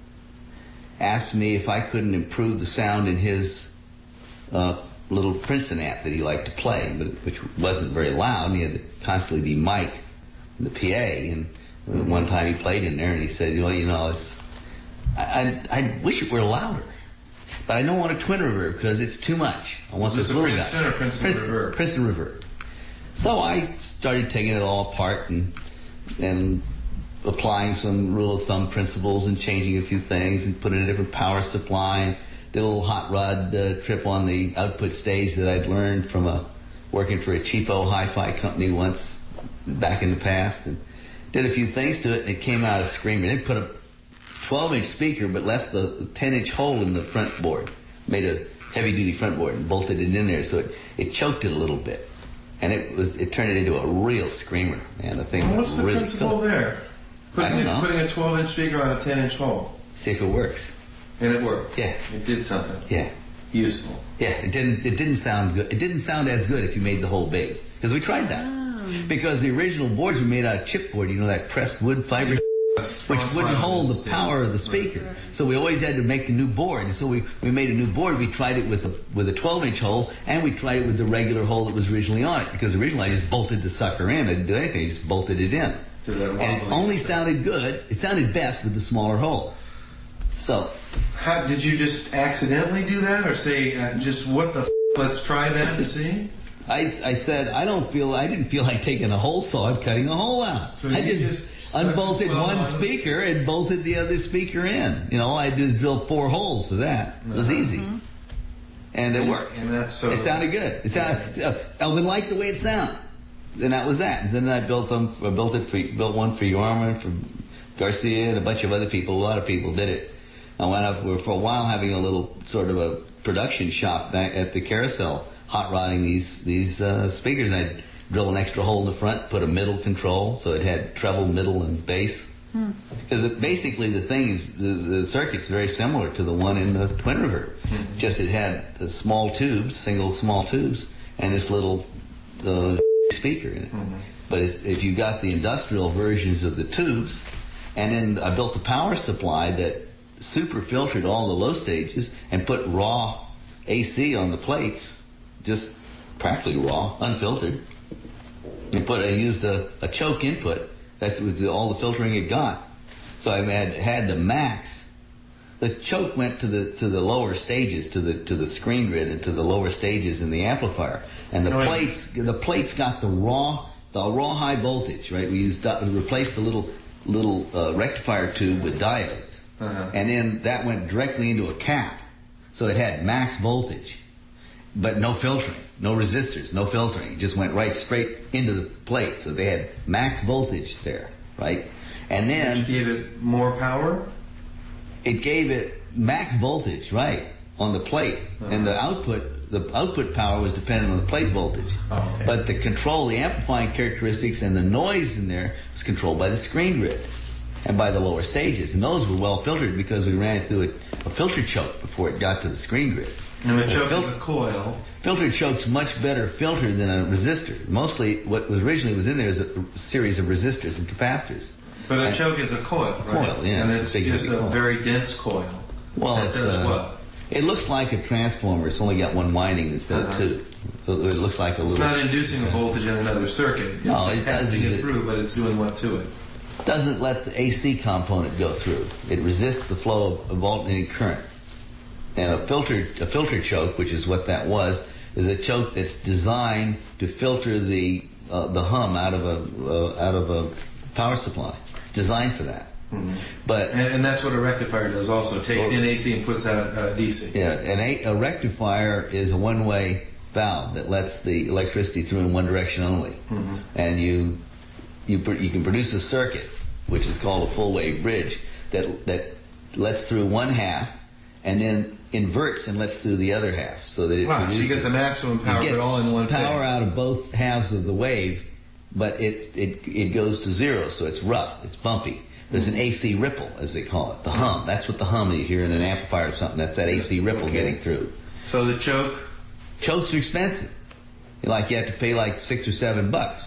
[SPEAKER 2] asked me if I couldn't improve the sound in his uh, little Princeton amp that he liked to play, but which wasn't very loud, and he had to constantly be mic'd in the P A. And one time he played in there, and he said, well, you know, it's, I, I, I wish it were louder, but I don't want a twin reverb because it's too much. I want
[SPEAKER 3] Was
[SPEAKER 2] this
[SPEAKER 3] this
[SPEAKER 2] little
[SPEAKER 3] Princeton
[SPEAKER 2] guy.
[SPEAKER 3] or Princeton
[SPEAKER 2] Princeton
[SPEAKER 3] reverb?
[SPEAKER 2] Princeton reverb. So I started taking it all apart and and applying some rule of thumb principles and changing a few things and putting a different power supply and did a little hot rod uh, trip on the output stage that I'd learned from a working for a cheapo hi-fi company once back in the past, and did a few things to it, and it came out a screamer. It put a twelve inch speaker but left the ten inch hole in the front board, made a heavy duty front board and bolted it in there, so it, it choked it a little bit, and it was it turned it into a real screamer, man. The thing
[SPEAKER 3] Well,
[SPEAKER 2] was
[SPEAKER 3] what's the
[SPEAKER 2] really
[SPEAKER 3] principle
[SPEAKER 2] cool.
[SPEAKER 3] there? Putting,
[SPEAKER 2] I don't
[SPEAKER 3] it,
[SPEAKER 2] know.
[SPEAKER 3] putting a twelve inch speaker on a ten inch hole.
[SPEAKER 2] See if it works.
[SPEAKER 3] And it worked.
[SPEAKER 2] Yeah.
[SPEAKER 3] It did something.
[SPEAKER 2] Yeah.
[SPEAKER 3] Useful.
[SPEAKER 2] Yeah, it didn't. It didn't sound good. It didn't sound as good if you made the hole big, because we tried that.
[SPEAKER 4] Oh.
[SPEAKER 2] Because the original boards were made out of chipboard, you know, that pressed wood fiber, which wouldn't hold the power of the speaker. So we always had to make a new board. And so we, we made a new board. We tried it with a with a twelve inch hole, and we tried it with the regular hole that was originally on it. Because originally I just bolted the sucker in. I didn't do anything. I just bolted it in.
[SPEAKER 3] To that
[SPEAKER 2] And it
[SPEAKER 3] wobbly
[SPEAKER 2] only
[SPEAKER 3] stuff.
[SPEAKER 2] sounded good. It sounded best with the smaller hole. So.
[SPEAKER 3] How, did you just accidentally do that, or say, uh, just what the f***, let's try that and see?
[SPEAKER 2] I, I said, I don't feel, I didn't feel like taking a hole saw and cutting a hole out.
[SPEAKER 3] So
[SPEAKER 2] I
[SPEAKER 3] you
[SPEAKER 2] just,
[SPEAKER 3] just stuck
[SPEAKER 2] unbolted
[SPEAKER 3] the twelve
[SPEAKER 2] one
[SPEAKER 3] on-
[SPEAKER 2] speaker and bolted the other speaker in. You know, I just drilled four holes for that. It was
[SPEAKER 3] Uh-huh.
[SPEAKER 2] easy. And it worked.
[SPEAKER 3] And that's so.
[SPEAKER 2] It sounded good. It sounded, uh, Elvin liked the way it sounded. And that was that. And then I built them, I built it for, built one for Yorman, for Garcia, and a bunch of other people. A lot of people did it. I went up, we were for a while having a little sort of a production shop back at the Carousel, hot rodding these these uh, speakers. I'd drill an extra hole in the front, put a middle control, so it had treble, middle, and bass. Because it, basically the thing is, the, the circuit's very similar to the one in the twin reverb.
[SPEAKER 3] Hmm.
[SPEAKER 2] Just it had the small tubes, single small tubes, and this little uh, speaker in it.
[SPEAKER 3] Mhm.
[SPEAKER 2] But it's, if you got the industrial versions of the tubes, and then I built a power supply that super filtered all the low stages and put raw A C on the plates, just practically raw, unfiltered. And put I used a, a choke input. That's with all the filtering it got. So I had had the max. The choke went to the to the lower stages, to the to the screen grid and to the lower stages in the amplifier. And the
[SPEAKER 3] Right.
[SPEAKER 2] plates the plates got the raw the raw high voltage, right? We used we replaced the little little uh, rectifier tube with diodes.
[SPEAKER 3] Uh-huh.
[SPEAKER 2] And then that went directly into a cap. So it had max voltage, but no filtering, no resistors, no filtering. It just went right straight into the plate. So they had max voltage there, right? And then
[SPEAKER 3] Which gave it more power?
[SPEAKER 2] it gave it max voltage, right, on the plate.
[SPEAKER 3] Uh-huh.
[SPEAKER 2] And the output, the output power was dependent on the plate voltage.
[SPEAKER 3] Oh, okay.
[SPEAKER 2] But the control, the amplifying characteristics and the noise in there was controlled by the screen grid and by the lower stages. And those were well filtered because we ran it through a, a filter choke before it got to the screen grid.
[SPEAKER 3] And the
[SPEAKER 2] Well,
[SPEAKER 3] choke
[SPEAKER 2] fil-
[SPEAKER 3] is a coil.
[SPEAKER 2] Filtered choke's much better filtered than a resistor. Mostly what was originally was in there is a series of resistors and capacitors.
[SPEAKER 3] But a
[SPEAKER 2] And-
[SPEAKER 3] choke is a coil, right?
[SPEAKER 2] Coil, yeah.
[SPEAKER 3] And it's
[SPEAKER 2] Big
[SPEAKER 3] just
[SPEAKER 2] heavy
[SPEAKER 3] a
[SPEAKER 2] coil.
[SPEAKER 3] very dense coil.
[SPEAKER 2] Well,
[SPEAKER 3] that
[SPEAKER 2] it's,
[SPEAKER 3] does
[SPEAKER 2] uh,
[SPEAKER 3] what?
[SPEAKER 2] It looks like a transformer. It's only got one winding instead
[SPEAKER 3] Uh-huh.
[SPEAKER 2] of two. So it looks like a
[SPEAKER 3] It's
[SPEAKER 2] little...
[SPEAKER 3] not inducing a voltage in another circuit. It's
[SPEAKER 2] No,
[SPEAKER 3] just
[SPEAKER 2] it does
[SPEAKER 3] passing
[SPEAKER 2] use
[SPEAKER 3] it
[SPEAKER 2] it.
[SPEAKER 3] through, but it's doing what to it?
[SPEAKER 2] doesn't let the A C component go through. It resists the flow of alternating current. And a filter, a filter choke, which is what that was, is a choke that's designed to filter the uh, the hum out of a uh, out of a power supply. It's designed for that.
[SPEAKER 3] Mhm.
[SPEAKER 2] But
[SPEAKER 3] And, and that's what a rectifier does also. It takes
[SPEAKER 2] Or-
[SPEAKER 3] in A C and puts out uh, D C.
[SPEAKER 2] yeah, an a, a rectifier is a one-way valve that lets the electricity through in one direction only.
[SPEAKER 3] Mhm.
[SPEAKER 2] And you you pr- you can produce a circuit, which is called a full wave bridge, that that lets through one half and then inverts and lets through the other half, so that it
[SPEAKER 3] Right, so
[SPEAKER 2] produces.
[SPEAKER 3] you get the maximum power,
[SPEAKER 2] you get
[SPEAKER 3] but all in one
[SPEAKER 2] power
[SPEAKER 3] phase.
[SPEAKER 2] out of both halves of the wave, but it it it goes to zero, so it's rough, it's bumpy. There's an A C ripple, as they call it, the hum. That's what the hum that you hear in an amplifier or something. That's that A C ripple
[SPEAKER 3] Okay.
[SPEAKER 2] getting through.
[SPEAKER 3] So the choke,
[SPEAKER 2] Chokes are expensive. Like you have to pay like six or seven bucks.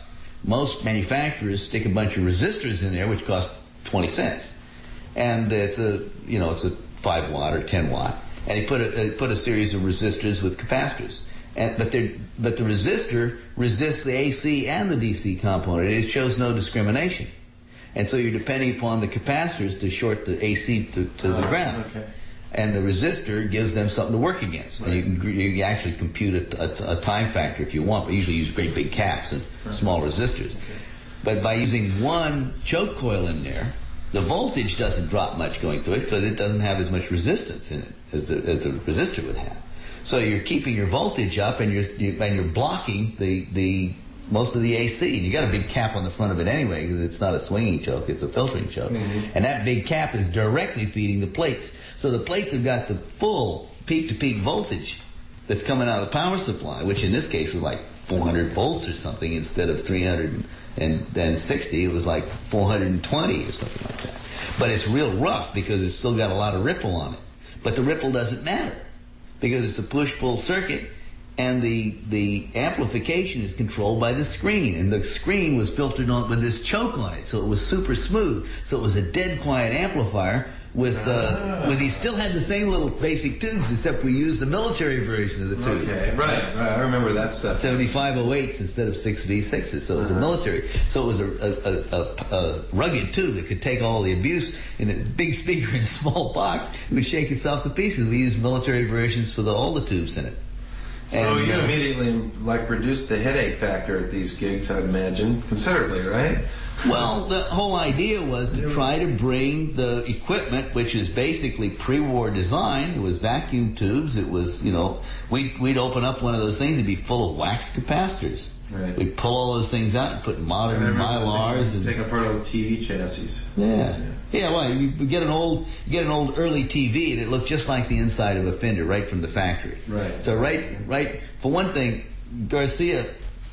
[SPEAKER 2] most manufacturers stick a bunch of resistors in there, which cost twenty cents, and it's a you know it's a five watt or ten watt, and he put a uh, put a series of resistors with capacitors, and but they but the resistor resists the A C and the D C component. It shows no discrimination, and so you're depending upon the capacitors to short the A C to, to the
[SPEAKER 3] uh,
[SPEAKER 2] ground.
[SPEAKER 3] Okay.
[SPEAKER 2] And the resistor gives them something to work against.
[SPEAKER 3] Right.
[SPEAKER 2] And you can you can actually compute a, a, a time factor if you want, but usually use great big caps and
[SPEAKER 3] right.
[SPEAKER 2] small resistors.
[SPEAKER 3] Okay.
[SPEAKER 2] But by using one choke coil in there, the voltage doesn't drop much going through it because it doesn't have as much resistance in it as the, as the resistor would have. So you're keeping your voltage up, and you're, you, and you're blocking the, the most of the A C. And you got a big cap on the front of it anyway, because it's not a swinging choke, it's a filtering choke. Mm-hmm. And that big cap is directly feeding the plates. So the plates have got the full peak-to-peak voltage that's coming out of the power supply, which in this case was like four hundred volts or something instead of three hundred sixty. It was like four hundred twenty or something like that. But it's real rough because it's still got a lot of ripple on it. But the ripple doesn't matter because it's a push-pull circuit, and the the amplification is controlled by the screen, and the screen was filtered on with this choke on it, so it was super smooth. So it was a dead quiet amplifier. With uh, ah. with he still had the same little basic tubes, except we used the military version of the tube.
[SPEAKER 3] Okay, right, right. I remember that stuff.
[SPEAKER 2] seventy-five oh eights instead of six V sixes, so it was uh-huh. a military. So it was a, a, a, a rugged tube that could take all the abuse in a big speaker in a small box. It would shake itself to pieces. We used military versions for the, all the tubes in it.
[SPEAKER 3] So
[SPEAKER 2] and,
[SPEAKER 3] you
[SPEAKER 2] uh,
[SPEAKER 3] immediately like reduced the headache factor at these gigs, I'd imagine, considerably, right?
[SPEAKER 2] Well, the whole idea was to try to bring the equipment, which is basically pre-war design. It was vacuum tubes. It was, you know, we'd, we'd open up one of those things. It'd be full of wax capacitors.
[SPEAKER 3] Right.
[SPEAKER 2] We'd pull all those things out and put modern Mylars and
[SPEAKER 3] take apart old T V chassis.
[SPEAKER 2] Yeah, yeah. yeah well, you get an old, you get an old early T V, and it looked just like the inside of a Fender, right from the factory.
[SPEAKER 3] Right.
[SPEAKER 2] So right, right. For one thing, Garcia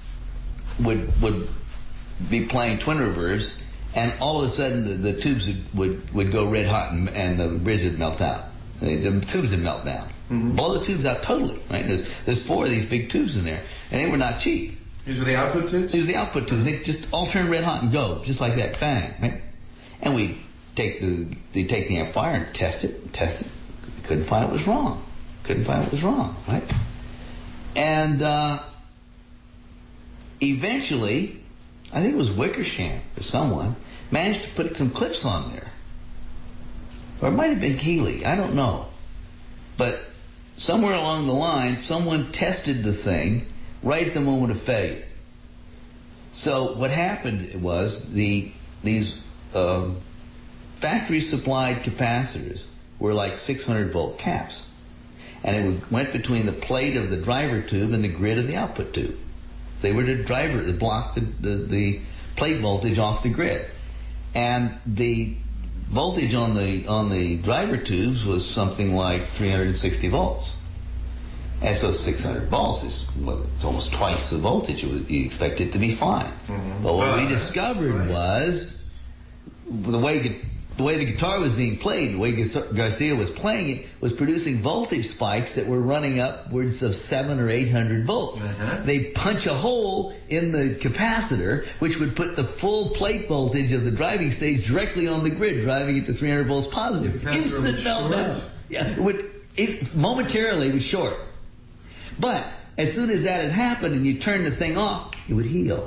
[SPEAKER 2] would would be playing twin reverbs, and all of a sudden the, the tubes would, would would go red hot, and, and the bridge would melt out. The, the tubes would melt down. Mm-hmm. Blow the tubes out totally. Right. There's there's four of these big tubes in there, and they were not cheap.
[SPEAKER 3] These were the output tubes?
[SPEAKER 2] These were the output tubes. They just all turn red hot and go, just like that, bang. Right? And we take the they take the amplifier and test it, and test it. Couldn't find it was wrong. Couldn't find it was wrong, right? And uh, eventually, I think it was Wickersham or someone managed to put some clips on there, or it might have been Keeley. I don't know, but somewhere along the line, someone tested the thing right at the moment of failure. So what happened was the these uh, factory-supplied capacitors were like six hundred volt caps, and it would, went between the plate of the driver tube and the grid of the output tube. So they were the driver that blocked the, the, the plate voltage off the grid, and the voltage on the on the driver tubes was something like three hundred sixty volts. And so six hundred volts is well, it's almost twice the voltage. You, would, you expect it to be fine. Mm-hmm. But what uh, we discovered right. was the way the way the guitar was being played, the way Garcia was playing it, was producing voltage spikes that were running upwards of seven or eight hundred volts. Uh-huh. They punch a hole in the capacitor, which would put the full plate voltage of the driving stage directly on the grid, driving it to three hundred volts positive. Instant meltdown. Yeah, it would it, momentarily it was short. But as soon as that had happened and you turned the thing off, it would heal.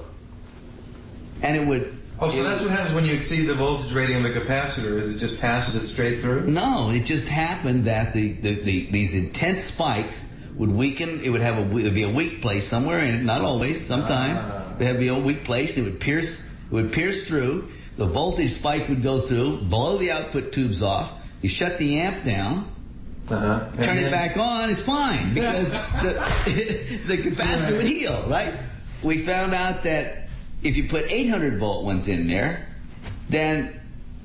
[SPEAKER 2] And it would...
[SPEAKER 3] Oh, so that's what happens when you exceed the voltage rating of the capacitor, is it just passes it straight through?
[SPEAKER 2] No, it just happened that the, the, the these intense spikes would weaken. It would have a, it would be a weak place somewhere in it, not always, sometimes. Ah. It would be a weak place. It would pierce, it would pierce through. The voltage spike would go through, blow the output tubes off. You shut the amp down. Uh-huh. Turn it back on, it's fine, because the, the capacitor would heal, right? We found out that if you put eight hundred volt ones in there, then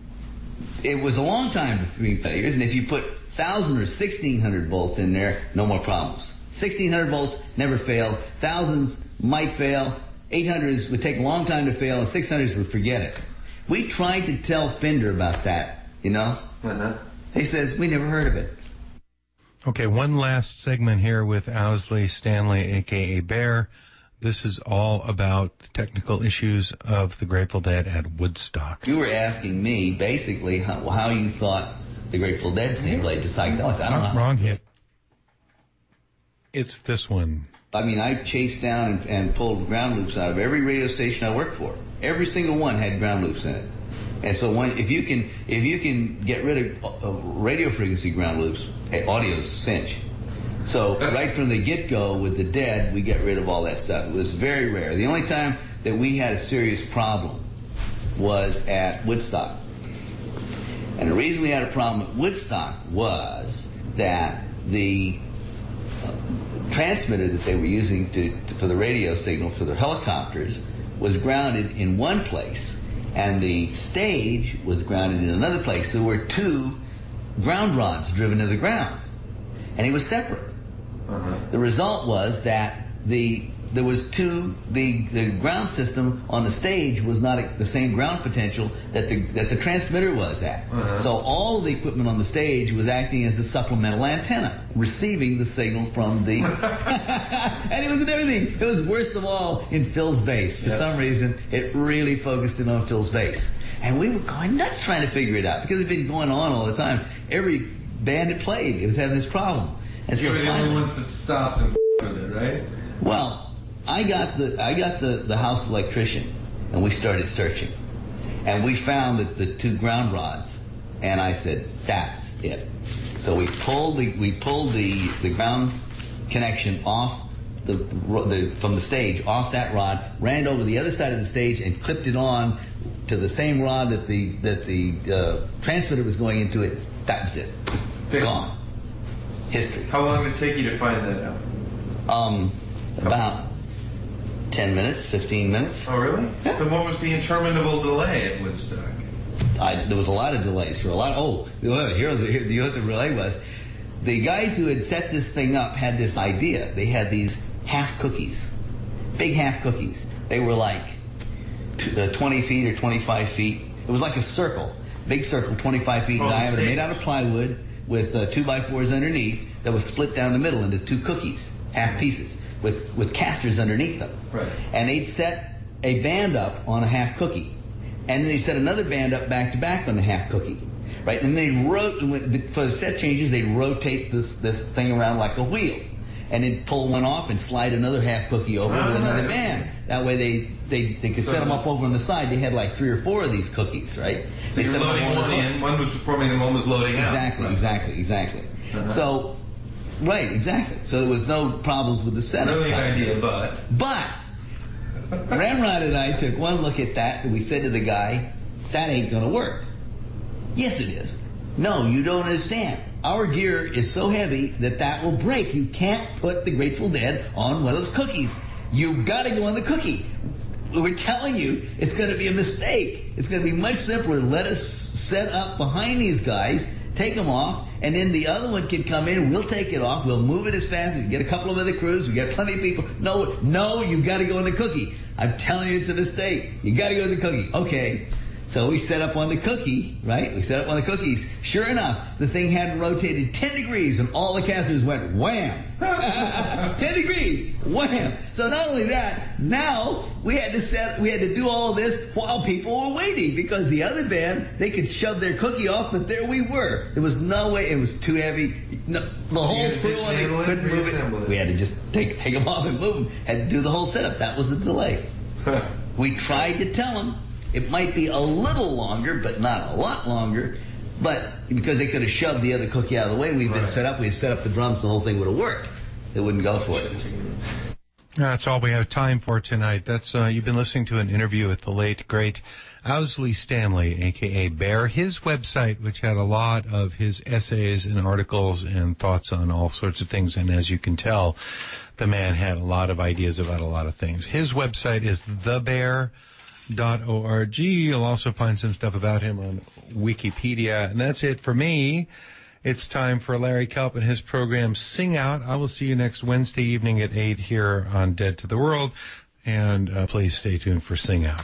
[SPEAKER 2] it was a long time between failures, and if you put one thousand or sixteen hundred volts in there, no more problems. sixteen hundred volts never failed, thousands might fail, eight hundreds would take a long time to fail, and six hundreds would forget it. We tried to tell Fender about that, you know? Uh-huh. He says, we never heard of it.
[SPEAKER 1] Okay, one last segment here with Owsley Stanley, a k a. Bear. This is all about the technical issues of the Grateful Dead at Woodstock.
[SPEAKER 2] You were asking me, basically, how, how you thought the Grateful Dead scene played to psychedelics. I don't know.
[SPEAKER 1] Wrong hit. It's this one.
[SPEAKER 2] I mean, I chased down and, and pulled ground loops out of every radio station I worked for. Every single one had ground loops in it. And so when, if you can if you can get rid of uh, radio frequency ground loops, hey, audio's a cinch. So right from the get-go with the Dead, we get rid of all that stuff. It was very rare. The only time that we had a serious problem was at Woodstock. And the reason we had a problem at Woodstock was that the uh, transmitter that they were using to, to, for the radio signal for their helicopters was grounded in one place, and the stage was grounded in another place. There were two ground rods driven to the ground, and it was separate. Uh-huh. The result was that the there was two the the ground system on the stage was not a, the same ground potential that the that the transmitter was at. Uh-huh. So all of the equipment on the stage was acting as a supplemental antenna, receiving the signal from the and it was in everything. It was worst of all in Phil's bass. For yes. some reason, it really focused in on Phil's bass, and we were going nuts trying to figure it out because it's been going on all the time. Every band that played, it was having this problem. And
[SPEAKER 3] you
[SPEAKER 2] so
[SPEAKER 3] were the
[SPEAKER 2] finally,
[SPEAKER 3] only ones that stopped and with it, right?
[SPEAKER 2] Well, I got the I got the, the house electrician, and we started searching, and we found that the two ground rods, and I said, that's it. So we pulled the we pulled the, the ground connection off the, the from the stage off that rod, ran it over the other side of the stage, and clipped it on to the same rod that the that the uh, transmitter was going into. It. That was it. Gone. History.
[SPEAKER 3] How long did it take you to find that out?
[SPEAKER 2] Um, about ten minutes, fifteen minutes.
[SPEAKER 3] Oh, really?
[SPEAKER 2] Yeah.
[SPEAKER 3] Then what was the interminable delay at Woodstock?
[SPEAKER 2] I, there was a lot of delays for a lot. Oh, here the here, the other delay was. The guys who had set this thing up had this idea. They had these half cookies, big half cookies. They were like twenty feet or twenty-five feet. It was like a circle, big circle, twenty-five feet in
[SPEAKER 3] oh,
[SPEAKER 2] diameter, made out of plywood, with uh, two by fours underneath that was split down the middle into two cookies, half pieces, with, with casters underneath them.
[SPEAKER 3] Right.
[SPEAKER 2] And they'd set a band up on a half cookie. And then they set another band up back to back on the half cookie. Right? And they wrote, for the set changes, they'd rotate this, this thing around like a wheel. And then pull one off and slide another half cookie over
[SPEAKER 3] oh,
[SPEAKER 2] with another
[SPEAKER 3] right.
[SPEAKER 2] band. That way they, they, they could so, set them up over on the side. They had like three or four of these cookies, right?
[SPEAKER 3] So
[SPEAKER 2] they
[SPEAKER 3] you're loading one in, one was performing, and one was loading
[SPEAKER 2] exactly,
[SPEAKER 3] out.
[SPEAKER 2] Exactly, exactly, exactly. Uh-huh. So, right, exactly. So there was no problems with the setup.
[SPEAKER 3] Brilliant idea, but...
[SPEAKER 2] But, Ramrod and I took one look at that, and we said to the guy, that ain't going to work. Yes, it is. No, you don't understand. Our gear is so heavy that that will break. You can't put the Grateful Dead on one of those cookies. You've got to go on the cookie. We're telling you, it's going to be a mistake. It's going to be much simpler. Let us set up behind these guys, take them off, and then the other one can come in. We'll take it off. We'll move it as fast. We can get a couple of other crews. We got plenty of people. No, no, you've got to go on the cookie. I'm telling you, it's a mistake. You got to go on the cookie. Okay. So we set up on the cookie, right? We set up on the cookies. Sure enough, the thing had rotated ten degrees, and all the casters went wham. ten degrees, wham. So not only that, now we had to set, we had to do all of this while people were waiting, because the other band, they could shove their cookie off, but there we were. There was no way. It was too heavy. No, the whole crew on it couldn't move it. We had to just take take them off and move them. Had to do the whole setup. That was the delay. We tried to tell them. It might be a little longer, but not a lot longer. But because they could have shoved the other cookie out of the way, we've been right. set up. We had set up the drums. The whole thing would have worked. They wouldn't go for it.
[SPEAKER 1] That's all we have time for tonight. That's uh, you've been listening to an interview with the late, great Owsley Stanley, a k a. Bear. His website, which had a lot of his essays and articles and thoughts on all sorts of things. And as you can tell, the man had a lot of ideas about a lot of things. His website is the bear dot org. You'll also find some stuff about him on Wikipedia. And that's it for me. It's time for Larry Kelp and his program Sing Out. I will see you next Wednesday evening at eight here on Dead to the World. And uh, please stay tuned for Sing Out.